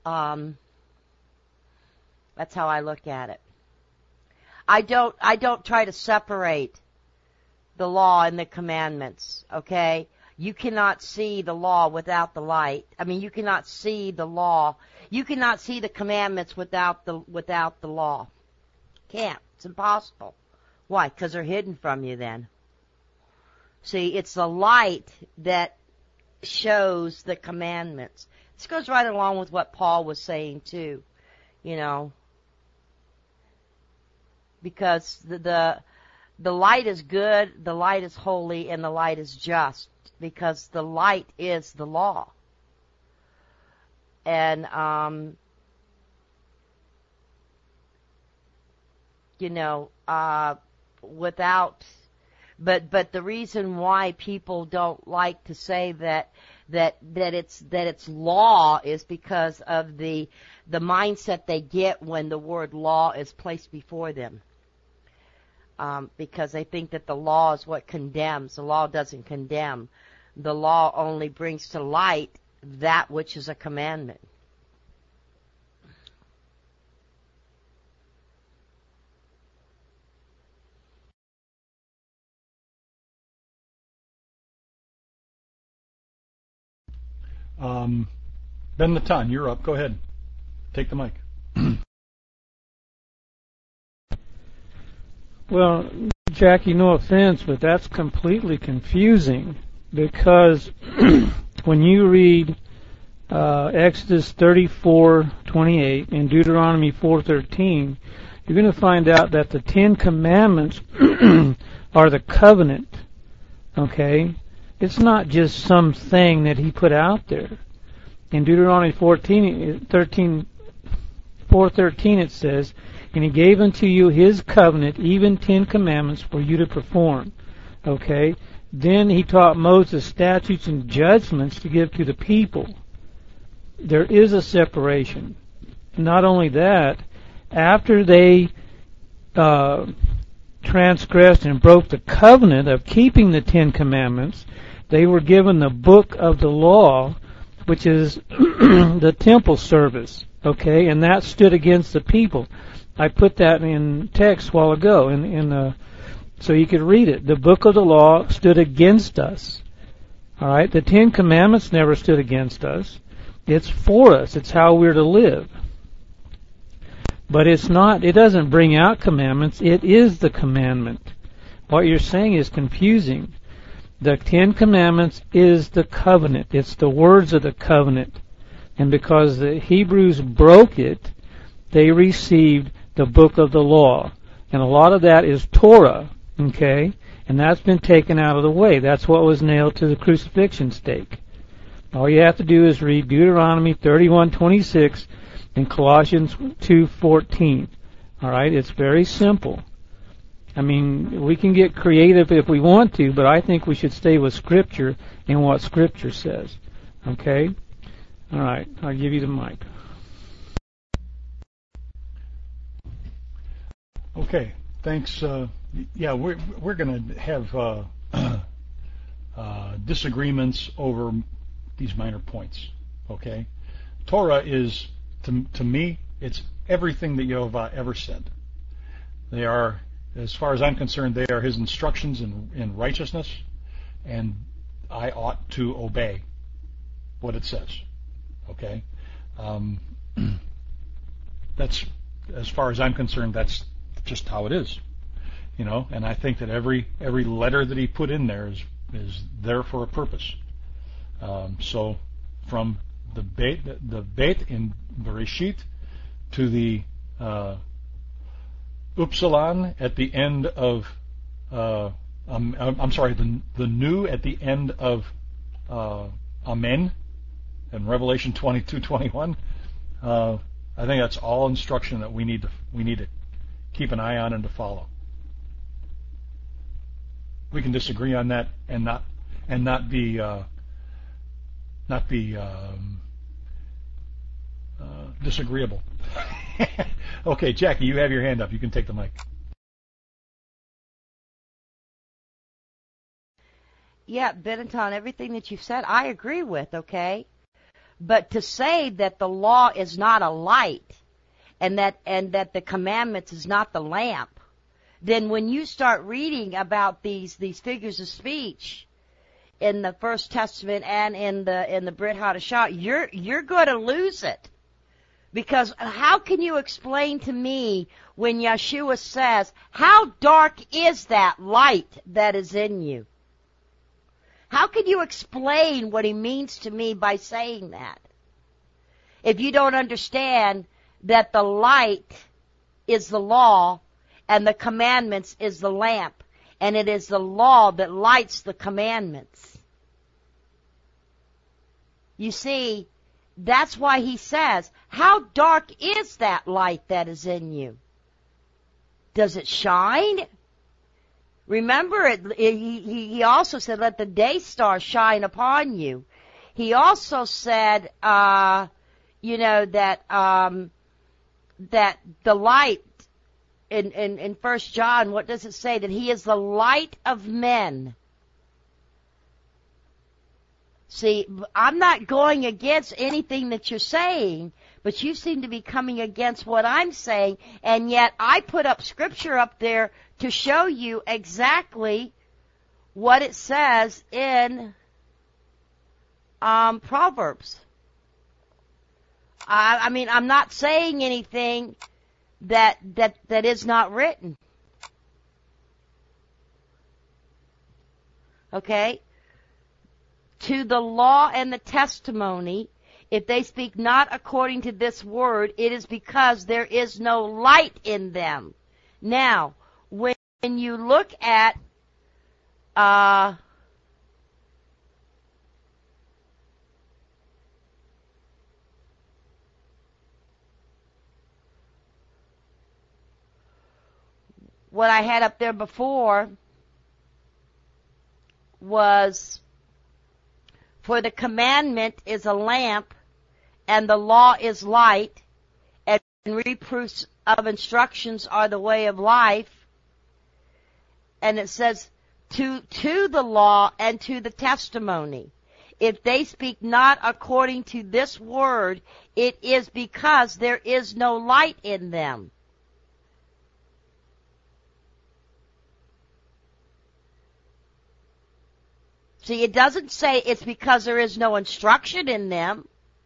that's how I look at it. I don't try to separate the law and the commandments, okay? You cannot see the law without the light. I mean, you cannot see the law. You cannot see the commandments without the law. Can't. It's impossible. Why? Because they're hidden from you then. See, it's the light that shows the commandments. This goes right along with what Paul was saying too, you know. Because the light is good, the light is holy, and the light is just. Because the light is the law. And, but the reason why people don't like to say that it's law is because of the mindset they get when the word law is placed before them. Because they think that the law is what condemns. The law doesn't condemn. The law only brings to light that which is a commandment. Ben Natan, you're up. Go ahead. Take the mic. Well, Jackie, no offense, but that's completely confusing because when you read Exodus 34:28 and Deuteronomy 4:13, you're going to find out that the Ten Commandments are the covenant. Okay? It's not just some thing that he put out there. In Deuteronomy 4:13 it says, and he gave unto you his covenant, even 10 commandments for you to perform. Okay? Then he taught Moses statutes and judgments to give to the people. There is a separation. Not only that, after they transgressed and broke the covenant of keeping the 10 commandments, they were given the book of the law, which is the temple service. Okay? And that stood against the people. I put that in text a while ago, so you could read it. The book of the law stood against us. All right? The 10 Commandments never stood against us. It's for us. It's how we're to live. But it's not. It doesn't bring out commandments. It is the commandment. What you're saying is confusing. The 10 Commandments is the covenant. It's the words of the covenant. And because the Hebrews broke it, they received the book of the law. And a lot of that is Torah, okay? And that's been taken out of the way. That's what was nailed to the crucifixion stake. All you have to do is read Deuteronomy 31:26 and Colossians 2:14. All right? It's very simple. I mean, we can get creative if we want to, but I think we should stay with Scripture and what Scripture says. Okay? All right. I'll give you the mic. Okay, thanks. Yeah, we're going to have disagreements over these minor points. Okay, Torah is to me, it's everything that Yehovah ever said. They are, as far as I'm concerned, they are His instructions in righteousness, and I ought to obey what it says. Okay, that's, as far as I'm concerned, that's just how it is, and I think that every letter that he put in there is there for a purpose. So from the Beit in Bereshit to the Upsilon at the end of I'm sorry, the new at the end of Amen in Revelation 22:21. I think that's all instruction that we need to keep an eye on and to follow. We can disagree on that and not be disagreeable. Okay, Jackie, you have your hand up. You can take the mic. Yeah, Benetton, everything that you've said, I agree with, okay? But to say that the law is not a light and that the commandments is not the lamp, then when you start reading about these figures of speech in the First Testament and in the Brit Hadashah, you're going to lose it. Because how can you explain to me when Yeshua says, how dark is that light that is in you? How can you explain what he means to me by saying that? If you don't understand that the light is the law and the commandments is the lamp, and it is the law that lights the commandments. You see, that's why he says, how dark is that light that is in you? Does it shine? Remember, he also said, let the day star shine upon you. He also said, that the light in 1 John, what does it say? That he is the light of men. See, I'm not going against anything that you're saying, but you seem to be coming against what I'm saying, and yet I put up scripture up there to show you exactly what it says in Proverbs. I mean, I'm not saying anything that is not written. Okay? To the law and the testimony, if they speak not according to this word, it is because there is no light in them. Now, when you look at what I had up there before was, for the commandment is a lamp, and the law is light, and reproofs of instructions are the way of life. And it says, to the law and to the testimony. If they speak not according to this word, it is because there is no light in them. See, it doesn't say it's because there is no instruction in them.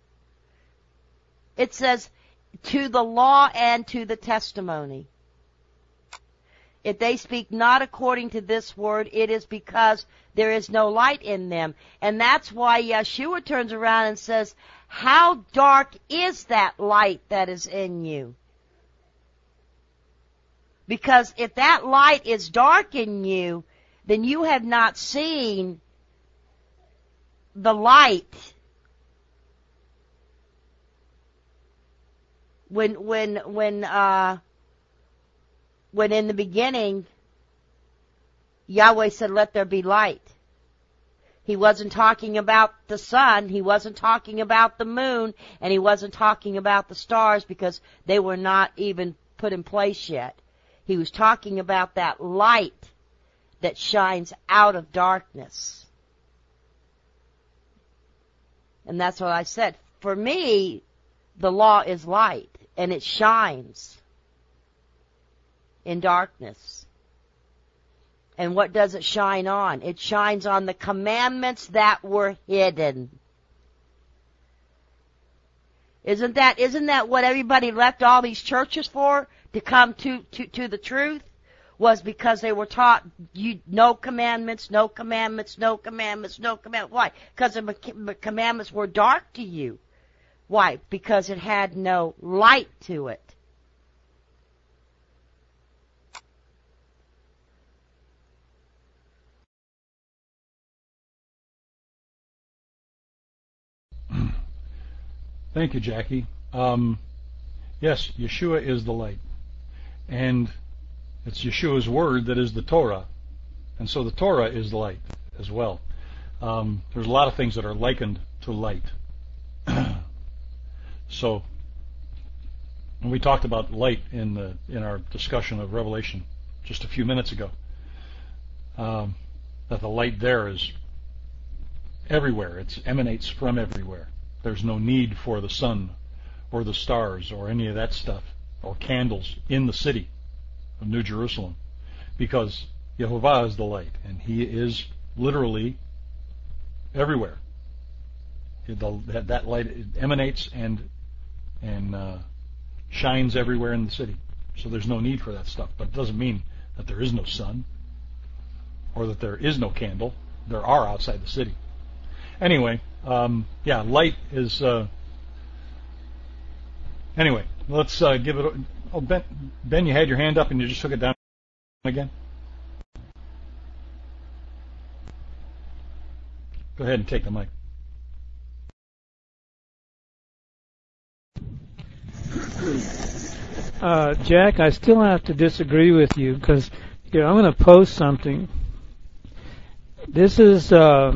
It says, to the law and to the testimony. If they speak not according to this word, it is because there is no light in them. And that's why Yeshua turns around and says, how dark is that light that is in you? Because if that light is dark in you, then you have not seen the light. When in the beginning, Yahweh said, let there be light. He wasn't talking about the sun, he wasn't talking about the moon, and he wasn't talking about the stars because they were not even put in place yet. He was talking about that light that shines out of darkness. And that's what I said. For me, the law is light, and it shines in darkness. And what does it shine on? It shines on the commandments that were hidden. Isn't that what everybody left all these churches for? To come to the truth? Was because they were taught no commandments, no commandments, no commandments, no commandments. Why? Because the commandments were dark to you. Why? Because it had no light to it. Thank you, Jackie. Yes, Yeshua is the light. And it's Yeshua's word that is the Torah. And so the Torah is the light as well. There's a lot of things that are likened to light. So And we talked about light in our discussion of Revelation just a few minutes ago. That the light there is everywhere. It emanates from everywhere. There's no need for the sun or the stars or any of that stuff or candles in the city of New Jerusalem, because Yehovah is the light, and He is literally everywhere. That light emanates and shines everywhere in the city. So there's no need for that stuff. But it doesn't mean that there is no sun or that there is no candle. There are outside the city. Anyway, light is... Anyway, let's give it... Oh, Ben, you had your hand up and you just took it down again? Go ahead and take the mic. Jack, I still have to disagree with you, because here, I'm going to post something. This is the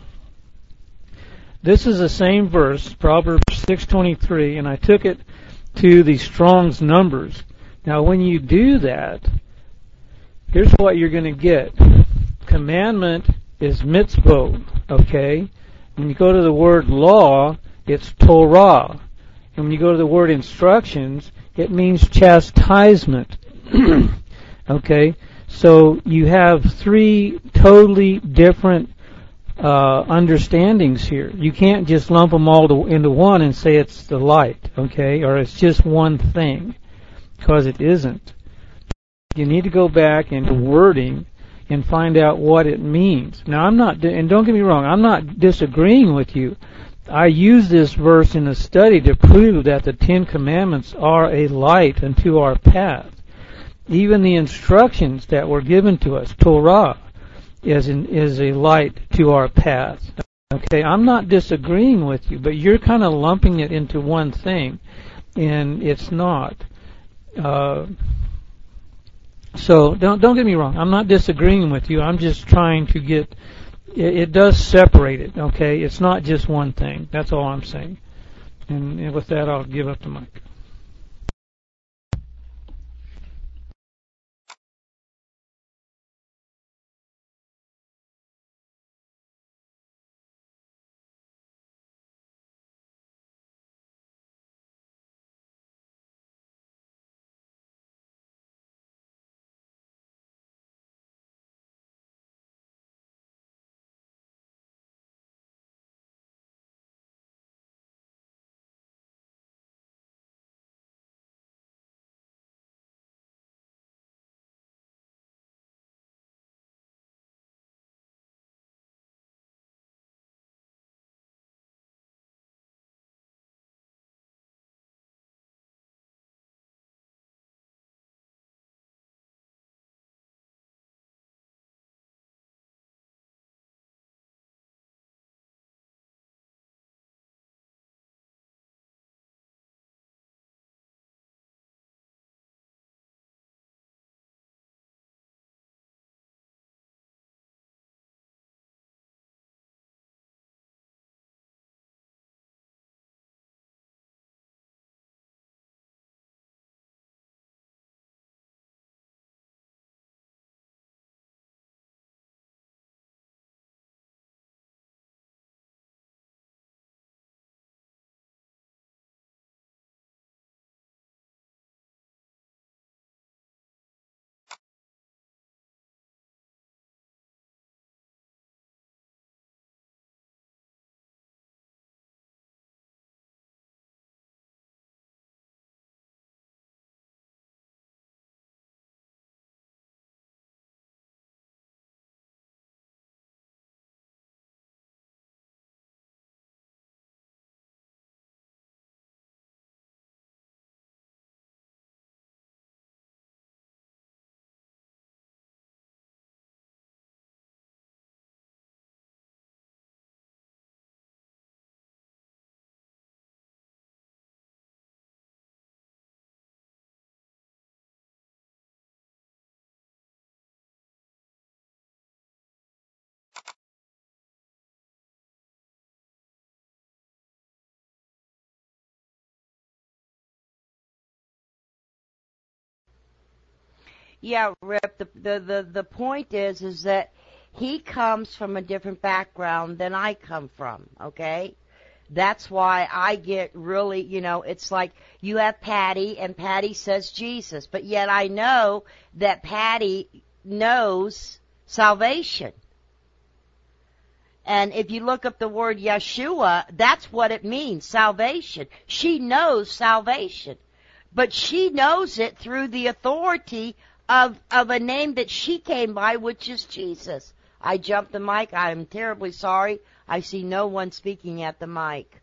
same verse, Proverbs 6:23, and I took it to the Strong's numbers. Now, when you do that, here's what you're going to get. Commandment is mitzvot, okay? When you go to the word law, it's Torah. And when you go to the word instructions, it means chastisement. Okay? So you have three totally different understandings here. You can't just lump them all into one and say it's the light, okay? Or it's just one thing, because it isn't. You need to go back into wording and find out what it means. Now, and don't get me wrong, I'm not disagreeing with you. I use this verse in a study to prove that the Ten Commandments are a light unto our path. Even the instructions that were given to us, Torah, is a light to our path. Okay, I'm not disagreeing with you, but you're kind of lumping it into one thing, and it's not. So don't get me wrong. I'm not disagreeing with you. I'm just trying to get. It does separate it. Okay, it's not just one thing. That's all I'm saying. And with that, I'll give up the mic. Yeah, Rip. The point is that he comes from a different background than I come from. Okay, that's why I get really, it's like you have Patty, and Patty says Jesus, but yet I know that Patty knows salvation. And if you look up the word Yeshua, that's what it means, salvation. She knows salvation. But she knows it through the authority of a name that she came by, which is Jesus. I jumped the mic. I'm terribly sorry. I see no one speaking at the mic.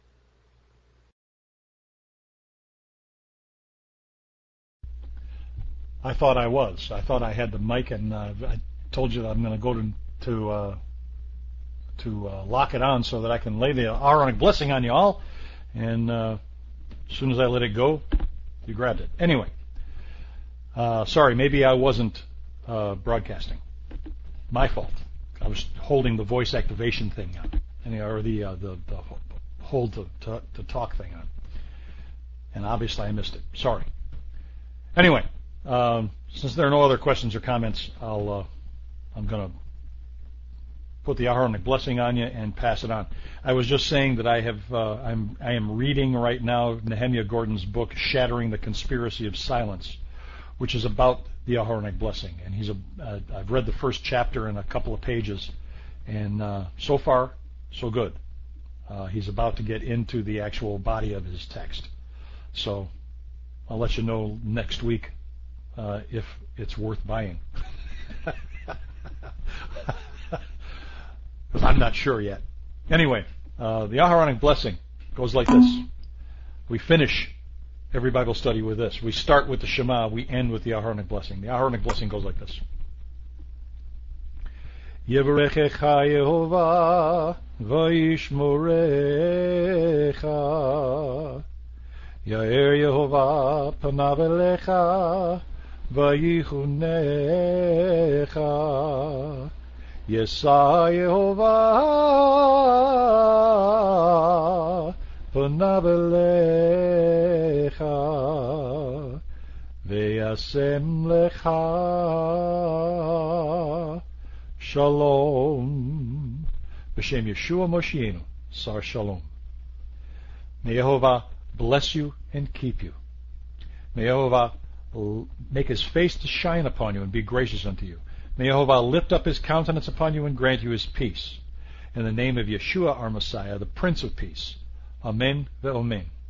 I thought I was. I thought I had the mic, and I told you that I'm going to go to lock it on so that I can lay the Aaronic blessing on you all. And as soon as I let it go, you grabbed it. Anyway, sorry, maybe I wasn't broadcasting. My fault. I was holding the voice activation thing on, or the hold to talk thing on, and obviously I missed it. Sorry. Anyway, since there are no other questions or comments, I'm going to put the Aaronic blessing on you and pass it on. I was just saying that I am reading right now Nehemiah Gordon's book, Shattering the Conspiracy of Silence, which is about the Aaronic blessing. And I've read the first chapter in a couple of pages, and so far, so good. He's about to get into the actual body of his text. So I'll let you know next week if it's worth buying. Because I'm not sure yet. Anyway, the Aaronic blessing goes like this. We finish every Bible study with this. We start with the Shema. We end with the Aaronic blessing. The Aaronic blessing goes like this. Yevarechecha Yehovah v'yishmorecha Yair Yehovah panav elecha v'yichunecha Yesa Yehovah panav elecha ve'yasem lecha Shalom. B'Shem Yeshua Moshienu, Sar Shalom. May Yehovah bless you and keep you. May Yehovah make his face to shine upon you and be gracious unto you. May Yehovah lift up his countenance upon you and grant you his peace. In the name of Yeshua our Messiah, the Prince of Peace. Amen ve'omen.